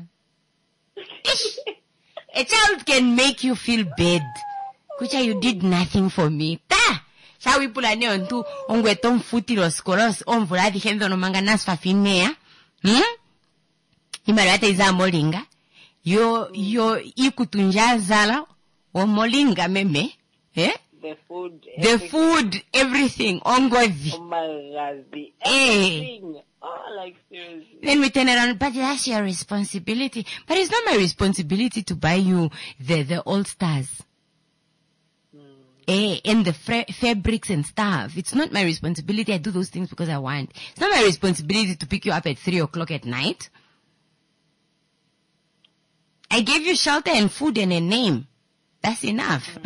A child can make you feel bad. Kucha, you did nothing for me. Ta! Shall we pull a neon to ongweton futilos coros on vula diciendo no manganas fa finea? Hmm? Imarate iza molinga. Yo, yo, ikutunja zala o molinga meme. Eh? The food. The everything. food, everything, ongozi. Oh my God, the Eh. everything. Oh, like seriously. Then we turn around, but that's your responsibility. But it's not my responsibility to buy you the, the old stars. Mm. Eh, and the fra- fabrics and stuff. It's not my responsibility. I do those things because I want. It's not my responsibility to pick you up at three o'clock at night. I gave you shelter and food and a name. That's enough.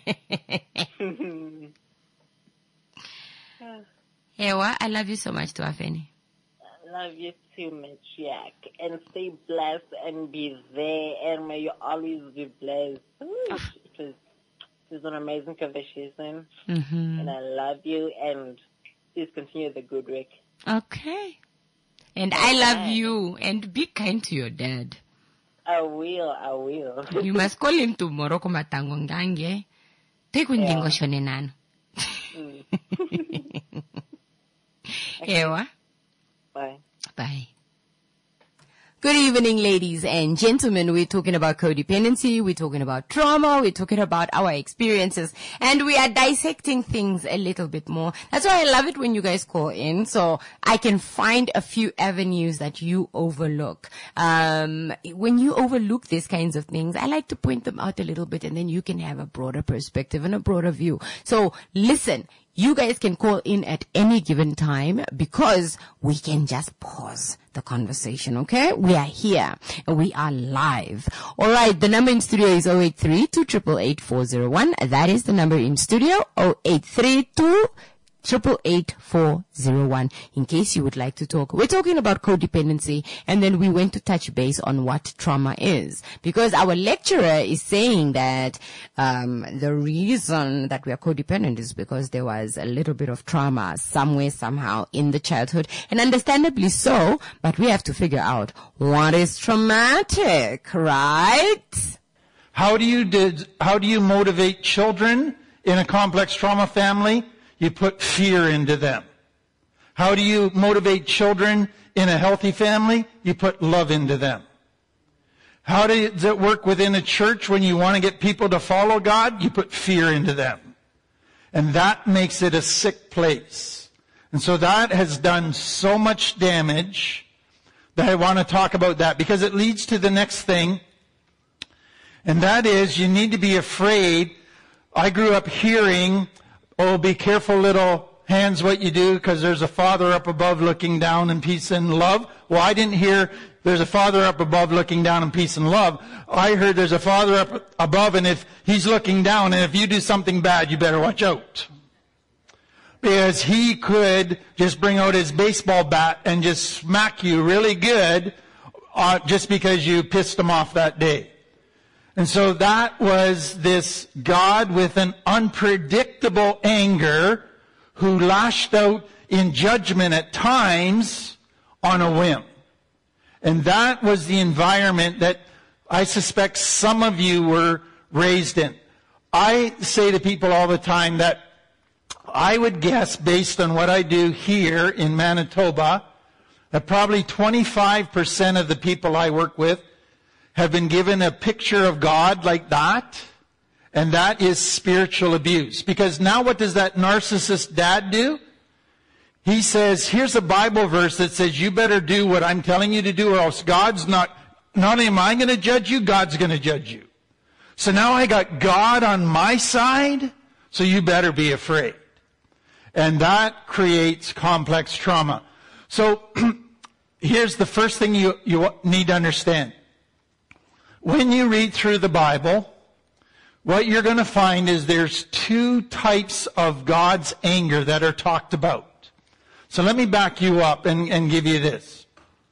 Ewa, I love you so much, Tuafeni. I love you too, Matriarch. And stay blessed and be there. And may you always be blessed. Ooh, it, was, it was an amazing conversation. Mm-hmm. And I love you. And please continue the good work. Okay. And I love Okay. you. And be kind to your dad. I will, I will. You must call him tomorrow kuma tango ngange. Take undingo shone nano. Ewa. Bye. Bye. Good evening, ladies and gentlemen. We're talking about codependency. We're talking about trauma. We're talking about our experiences. And we are dissecting things a little bit more. That's why I love it when you guys call in. So I can find a few avenues that you overlook. Um, when you overlook these kinds of things, I like to point them out a little bit and then you can have a broader perspective and a broader view. So listen. You guys can call in at any given time because we can just pause the conversation, okay? We are here and we are live. All right, the number in studio is zero eight three two eight eight eight four zero one. That is the number in studio, zero eight three two eight eight eight four zero one. In case you would like to talk. We're talking about codependency and then we went to touch base on what trauma is. Because our lecturer is saying that um the reason that we are codependent is because there was a little bit of trauma somewhere, somehow in the childhood. And understandably so, but we have to figure out what is traumatic, right? How do you did, how do you motivate children in a complex trauma family? You put fear into them. How do you motivate children in a healthy family? You put love into them. How does it work within a church when you want to get people to follow God? You put fear into them. And that makes it a sick place. And so that has done so much damage that I want to talk about that because it leads to the next thing. And that is you need to be afraid. I grew up hearing, oh, be careful, little hands, what you do, because there's a Father up above looking down in peace and love. Well, I didn't hear there's a Father up above looking down in peace and love. I heard there's a Father up above, and if He's looking down, and if you do something bad, you better watch out. Because He could just bring out His baseball bat and just smack you really good uh, just because you pissed Him off that day. And so that was this God with an unpredictable anger who lashed out in judgment at times on a whim. And that was the environment that I suspect some of you were raised in. I say to people all the time that I would guess, based on what I do here in Manitoba, that probably twenty-five percent of the people I work with have been given a picture of God like that, And that is spiritual abuse. Because now what does that narcissist dad do? He says, here's a Bible verse that says you better do what I'm telling you to do, or else God's not, not only am I going to judge you, God's going to judge you. So now I got God on my side, so you better be afraid. And that creates complex trauma. So here's the first thing you, you need to understand. When you read through the Bible, what you're going to find is there's two types of God's anger that are talked about. So let me back you up and, and give you this.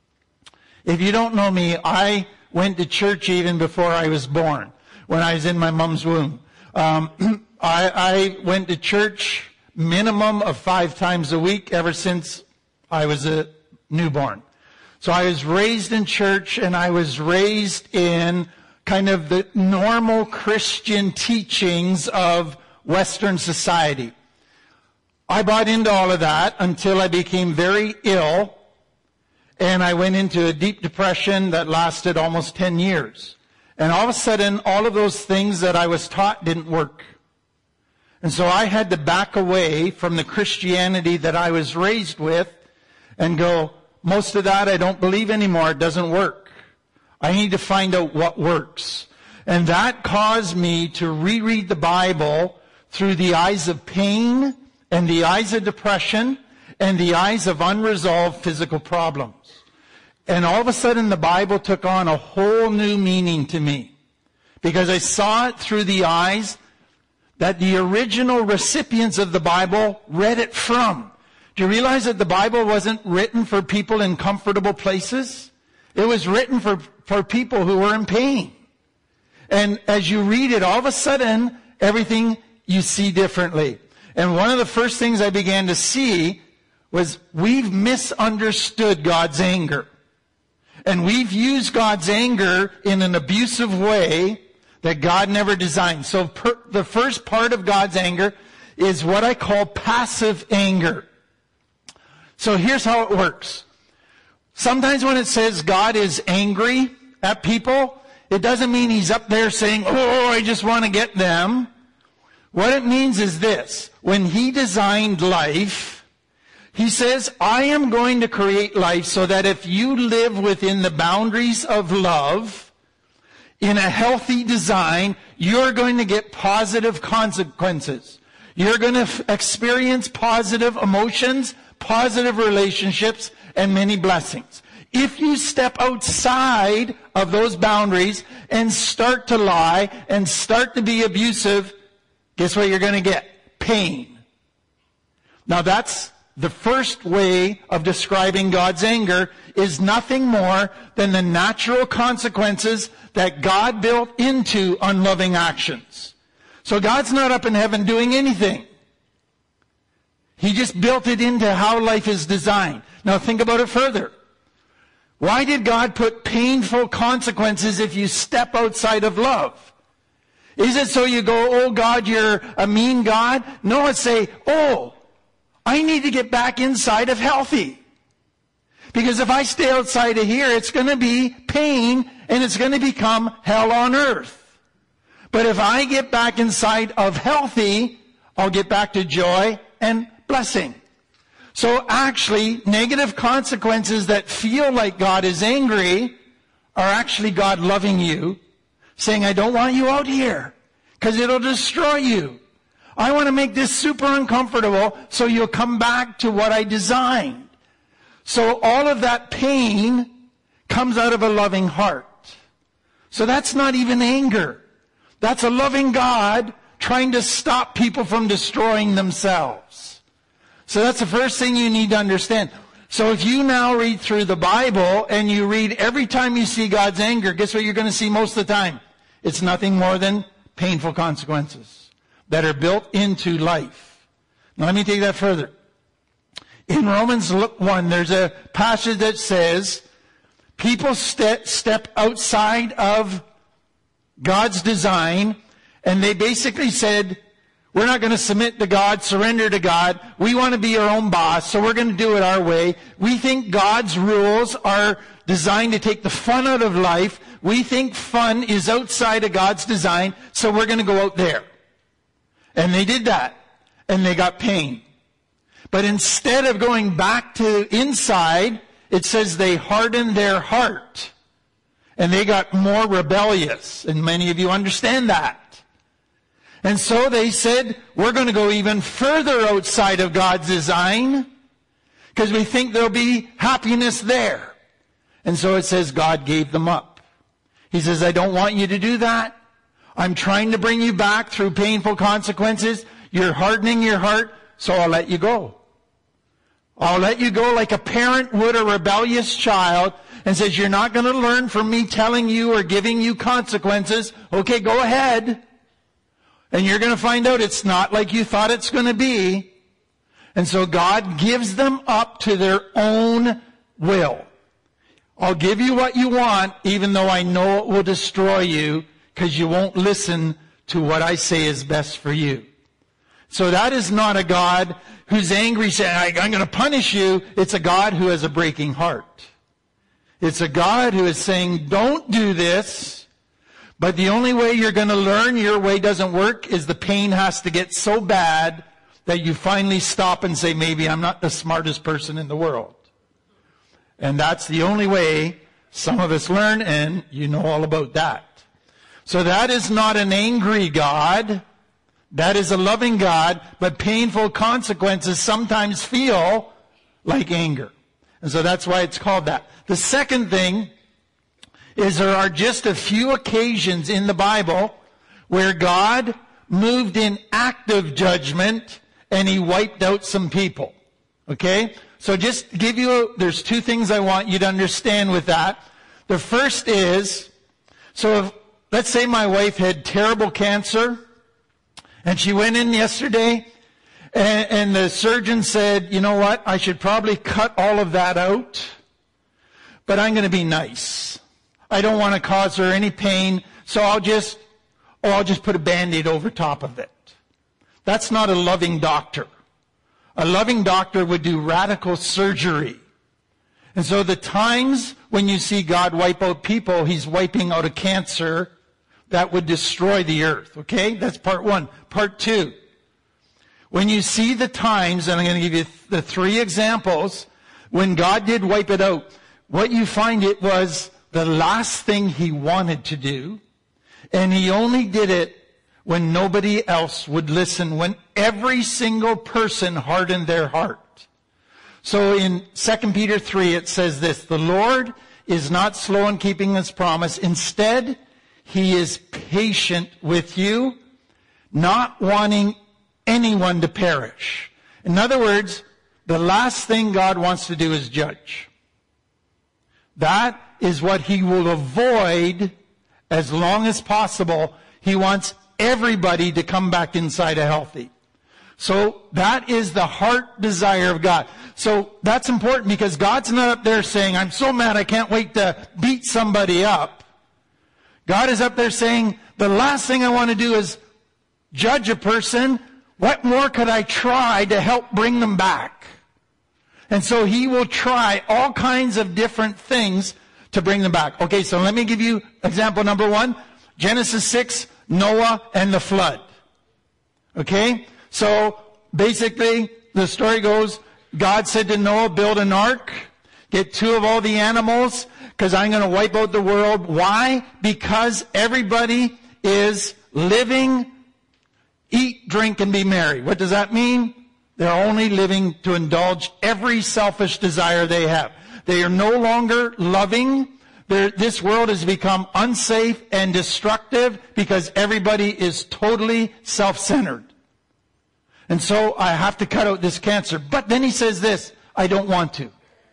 If you don't know me, I went to church even before I was born, when I was in my mom's womb. Um, I, I went to church minimum of five times a week ever since I was a newborn. So I was raised in church, and I was raised in kind of the normal Christian teachings of Western society. I bought into all of that until I became very ill, and I went into a deep depression that lasted almost ten years. And all of a sudden, all of those things that I was taught didn't work. And so I had to back away from the Christianity that I was raised with and go, most of that I don't believe anymore. It doesn't work. I need to find out what works. And that caused me to reread the Bible through the eyes of pain and the eyes of depression and the eyes of unresolved physical problems. And all of a sudden the Bible took on a whole new meaning to me, because I saw it through the eyes that the original recipients of the Bible read it from. Do you realize that the Bible wasn't written for people in comfortable places? It was written for, for people who were in pain. And as you read it, all of a sudden, everything you see differently. And one of the first things I began to see was we've misunderstood God's anger. And we've used God's anger in an abusive way that God never designed. So per, the first part of God's anger is what I call passive anger. So here's how it works. Sometimes when it says God is angry at people, it doesn't mean he's up there saying, oh, I just want to get them. What it means is this. When he designed life, he says, I am going to create life so that if you live within the boundaries of love, in a healthy design, you're going to get positive consequences. You're going to f- experience positive emotions, positive relationships, and many blessings. If you step outside of those boundaries and start to lie and start to be abusive, guess what you're going to get? Pain. Now that's the first way of describing God's anger, is nothing more than the natural consequences that God built into unloving actions. So God's not up in heaven doing anything. He just built it into how life is designed. Now think about it further. Why did God put painful consequences if you step outside of love? Is it so you go, oh God, you're a mean God? No, it's say, oh, I need to get back inside of healthy. Because if I stay outside of here, it's going to be pain and it's going to become hell on earth. But if I get back inside of healthy, I'll get back to joy and blessing. So actually, negative consequences that feel like God is angry are actually God loving you, saying, I don't want you out here because it'll destroy you. I want to make this super uncomfortable so you'll come back to what I designed. So all of that pain comes out of a loving heart. So that's not even anger. That's a loving God trying to stop people from destroying themselves. So that's the first thing you need to understand. So if you now read through the Bible and you read every time you see God's anger, guess what you're going to see most of the time? It's nothing more than painful consequences that are built into life. Now let me take that further. In Romans one, there's a passage that says, people ste- step outside of God's design, and they basically said, we're not going to submit to God, surrender to God. We want to be our own boss, so we're going to do it our way. We think God's rules are designed to take the fun out of life. We think fun is outside of God's design, so we're going to go out there. And they did that, and they got pain. But instead of going back to inside, it says they hardened their heart. And they got more rebellious. And many of you understand that. And so they said, we're going to go even further outside of God's design, because we think there'll be happiness there. And so it says God gave them up. He says, I don't want you to do that. I'm trying to bring you back through painful consequences. You're hardening your heart, so I'll let you go. I'll let you go like a parent would a rebellious child, and says, you're not going to learn from me telling you or giving you consequences. Okay, go ahead. And you're going to find out it's not like you thought it's going to be. And so God gives them up to their own will. I'll give you what you want, even though I know it will destroy you, because you won't listen to what I say is best for you. So that is not a God who's angry saying, I'm going to punish you. It's a God who has a breaking heart. It's a God who is saying, don't do this. But the only way you're going to learn your way doesn't work is the pain has to get so bad that you finally stop and say, maybe I'm not the smartest person in the world. And that's the only way some of us learn, and you know all about that. So that is not an angry God. That is a loving God, but painful consequences sometimes feel like anger. And so that's why it's called that. The second thing is there are just a few occasions in the Bible where God moved in active judgment and he wiped out some people. Okay? So just give you, there's two things I want you to understand with that. The first is, so if, let's say my wife had terrible cancer, and she went in yesterday, and, and the surgeon said, you know what, I should probably cut all of that out, but I'm going to be nice. I don't want to cause her any pain, so I'll just, or I'll just put a Band-Aid over top of it. That's not a loving doctor. A loving doctor would do radical surgery. And so the times when you see God wipe out people, he's wiping out a cancer that would destroy the earth. Okay? That's part one. Part two. When you see the times, and I'm going to give you the three examples, when God did wipe it out, what you find it was the last thing he wanted to do, and he only did it when nobody else would listen, when every single person hardened their heart. So in Second Peter three, it says this, the Lord is not slow in keeping his promise. Instead, he is patient with you, not wanting anyone to perish. In other words, the last thing God wants to do is judge. That is what he will avoid as long as possible. He wants everybody to come back inside a healthy. So that is the heart desire of God. So that's important because God's not up there saying, I'm so mad I can't wait to beat somebody up. God is up there saying, the last thing I want to do is judge a person. What more could I try to help bring them back? And so he will try all kinds of different things to bring them back. Okay, so let me give you example number one. Genesis six, Noah and the flood. Okay? So basically, the story goes, God said to Noah, build an ark, get two of all the animals, because I'm going to wipe out the world. Why? Because everybody is living, eat, drink, and be merry. What does that mean? They're only living to indulge every selfish desire they have. They are no longer loving. They're, this world has become unsafe and destructive because everybody is totally self-centered. And so I have to cut out this cancer. But then he says this, I don't want to.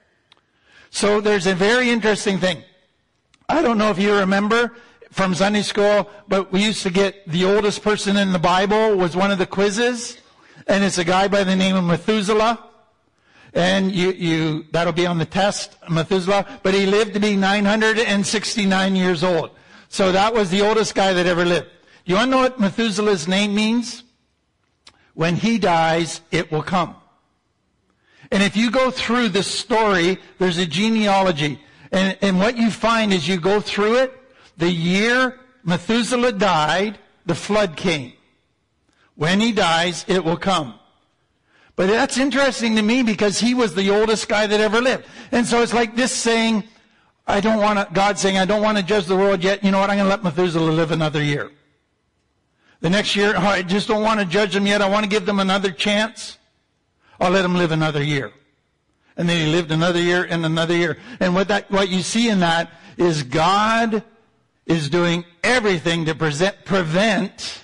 So there's a very interesting thing. I don't know if you remember from Sunday school, but we used to get the oldest person in the Bible was one of the quizzes. And it's a guy by the name of Methuselah. And you, you, that'll be on the test, Methuselah. But he lived to be nine hundred sixty-nine years old. So that was the oldest guy that ever lived. You want to know what Methuselah's name means? When he dies, it will come. And if you go through the story, there's a genealogy. And, and what you find as you go through it, The year Methuselah died, the flood came. When he dies, it will come. But that's interesting to me because he was the oldest guy that ever lived. And so it's like this saying, I don't want to, God saying, I don't want to judge the world yet. You know what? I'm going to let Methuselah live another year. The next year, oh, I just don't want to judge them yet. I want to give them another chance. I'll let them live another year. And then he lived another year and another year. And what that, what you see in that is God is doing everything to present, prevent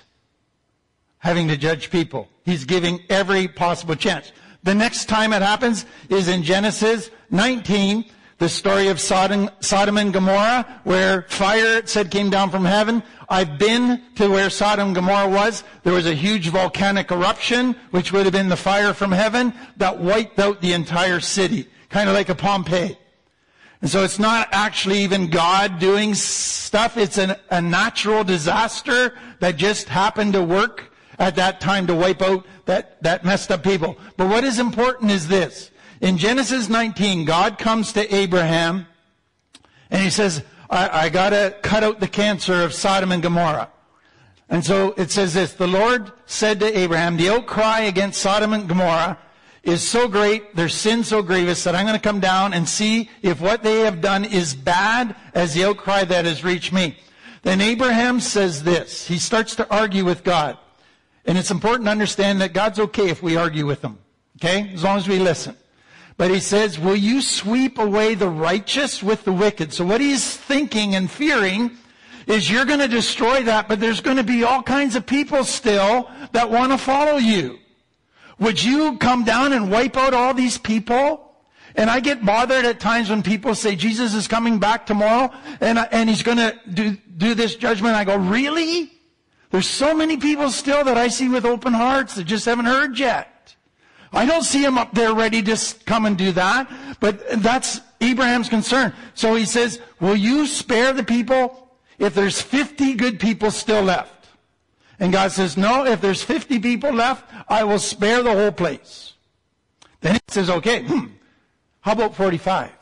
having to judge people. He's giving every possible chance. The next time it happens is in Genesis nineteen, the story of Sodom, Sodom and Gomorrah, where fire, it said, came down from heaven. I've been to where Sodom and Gomorrah was. There was a huge volcanic eruption, which would have been the fire from heaven, that wiped out the entire city, kind of like a Pompeii. And so it's not actually even God doing stuff. It's an, a natural disaster that just happened to work at that time to wipe out that, that messed up people. But what is important is this. In Genesis nineteen, God comes to Abraham and he says, I, I gotta cut out the cancer of Sodom and Gomorrah. And so it says this, the Lord said to Abraham, the outcry against Sodom and Gomorrah is so great, their sin so grievous, that I'm going to come down and see if what they have done is bad as the outcry that has reached me. Then Abraham says this, he starts to argue with God. And it's important to understand that God's okay if we argue with him. Okay? As long as we listen. But he says, will you sweep away the righteous with the wicked? So what he's thinking and fearing is you're going to destroy that, but there's going to be all kinds of people still that want to follow you. Would you come down and wipe out all these people? And I get bothered at times when people say Jesus is coming back tomorrow and, and he's going to do, do this judgment. I go, really? There's so many people still that I see with open hearts that just haven't heard yet. I don't see him up there ready to come and do that, but that's Abraham's concern. So he says, will you spare the people if there's fifty good people still left? And God says, no, if there's fifty people left, I will spare the whole place. Then he says, okay, hmm, how about forty-five?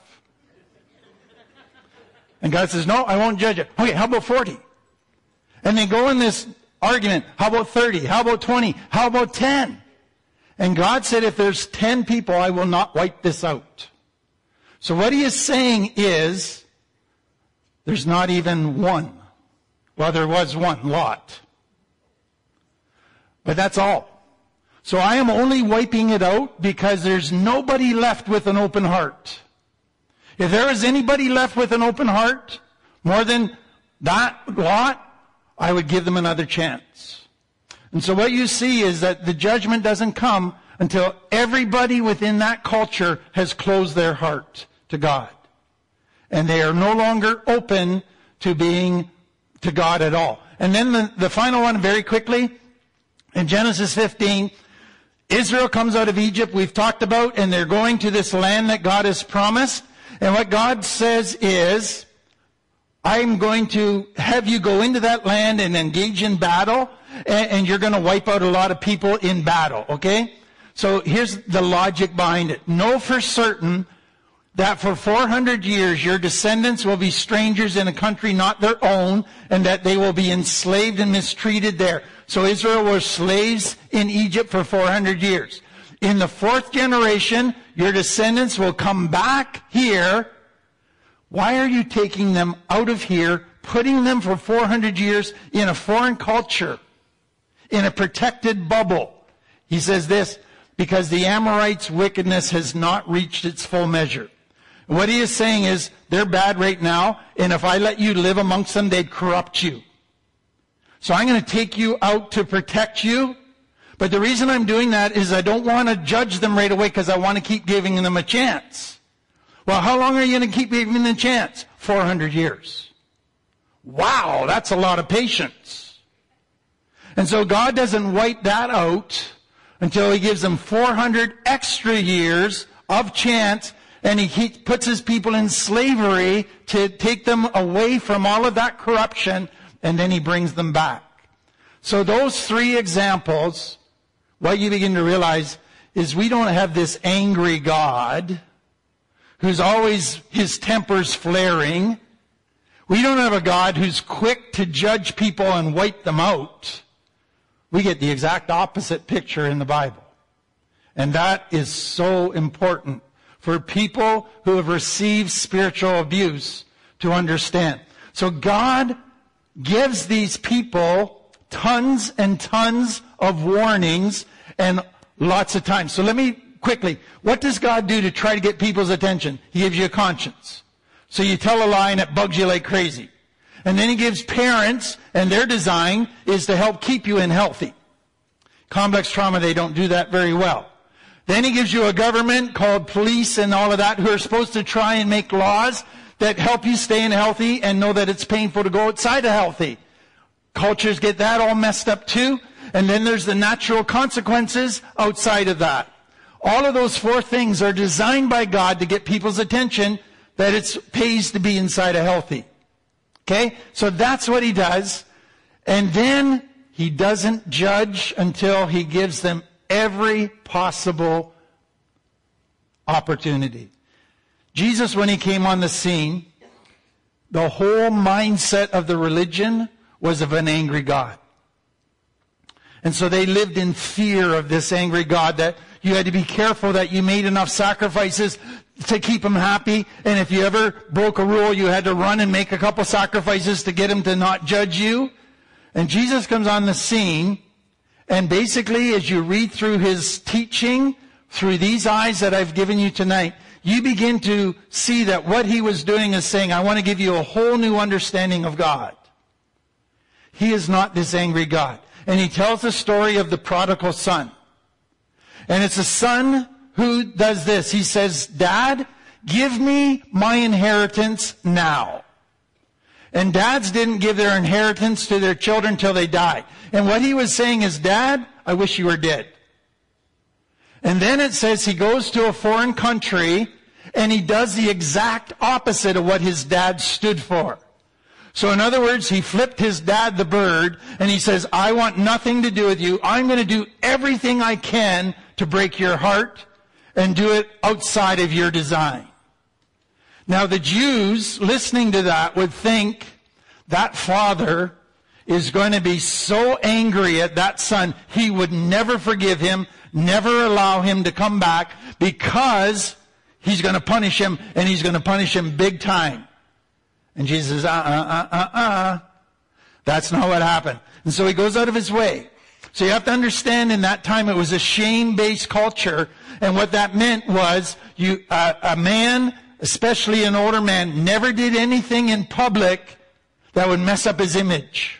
And God says, no, I won't judge it. Okay, how about forty? And they go in this argument. How about thirty? How about twenty? How about ten? And God said, if there's ten people, I will not wipe this out. So what he is saying is, there's not even one. Well, there was one, Lot. But that's all. So I am only wiping it out because there's nobody left with an open heart. If there is anybody left with an open heart, more than that Lot, I would give them another chance. And so what you see is that the judgment doesn't come until everybody within that culture has closed their heart to God. And they are no longer open to being to God at all. And then the, the final one very quickly, in Genesis fifteen, Israel comes out of Egypt, we've talked about, and they're going to this land that God has promised. And what God says is, I'm going to have you go into that land and engage in battle, and, and you're going to wipe out a lot of people in battle, okay? So here's the logic behind it. Know for certain that for four hundred years your descendants will be strangers in a country not their own, and that they will be enslaved and mistreated there. So Israel was slaves in Egypt for four hundred years. In the fourth generation, your descendants will come back here. Why are you taking them out of here, putting them for four hundred years in a foreign culture, in a protected bubble? He says this, because the Amorites' wickedness has not reached its full measure. What he is saying is, they're bad right now, and if I let you live amongst them, they'd corrupt you. So I'm going to take you out to protect you. But the reason I'm doing that is I don't want to judge them right away because I want to keep giving them a chance. Well, how long are you going to keep giving them a chance? four hundred years. Wow, that's a lot of patience. And so God doesn't wipe that out until he gives them four hundred extra years of chance, and he puts his people in slavery to take them away from all of that corruption, and then he brings them back. So those three examples, what you begin to realize is we don't have this angry God who's always, his temper's flaring. We don't have a God who's quick to judge people and wipe them out. We get the exact opposite picture in the Bible. And that is so important for people who have received spiritual abuse to understand. So God gives these people tons and tons of warnings and lots of time. So let me quickly, what does God do to try to get people's attention? He gives you a conscience. So you tell a lie and it bugs you like crazy. And then he gives parents, and their design is to help keep you in healthy. Complex trauma, they don't do that very well. Then he gives you a government called police and all of that who are supposed to try and make laws that help you stay in healthy and know that it's painful to go outside of healthy. Cultures get that all messed up too. And then there's the natural consequences outside of that. All of those four things are designed by God to get people's attention that it pays to be inside of healthy. Okay? So that's what he does. And then he doesn't judge until he gives them every possible opportunity. Jesus, when he came on the scene, the whole mindset of the religion was of an angry God. And so they lived in fear of this angry God, that you had to be careful that you made enough sacrifices to keep him happy. And if you ever broke a rule, you had to run and make a couple sacrifices to get him to not judge you. And Jesus comes on the scene, and basically as you read through his teaching, through these eyes that I've given you tonight, you begin to see that what he was doing is saying, I want to give you a whole new understanding of God. He is not this angry God. And he tells the story of the prodigal son. And it's a son who does this. He says, Dad, give me my inheritance now. And dads didn't give their inheritance to their children till they died. And what he was saying is, Dad, I wish you were dead. And then it says he goes to a foreign country and he does the exact opposite of what his dad stood for. So in other words, he flipped his dad the bird and he says, I want nothing to do with you. I'm going to do everything I can to break your heart and do it outside of your design. Now the Jews listening to that would think that father is going to be so angry at that son, he would never forgive him, never allow him to come back, because he's going to punish him, and he's going to punish him big time. And Jesus says, uh, uh, uh, uh, uh. That's not what happened. And so he goes out of his way. So you have to understand, in that time it was a shame-based culture, and what that meant was you, uh, a man, especially an older man, never did anything in public that would mess up his image.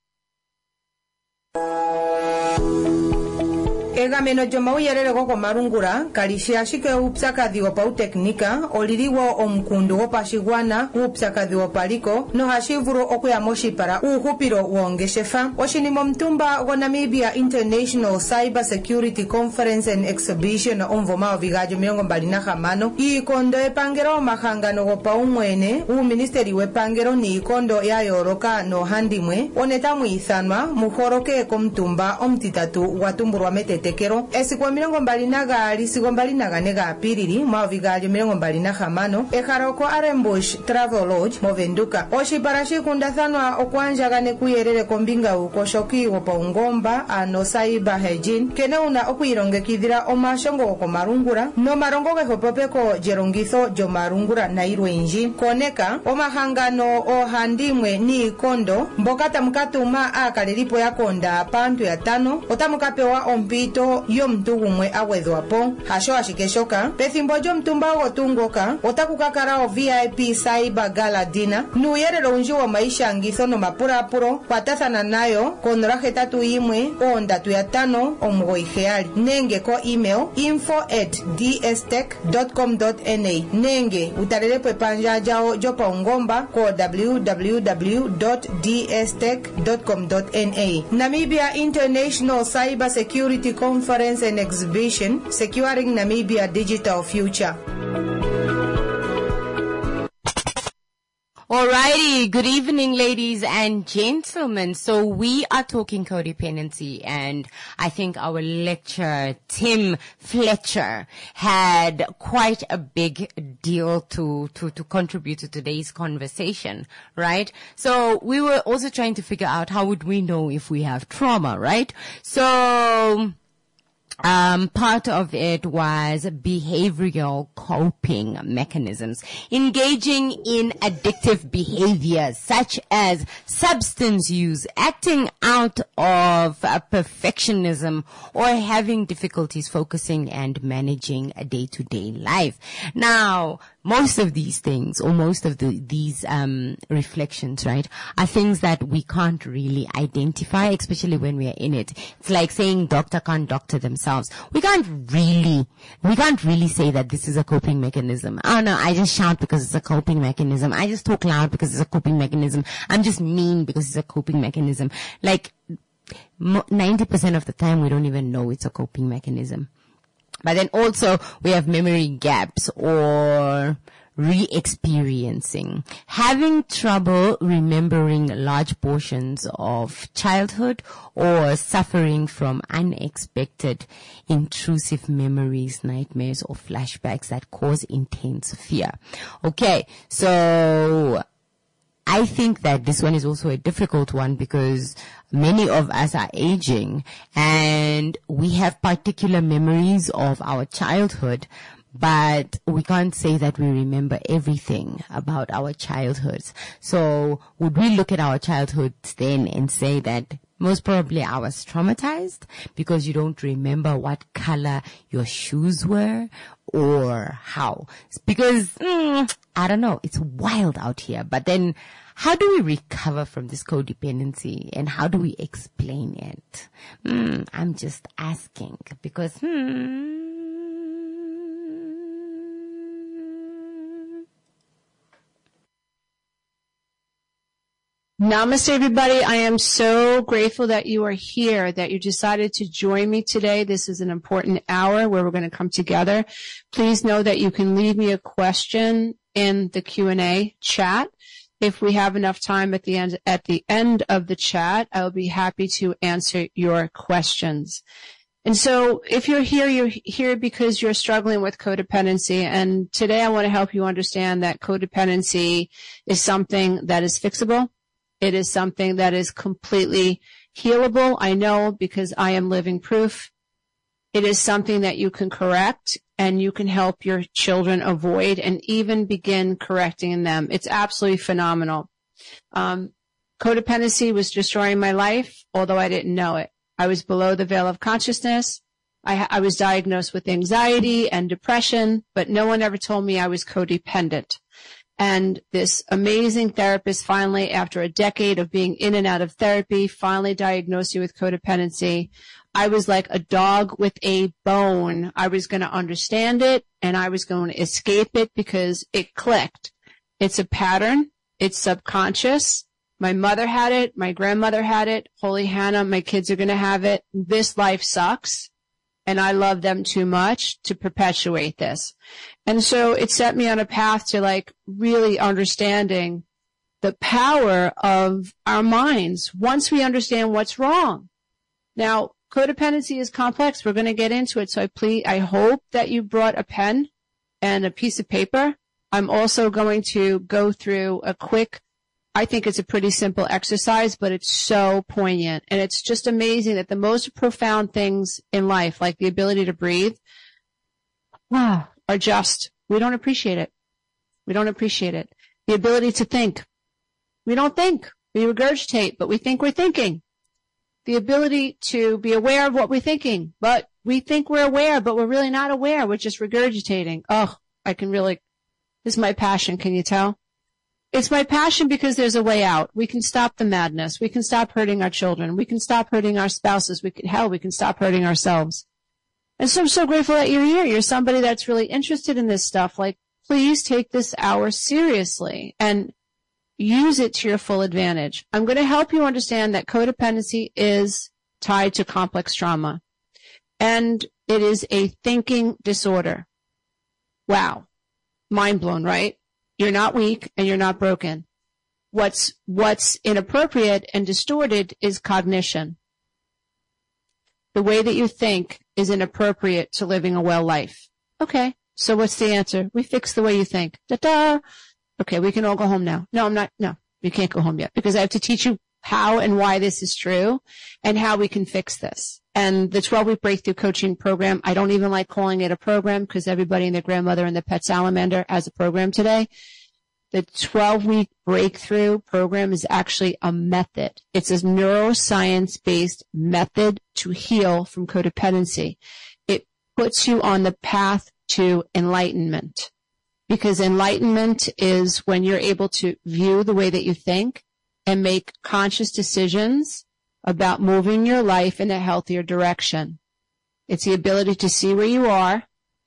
Egameno joma uyerere goko marungura kalisia shike upsakadhi wa pau teknika oliriwo omkundu wa pashigwana upsakadhi wa paliko no hashivuro okuya moshi para uhupiro wongeshefa oshinimo mtumba wa Namibia International Cyber Security Conference and Exhibition omvoma vigajo miongo mbalina hamano ikondo epangero mahangano wa pau mwene u ministeri wepangero ni ikondo ya yoroka no handimwe onetamu ithanwa muhoroke komtumba omtitatu watumburwa metete Kero esikwa milongo mbalina gali sikwa mbalina gane ga piriri mavigajo milongo mbalina hamano ekaroko Arembush Travel Lodge movenduka oshiparashi kundathanwa okwanja gane kuyerere kombinga uko shoki wopa ungomba ano saiba hejin kene una okuironge kidira omashongo oko marungura no marongo ge hopopeko jerongitho jo marungura na irwenji koneka omahangano o handimwe ni kondo mbokata mkatuma akaleripo ya konda pantu ya tano otamukapewa ompito yo mtugumwe awedhwapo hasho ashikeshoka pethimbo jo mtumba otungoka otakukakara o V I P Cyber Gala Dinner nuyerero unji wa maisha ngitho no mapurapuro patathana nayo konoraje tatu imwe o ndatu ya tano omugoigeali nenge ko email info at d s tech dot com dot n a nenge utarelepo epanja jao jo paungomba ko w w w dot d s tech dot com dot n a Namibia International Cyber Security Conference and Exhibition, Securing Namibia Digital Future. Alrighty, good evening, ladies and gentlemen. So we are talking codependency, and I think our lecturer, Tim Fletcher, had quite a big deal to, to, to contribute to today's conversation, right? So we were also trying to figure out how would we know if we have trauma, right? So Um, part of it was behavioral coping mechanisms, engaging in addictive behaviors such as substance use, acting out of uh, perfectionism, or having difficulties focusing and managing a day-to-day life. Now, most of these things, or most of the, these um, reflections, right, are things that we can't really identify, especially when we are in it. It's like saying doctor can't doctor themselves. We can't really, we can't really say that this is a coping mechanism. Oh no, I just shout because it's a coping mechanism. I just talk loud because it's a coping mechanism. I'm just mean because it's a coping mechanism. Like, ninety percent of the time we don't even know it's a coping mechanism. But then also we have memory gaps or re-experiencing, having trouble remembering large portions of childhood, or suffering from unexpected intrusive memories, nightmares, or flashbacks that cause intense fear. Okay, so I think that this one is also a difficult one because many of us are aging and we have particular memories of our childhood, but we can't say that we remember everything about our childhoods. So would we look at our childhoods then and say that most probably I was traumatized because you don't remember what color your shoes were or how? Because, mm, I don't know, it's wild out here. But then how do we recover from this codependency and how do we explain it? Mm, I'm just asking because, hmm. Namaste, everybody. I am so grateful that you are here, that you decided to join me today. This is an important hour where we're going to come together. Please know that you can leave me a question in the Q and A chat. If we have enough time at the end, at the end of the chat, I'll be happy to answer your questions. And so if you're here, you're here because you're struggling with codependency. And today I want to help you understand that codependency is something that is fixable. It is something that is completely healable. I know because I am living proof. It is something that you can correct and you can help your children avoid and even begin correcting them. It's absolutely phenomenal. Um, codependency was destroying my life, although I didn't know it. I was below the veil of consciousness. I, I was diagnosed with anxiety and depression, but no one ever told me I was codependent. And this amazing therapist finally, after a decade of being in and out of therapy, finally diagnosed you with codependency. I was like a dog with a bone. I was going to understand it and I was going to escape it because it clicked. It's a pattern. It's subconscious. My mother had it. My grandmother had it. Holy Hannah, my kids are going to have it. This life sucks. And I love them too much to perpetuate this. And so it set me on a path to like really understanding the power of our minds once we understand what's wrong. Now, codependency is complex. We're going to get into it. So I please, I hope that you brought a pen and a piece of paper. I'm also going to go through a quick, I think it's a pretty simple exercise, but it's so poignant. And it's just amazing that the most profound things in life, like the ability to breathe, wow, are just, we don't appreciate it. We don't appreciate it. The ability to think. We don't think. We regurgitate, but we think we're thinking. The ability to be aware of what we're thinking, but we think we're aware, but we're really not aware. We're just regurgitating. Oh, I can really, this is my passion. Can you tell? It's my passion because there's a way out. We can stop the madness. We can stop hurting our children. We can stop hurting our spouses. We can, hell, we can stop hurting ourselves. And so I'm so grateful that you're here. You're somebody that's really interested in this stuff. Like, please take this hour seriously and use it to your full advantage. I'm going to help you understand that codependency is tied to complex trauma. And it is a thinking disorder. Wow. Mind blown, right? You're not weak and you're not broken. What's, what's inappropriate and distorted is cognition. The way that you think is inappropriate to living a well life. Okay, so what's the answer? We fix the way you think. Da-da! Okay, we can all go home now. No, I'm not, no, you can't go home yet because I have to teach you how and why this is true and how we can fix this. And the twelve-week breakthrough coaching program, I don't even like calling it a program because everybody and their grandmother and the pet salamander has a program today. The twelve-week breakthrough program is actually a method. It's a neuroscience-based method to heal from codependency. It puts you on the path to enlightenment, because enlightenment is when you're able to view the way that you think and make conscious decisions about moving your life in a healthier direction. It's the ability to see where you are,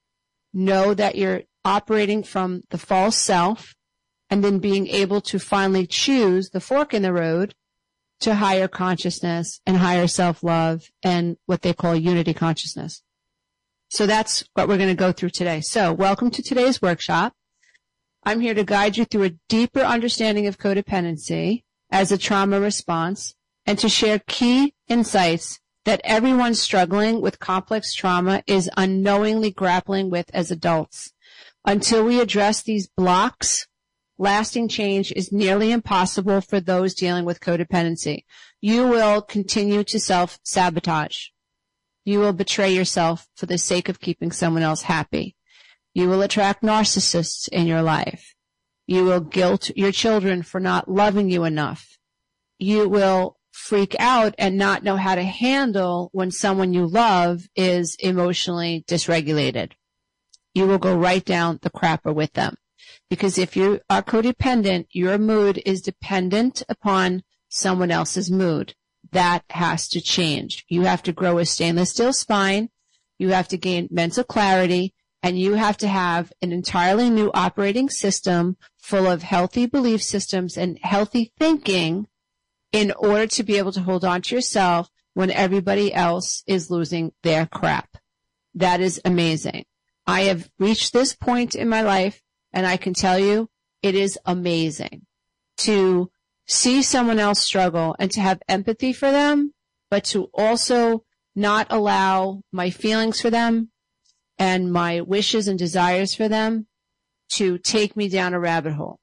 know that you're operating from the false self, and then being able to finally choose the fork in the road to higher consciousness and higher self-love and what they call unity consciousness. So that's what we're going to go through today. So welcome to today's workshop. I'm here to guide you through a deeper understanding of codependency as a trauma response and to share key insights that everyone struggling with complex trauma is unknowingly grappling with as adults. Until we address these blocks, lasting change is nearly impossible for those dealing with codependency. You will continue to self-sabotage. You will betray yourself for the sake of keeping someone else happy. You will attract narcissists in your life. You will guilt your children for not loving you enough. You will freak out and not know how to handle when someone you love is emotionally dysregulated. You will go right down the crapper with them. Because if you are codependent, your mood is dependent upon someone else's mood. That has to change. You have to grow a stainless steel spine. You have to gain mental clarity. And you have to have an entirely new operating system full of healthy belief systems and healthy thinking in order to be able to hold on to yourself when everybody else is losing their crap. That is amazing. I have reached this point in my life, and I can tell you it is amazing to see someone else struggle and to have empathy for them, but to also not allow my feelings for them and my wishes and desires for them to take me down a rabbit hole,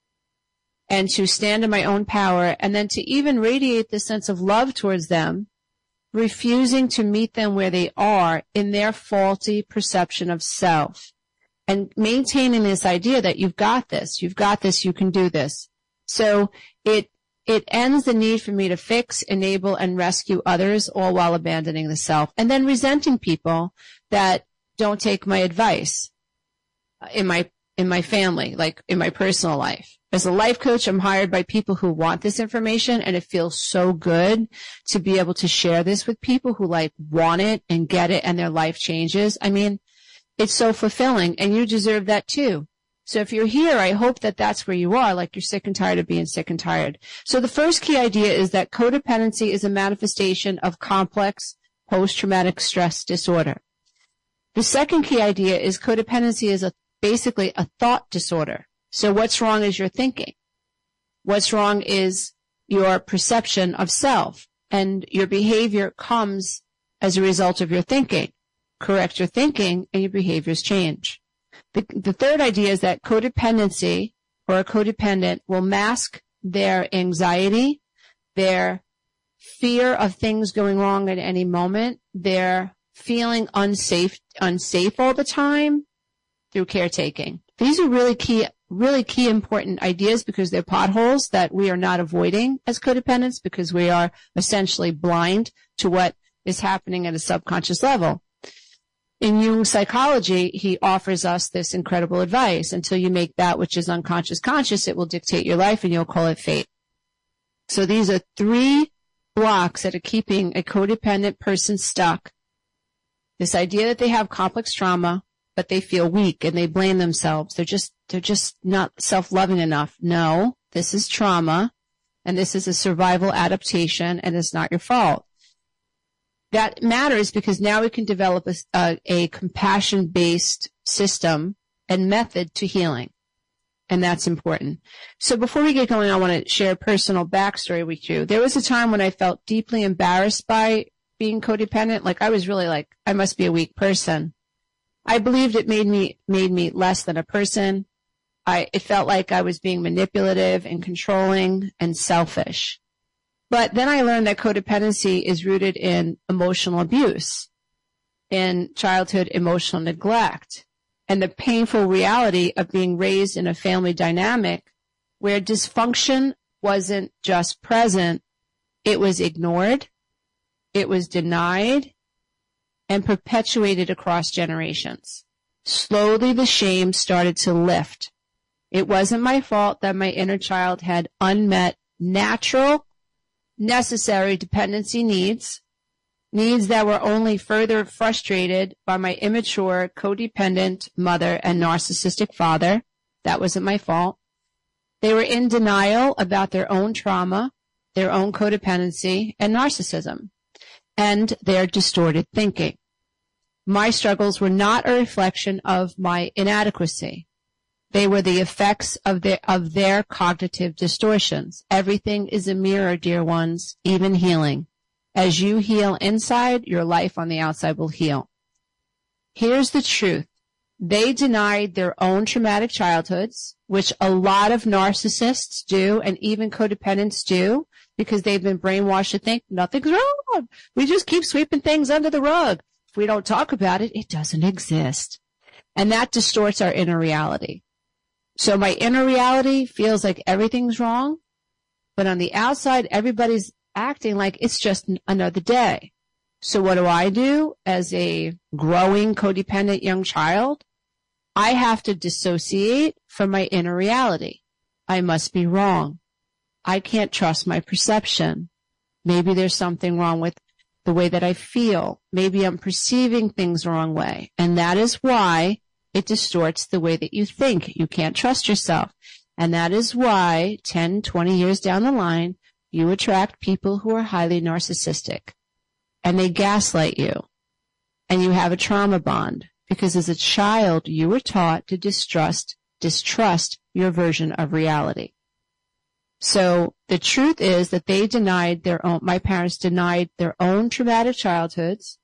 and to stand in my own power, and then to even radiate this sense of love towards them, refusing to meet them where they are in their faulty perception of self, and maintaining this idea that you've got this, you've got this, you can do this. So it it ends the need for me to fix, enable, and rescue others, all while abandoning the self, and then resenting people that don't take my advice in my in my family, like in my personal life. As a life coach, I'm hired by people who want this information, and it feels so good to be able to share this with people who like want it and get it and their life changes. I mean, it's so fulfilling, and you deserve that too. So if you're here, I hope that that's where you are, like you're sick and tired of being sick and tired. So the first key idea is that codependency is a manifestation of complex post-traumatic stress disorder. The second key idea is codependency is a, basically a thought disorder. So what's wrong is your thinking. What's wrong is your perception of self, and your behavior comes as a result of your thinking. Correct your thinking and your behaviors change. The, the third idea is that codependency or a codependent will mask their anxiety, their fear of things going wrong at any moment, their feeling unsafe, unsafe all the time through caretaking. These are really key, really key important ideas because they're potholes that we are not avoiding as codependents because we are essentially blind to what is happening at a subconscious level. In Jung psychology, he offers us this incredible advice. Until you make that which is unconscious conscious, it will dictate your life and you'll call it fate. So these are three blocks that are keeping a codependent person stuck. This idea that they have complex trauma, but they feel weak and they blame themselves. They're just, they're just not self-loving enough. No, this is trauma and this is a survival adaptation and it's not your fault. That matters because now we can develop a, a, a compassion-based system and method to healing. And that's important. So before we get going, I want to share a personal backstory with you. There was a time when I felt deeply embarrassed by being codependent. Like I was really like, I must be a weak person. I believed it made me, made me less than a person. I, it felt like I was being manipulative and controlling and selfish. But then I learned that codependency is rooted in emotional abuse, in childhood emotional neglect, and the painful reality of being raised in a family dynamic where dysfunction wasn't just present, it was ignored, it was denied, and perpetuated across generations. Slowly the shame started to lift. It wasn't my fault that my inner child had unmet, natural, necessary dependency needs, needs that were only further frustrated by my immature, codependent mother and narcissistic father. That wasn't my fault. They were in denial about their own trauma, their own codependency, and narcissism, and their distorted thinking. My struggles were not a reflection of my inadequacy. They were the effects of their, of their cognitive distortions. Everything is a mirror, dear ones, even healing. As you heal inside, your life on the outside will heal. Here's the truth. They denied their own traumatic childhoods, which a lot of narcissists do and even codependents do because they've been brainwashed to think nothing's wrong. We just keep sweeping things under the rug. If we don't talk about it, it doesn't exist. And that distorts our inner reality. So my inner reality feels like everything's wrong, but on the outside, everybody's acting like it's just another day. So what do I do as a growing codependent young child? I have to dissociate from my inner reality. I must be wrong. I can't trust my perception. Maybe there's something wrong with the way that I feel. Maybe I'm perceiving things the wrong way. And that is why it distorts the way that you think. You can't trust yourself. And that is why ten, twenty years down the line, you attract people who are highly narcissistic. And they gaslight you. And you have a trauma bond. Because as a child, you were taught to distrust, distrust your version of reality. So the truth is that they denied their own, my parents denied their own traumatic childhoods.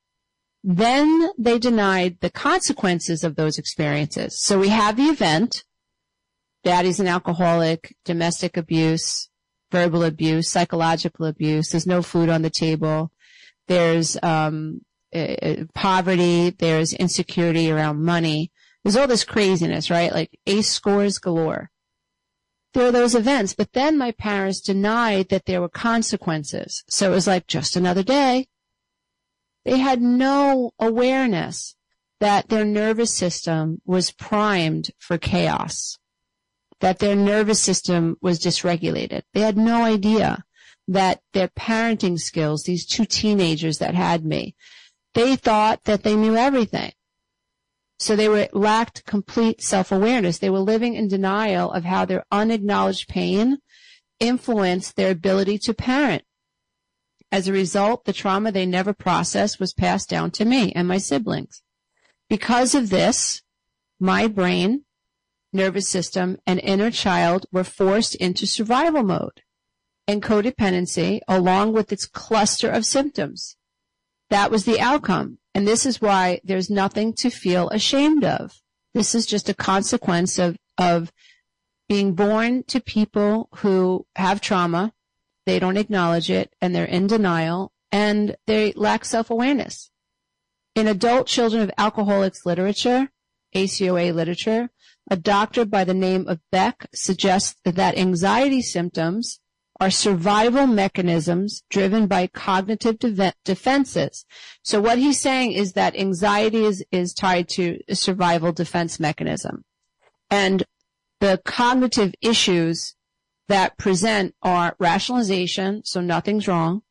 Then they denied the consequences of those experiences. So we have the event. Daddy's an alcoholic, domestic abuse, verbal abuse, psychological abuse. There's no food on the table. There's um uh, poverty. There's insecurity around money. There's all this craziness, right? Like ACE scores galore. There are those events. But then my parents denied that there were consequences. So it was like just another day. They had no awareness that their nervous system was primed for chaos, that their nervous system was dysregulated. They had no idea that their parenting skills, these two teenagers that had me, they thought that they knew everything. So they were lacked complete self-awareness. They were living in denial of how their unacknowledged pain influenced their ability to parent. As a result, the trauma they never processed was passed down to me and my siblings. Because of this, my brain, nervous system, and inner child were forced into survival mode and codependency along with its cluster of symptoms. That was the outcome. And this is why there's nothing to feel ashamed of. This is just a consequence of, of being born to people who have trauma. They don't acknowledge it, and they're in denial, and they lack self-awareness. In adult children of alcoholics literature, A C O A literature, a doctor by the name of Beck suggests that anxiety symptoms are survival mechanisms driven by cognitive de- defenses. So what he's saying is that anxiety is, is tied to a survival defense mechanism. And the cognitive issues that present are rationalization, so nothing's wrong,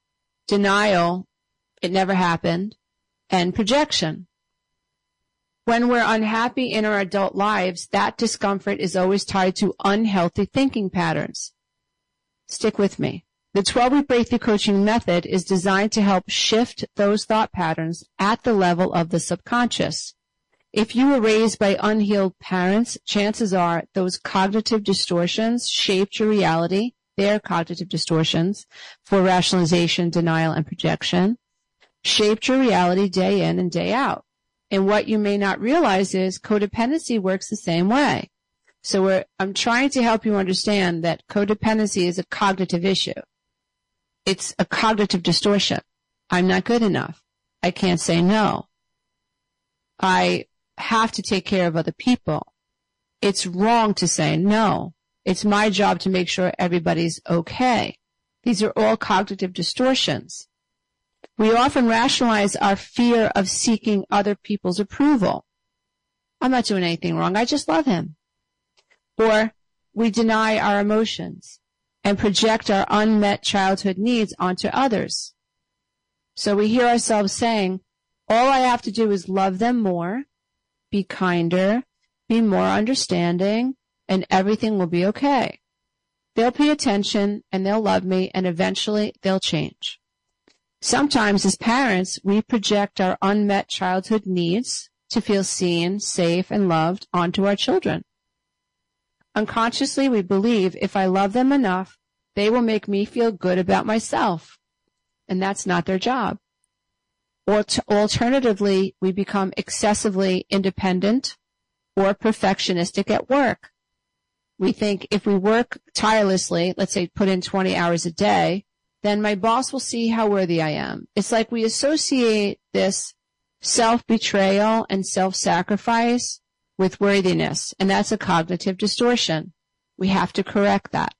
denial, it never happened, and projection. When we're unhappy in our adult lives, that discomfort is always tied to unhealthy thinking patterns. Stick with me. The twelve-week breakthrough coaching method is designed to help shift those thought patterns at the level of the subconscious. If you were raised by unhealed parents, chances are those cognitive distortions shaped your reality. Their cognitive distortions for rationalization, denial, and projection shaped your reality day in and day out. And what you may not realize is codependency works the same way. So we're, I'm trying to help you understand that codependency is a cognitive issue. It's a cognitive distortion. I'm not good enough. I can't say no. I have to take care of other people. It's wrong to say no. It's my job to make sure everybody's okay. These are all cognitive distortions. We often rationalize our fear of seeking other people's approval. I'm not doing anything wrong. I just love him. Or we deny our emotions and project our unmet childhood needs onto others. So we hear ourselves saying, all I have to do is love them more, be kinder, be more understanding, and everything will be okay. They'll pay attention and they'll love me, and eventually they'll change. Sometimes as parents, we project our unmet childhood needs to feel seen, safe, and loved onto our children. Unconsciously, we believe if I love them enough, they will make me feel good about myself. And that's not their job. Or t- alternatively, we become excessively independent or perfectionistic at work. We think if we work tirelessly, let's say put in twenty hours a day, then my boss will see how worthy I am. It's like we associate this self-betrayal and self-sacrifice with worthiness, and that's a cognitive distortion. We have to correct that.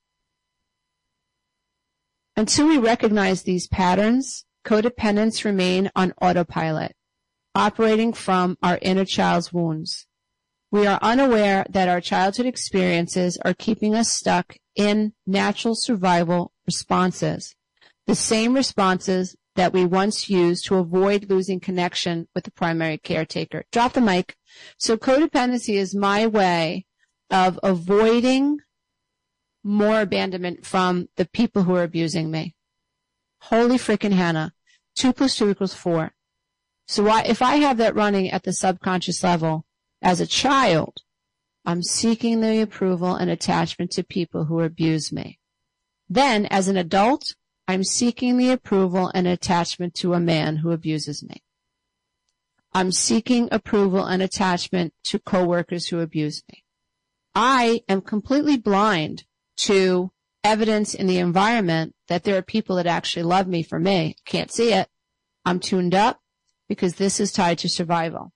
Until we recognize these patterns, codependents remain on autopilot, operating from our inner child's wounds. We are unaware that our childhood experiences are keeping us stuck in natural survival responses, the same responses that we once used to avoid losing connection with the primary caretaker. Drop the mic. So codependency is my way of avoiding more abandonment from the people who are abusing me. Holy frickin' Hannah. Two plus two equals four. So why, if I have that running at the subconscious level, as a child, I'm seeking the approval and attachment to people who abuse me. Then, as an adult, I'm seeking the approval and attachment to a man who abuses me. I'm seeking approval and attachment to coworkers who abuse me. I am completely blind to evidence in the environment that there are people that actually love me for me. Can't see it. I'm tuned up because this is tied to survival.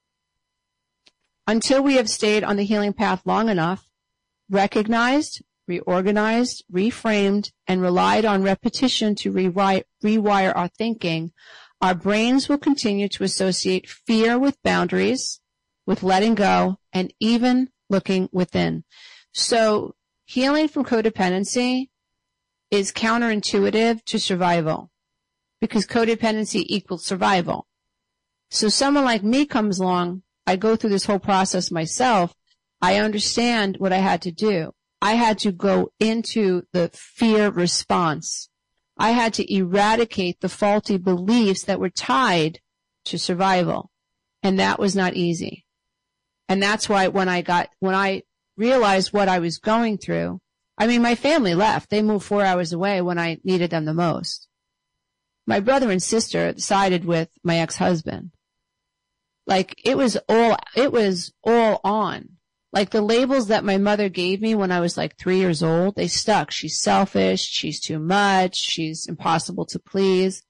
Until we have stayed on the healing path long enough, recognized, reorganized, reframed, and relied on repetition to rewire, rewire our thinking, our brains will continue to associate fear with boundaries, with letting go, and even looking within. So healing from codependency is counterintuitive to survival because codependency equals survival. So someone like me comes along, I go through this whole process myself. I understand what I had to do. I had to go into the fear response. I had to eradicate the faulty beliefs that were tied to survival. And that was not easy. And that's why when I got, when I realized what I was going through, I mean, my family left. They moved four hours away when I needed them the most. My brother and sister sided with my ex-husband. Like, it was all, it was all on. Like, the labels that my mother gave me when I was like three years old, they stuck. She's selfish. She's too much. She's impossible to please.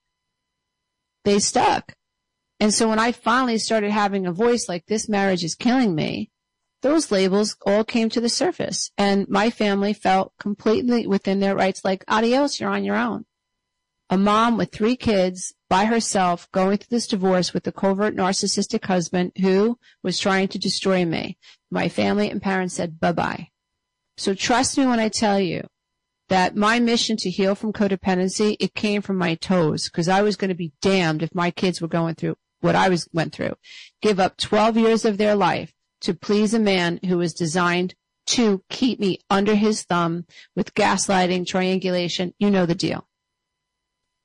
They stuck. And so when I finally started having a voice like, this marriage is killing me, those labels all came to the surface. And my family felt completely within their rights, like, adios, you're on your own. A mom with three kids by herself going through this divorce with a covert narcissistic husband who was trying to destroy me. My family and parents said bye-bye. So trust me when I tell you that my mission to heal from codependency, it came from my toes, because I was going to be damned if my kids were going through what I was went through. Give up twelve years of their life to please a man who was designed to keep me under his thumb with gaslighting, triangulation, you know the deal.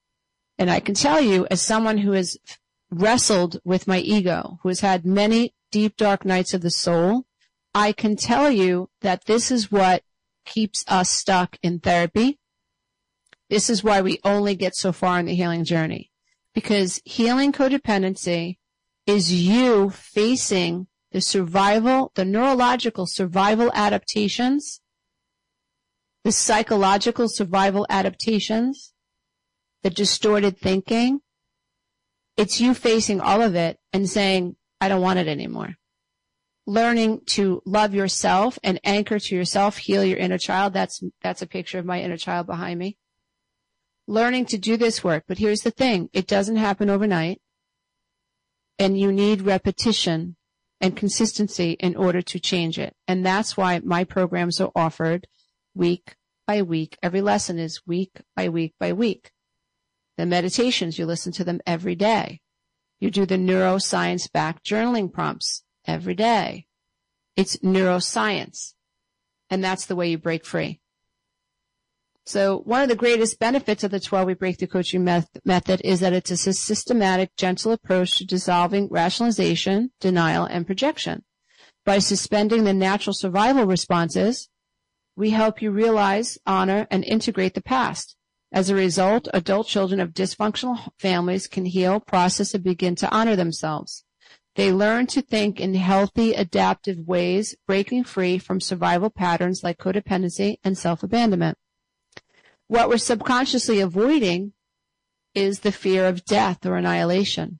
And I can tell you, as someone who has wrestled with my ego, who has had many deep, dark nights of the soul, I can tell you that this is what keeps us stuck in therapy. This is why we only get so far in the healing journey. Because healing codependency is you facing the survival, the neurological survival adaptations, the psychological survival adaptations, the distorted thinking. It's you facing all of it and saying, I don't want it anymore. Learning to love yourself and anchor to yourself, heal your inner child. That's, that's a picture of my inner child behind me. Learning to do this work. But here's the thing. It doesn't happen overnight. And you need repetition and consistency in order to change it. And that's why my programs are offered week by week. Every lesson is week by week by week. The meditations, you listen to them every day. You do the neuroscience-backed journaling prompts every day. It's neuroscience. And that's the way you break free. So one of the greatest benefits of the twelve-week breakthrough coaching method is that it's a systematic, gentle approach to dissolving rationalization, denial, and projection. By suspending the natural survival responses, we help you realize, honor, and integrate the past. As a result, adult children of dysfunctional families can heal, process, and begin to honor themselves. They learn to think in healthy, adaptive ways, breaking free from survival patterns like codependency and self-abandonment. What we're subconsciously avoiding is the fear of death or annihilation.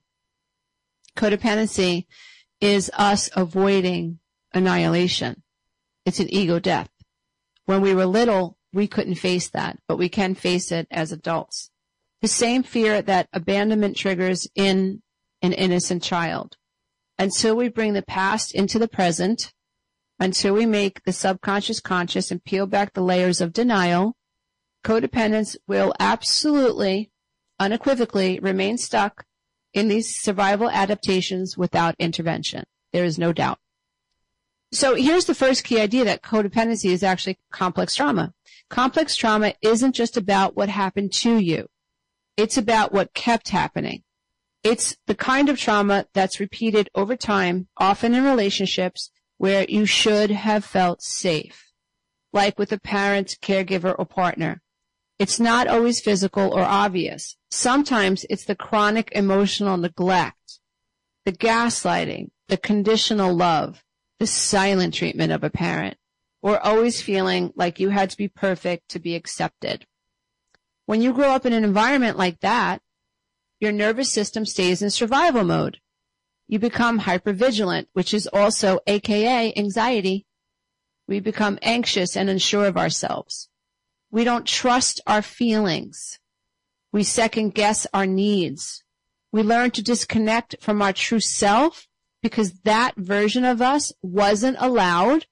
Codependency is us avoiding annihilation. It's an ego death. When we were little, we couldn't face that, but we can face it as adults. The same fear that abandonment triggers in an innocent child. Until we bring the past into the present, until we make the subconscious conscious and peel back the layers of denial, codependents will absolutely, unequivocally remain stuck in these survival adaptations without intervention. There is no doubt. So here's the first key idea, that codependency is actually complex trauma. Complex trauma isn't just about what happened to you. It's about what kept happening. It's the kind of trauma that's repeated over time, often in relationships where you should have felt safe, like with a parent, caregiver, or partner. It's not always physical or obvious. Sometimes it's the chronic emotional neglect, the gaslighting, the conditional love, the silent treatment of a parent, or always feeling like you had to be perfect to be accepted. When you grow up in an environment like that, your nervous system stays in survival mode. You become hypervigilant, which is also A K A anxiety. We become anxious and unsure of ourselves. We don't trust our feelings. We second guess our needs. We learn to disconnect from our true self because that version of us wasn't allowed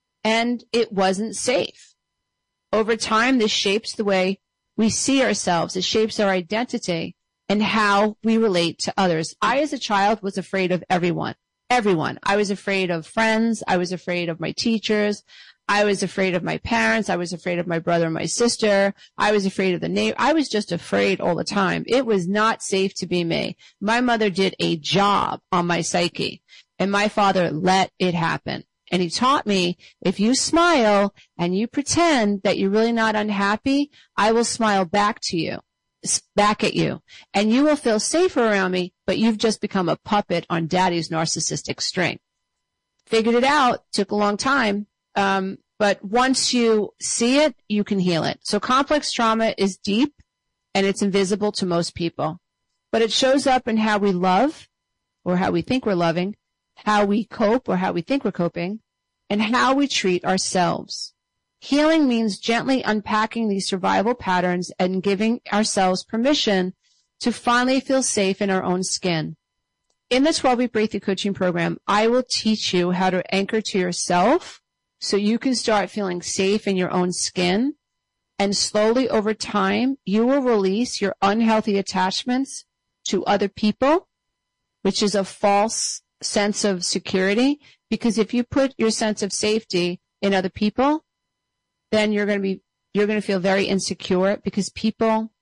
and it wasn't safe. Over time, this shapes the way we see ourselves. It shapes our identity and how we relate to others. I, as a child, was afraid of everyone. Everyone. I was afraid of friends. I was afraid of my teachers. I was afraid of my parents. I was afraid of my brother and my sister. I was afraid of the neighbor. I was just afraid all the time. It was not safe to be me. My mother did a job on my psyche, and my father let it happen. And he taught me, if you smile and you pretend that you're really not unhappy, I will smile back to you, back at you, and you will feel safer around me, but you've just become a puppet on daddy's narcissistic string. Figured it out. Took a long time. Um, but once you see it, you can heal it. So complex trauma is deep and it's invisible to most people, but it shows up in how we love or how we think we're loving, how we cope or how we think we're coping, and how we treat ourselves. Healing means gently unpacking these survival patterns and giving ourselves permission to finally feel safe in our own skin. In the twelve-week Breakthrough Coaching Program, I will teach you how to anchor to yourself so you can start feeling safe in your own skin, and slowly over time, you will release your unhealthy attachments to other people, which is a false sense of security, because if you put your sense of safety in other people, then you're going to be, you're going to feel very insecure, because people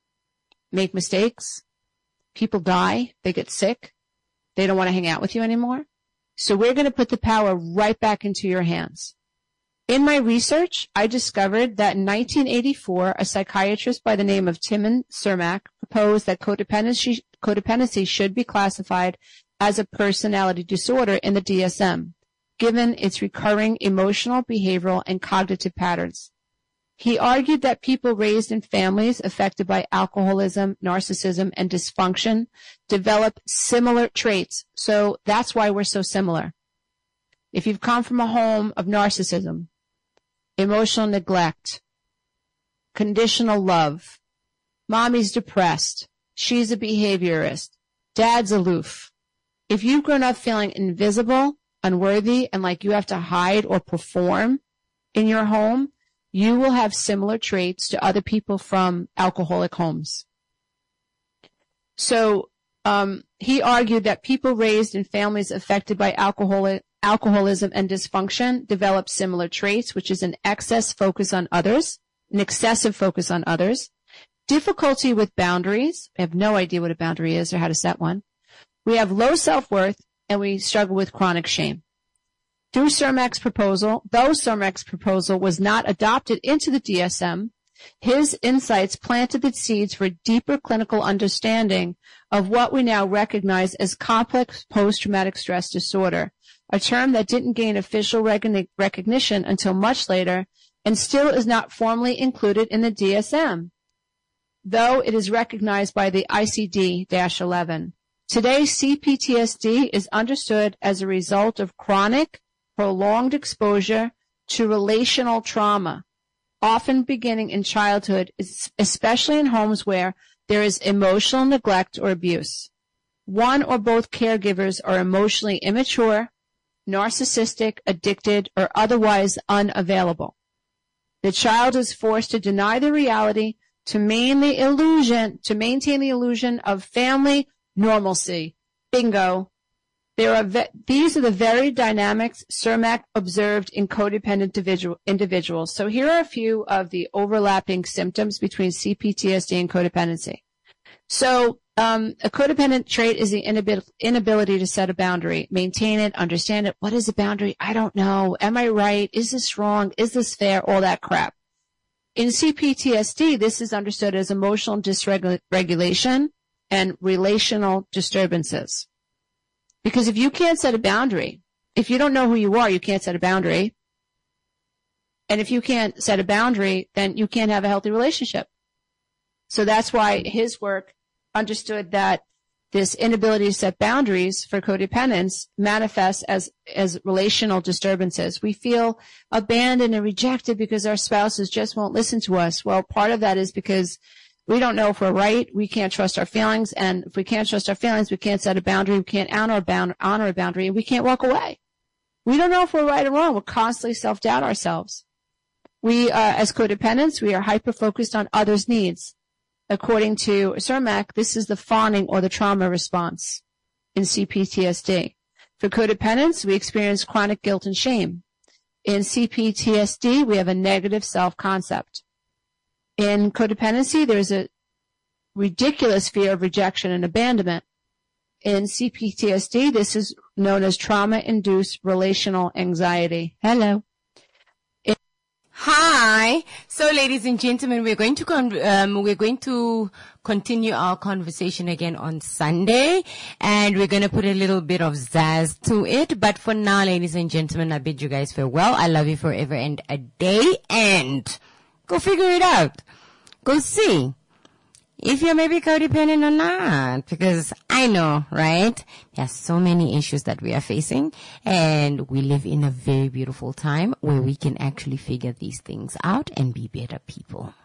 make mistakes. People die. They get sick. They don't want to hang out with you anymore. So we're going to put the power right back into your hands. In my research, I discovered that in nineteen eighty-four, a psychiatrist by the name of Timon Cermak proposed that codependency, codependency should be classified as a personality disorder in the D S M, given its recurring emotional, behavioral, and cognitive patterns. He argued that people raised in families affected by alcoholism, narcissism, and dysfunction develop similar traits. So that's why we're so similar. If you've come from a home of narcissism, emotional neglect, conditional love, mommy's depressed, she's a behaviorist, dad's aloof. If you've grown up feeling invisible, unworthy, and like you have to hide or perform in your home, you will have similar traits to other people from alcoholic homes. So um, he argued that people raised in families affected by alcohol, alcoholism and dysfunction develop similar traits, which is an excess focus on others, an excessive focus on others, difficulty with boundaries. I have no idea what a boundary is or how to set one. We have low self-worth, and we struggle with chronic shame. Through Cermak's proposal, though Cermak's proposal was not adopted into the D S M, his insights planted the seeds for deeper clinical understanding of what we now recognize as complex post-traumatic stress disorder, a term that didn't gain official recognition until much later and still is not formally included in the D S M, though it is recognized by the I C D eleven. Today, C P T S D is understood as a result of chronic, prolonged exposure to relational trauma, often beginning in childhood, especially in homes where there is emotional neglect or abuse. One or both caregivers are emotionally immature, narcissistic, addicted, or otherwise unavailable. The child is forced to deny the reality to maintain the illusion, to maintain the illusion of family normalcy. Bingo. There are ve- these are the very dynamics Cermak observed in codependent individual, individuals. So here are a few of the overlapping symptoms between C P T S D and codependency. So um, a codependent trait is the inabil- inability to set a boundary, maintain it, understand it. What is a boundary? I don't know. Am I right? Is this wrong? Is this fair? All that crap. In C P T S D, this is understood as emotional dysregulation and relational disturbances. Because if you can't set a boundary, if you don't know who you are, you can't set a boundary. And if you can't set a boundary, then you can't have a healthy relationship. So that's why his work understood that this inability to set boundaries for codependence manifests as, as relational disturbances. We feel abandoned and rejected because our spouses just won't listen to us. Well, part of that is because we don't know if we're right. We can't trust our feelings. And if we can't trust our feelings, we can't set a boundary. We can't honor a, bound, honor a boundary. And we can't walk away. We don't know if we're right or wrong. We're constantly self-doubt ourselves. We, uh, as codependents, we are hyper-focused on others' needs. According to Cermak, this is the fawning or the trauma response in C P T S D. For codependents, we experience chronic guilt and shame. In C P T S D, we have a negative self-concept. In codependency, there's a ridiculous fear of rejection and abandonment. In C P T S D, this is known as trauma-induced relational anxiety. Hello. In- Hi. So, ladies and gentlemen, we're going to con- um, we're going to continue our conversation again on Sunday, and we're going to put a little bit of zazz to it. But for now, ladies and gentlemen, I bid you guys farewell. I love you forever and a day, and go figure it out. Go see if you're maybe codependent or not, because I know, right? There are so many issues that we are facing, and we live in a very beautiful time where we can actually figure these things out and be better people.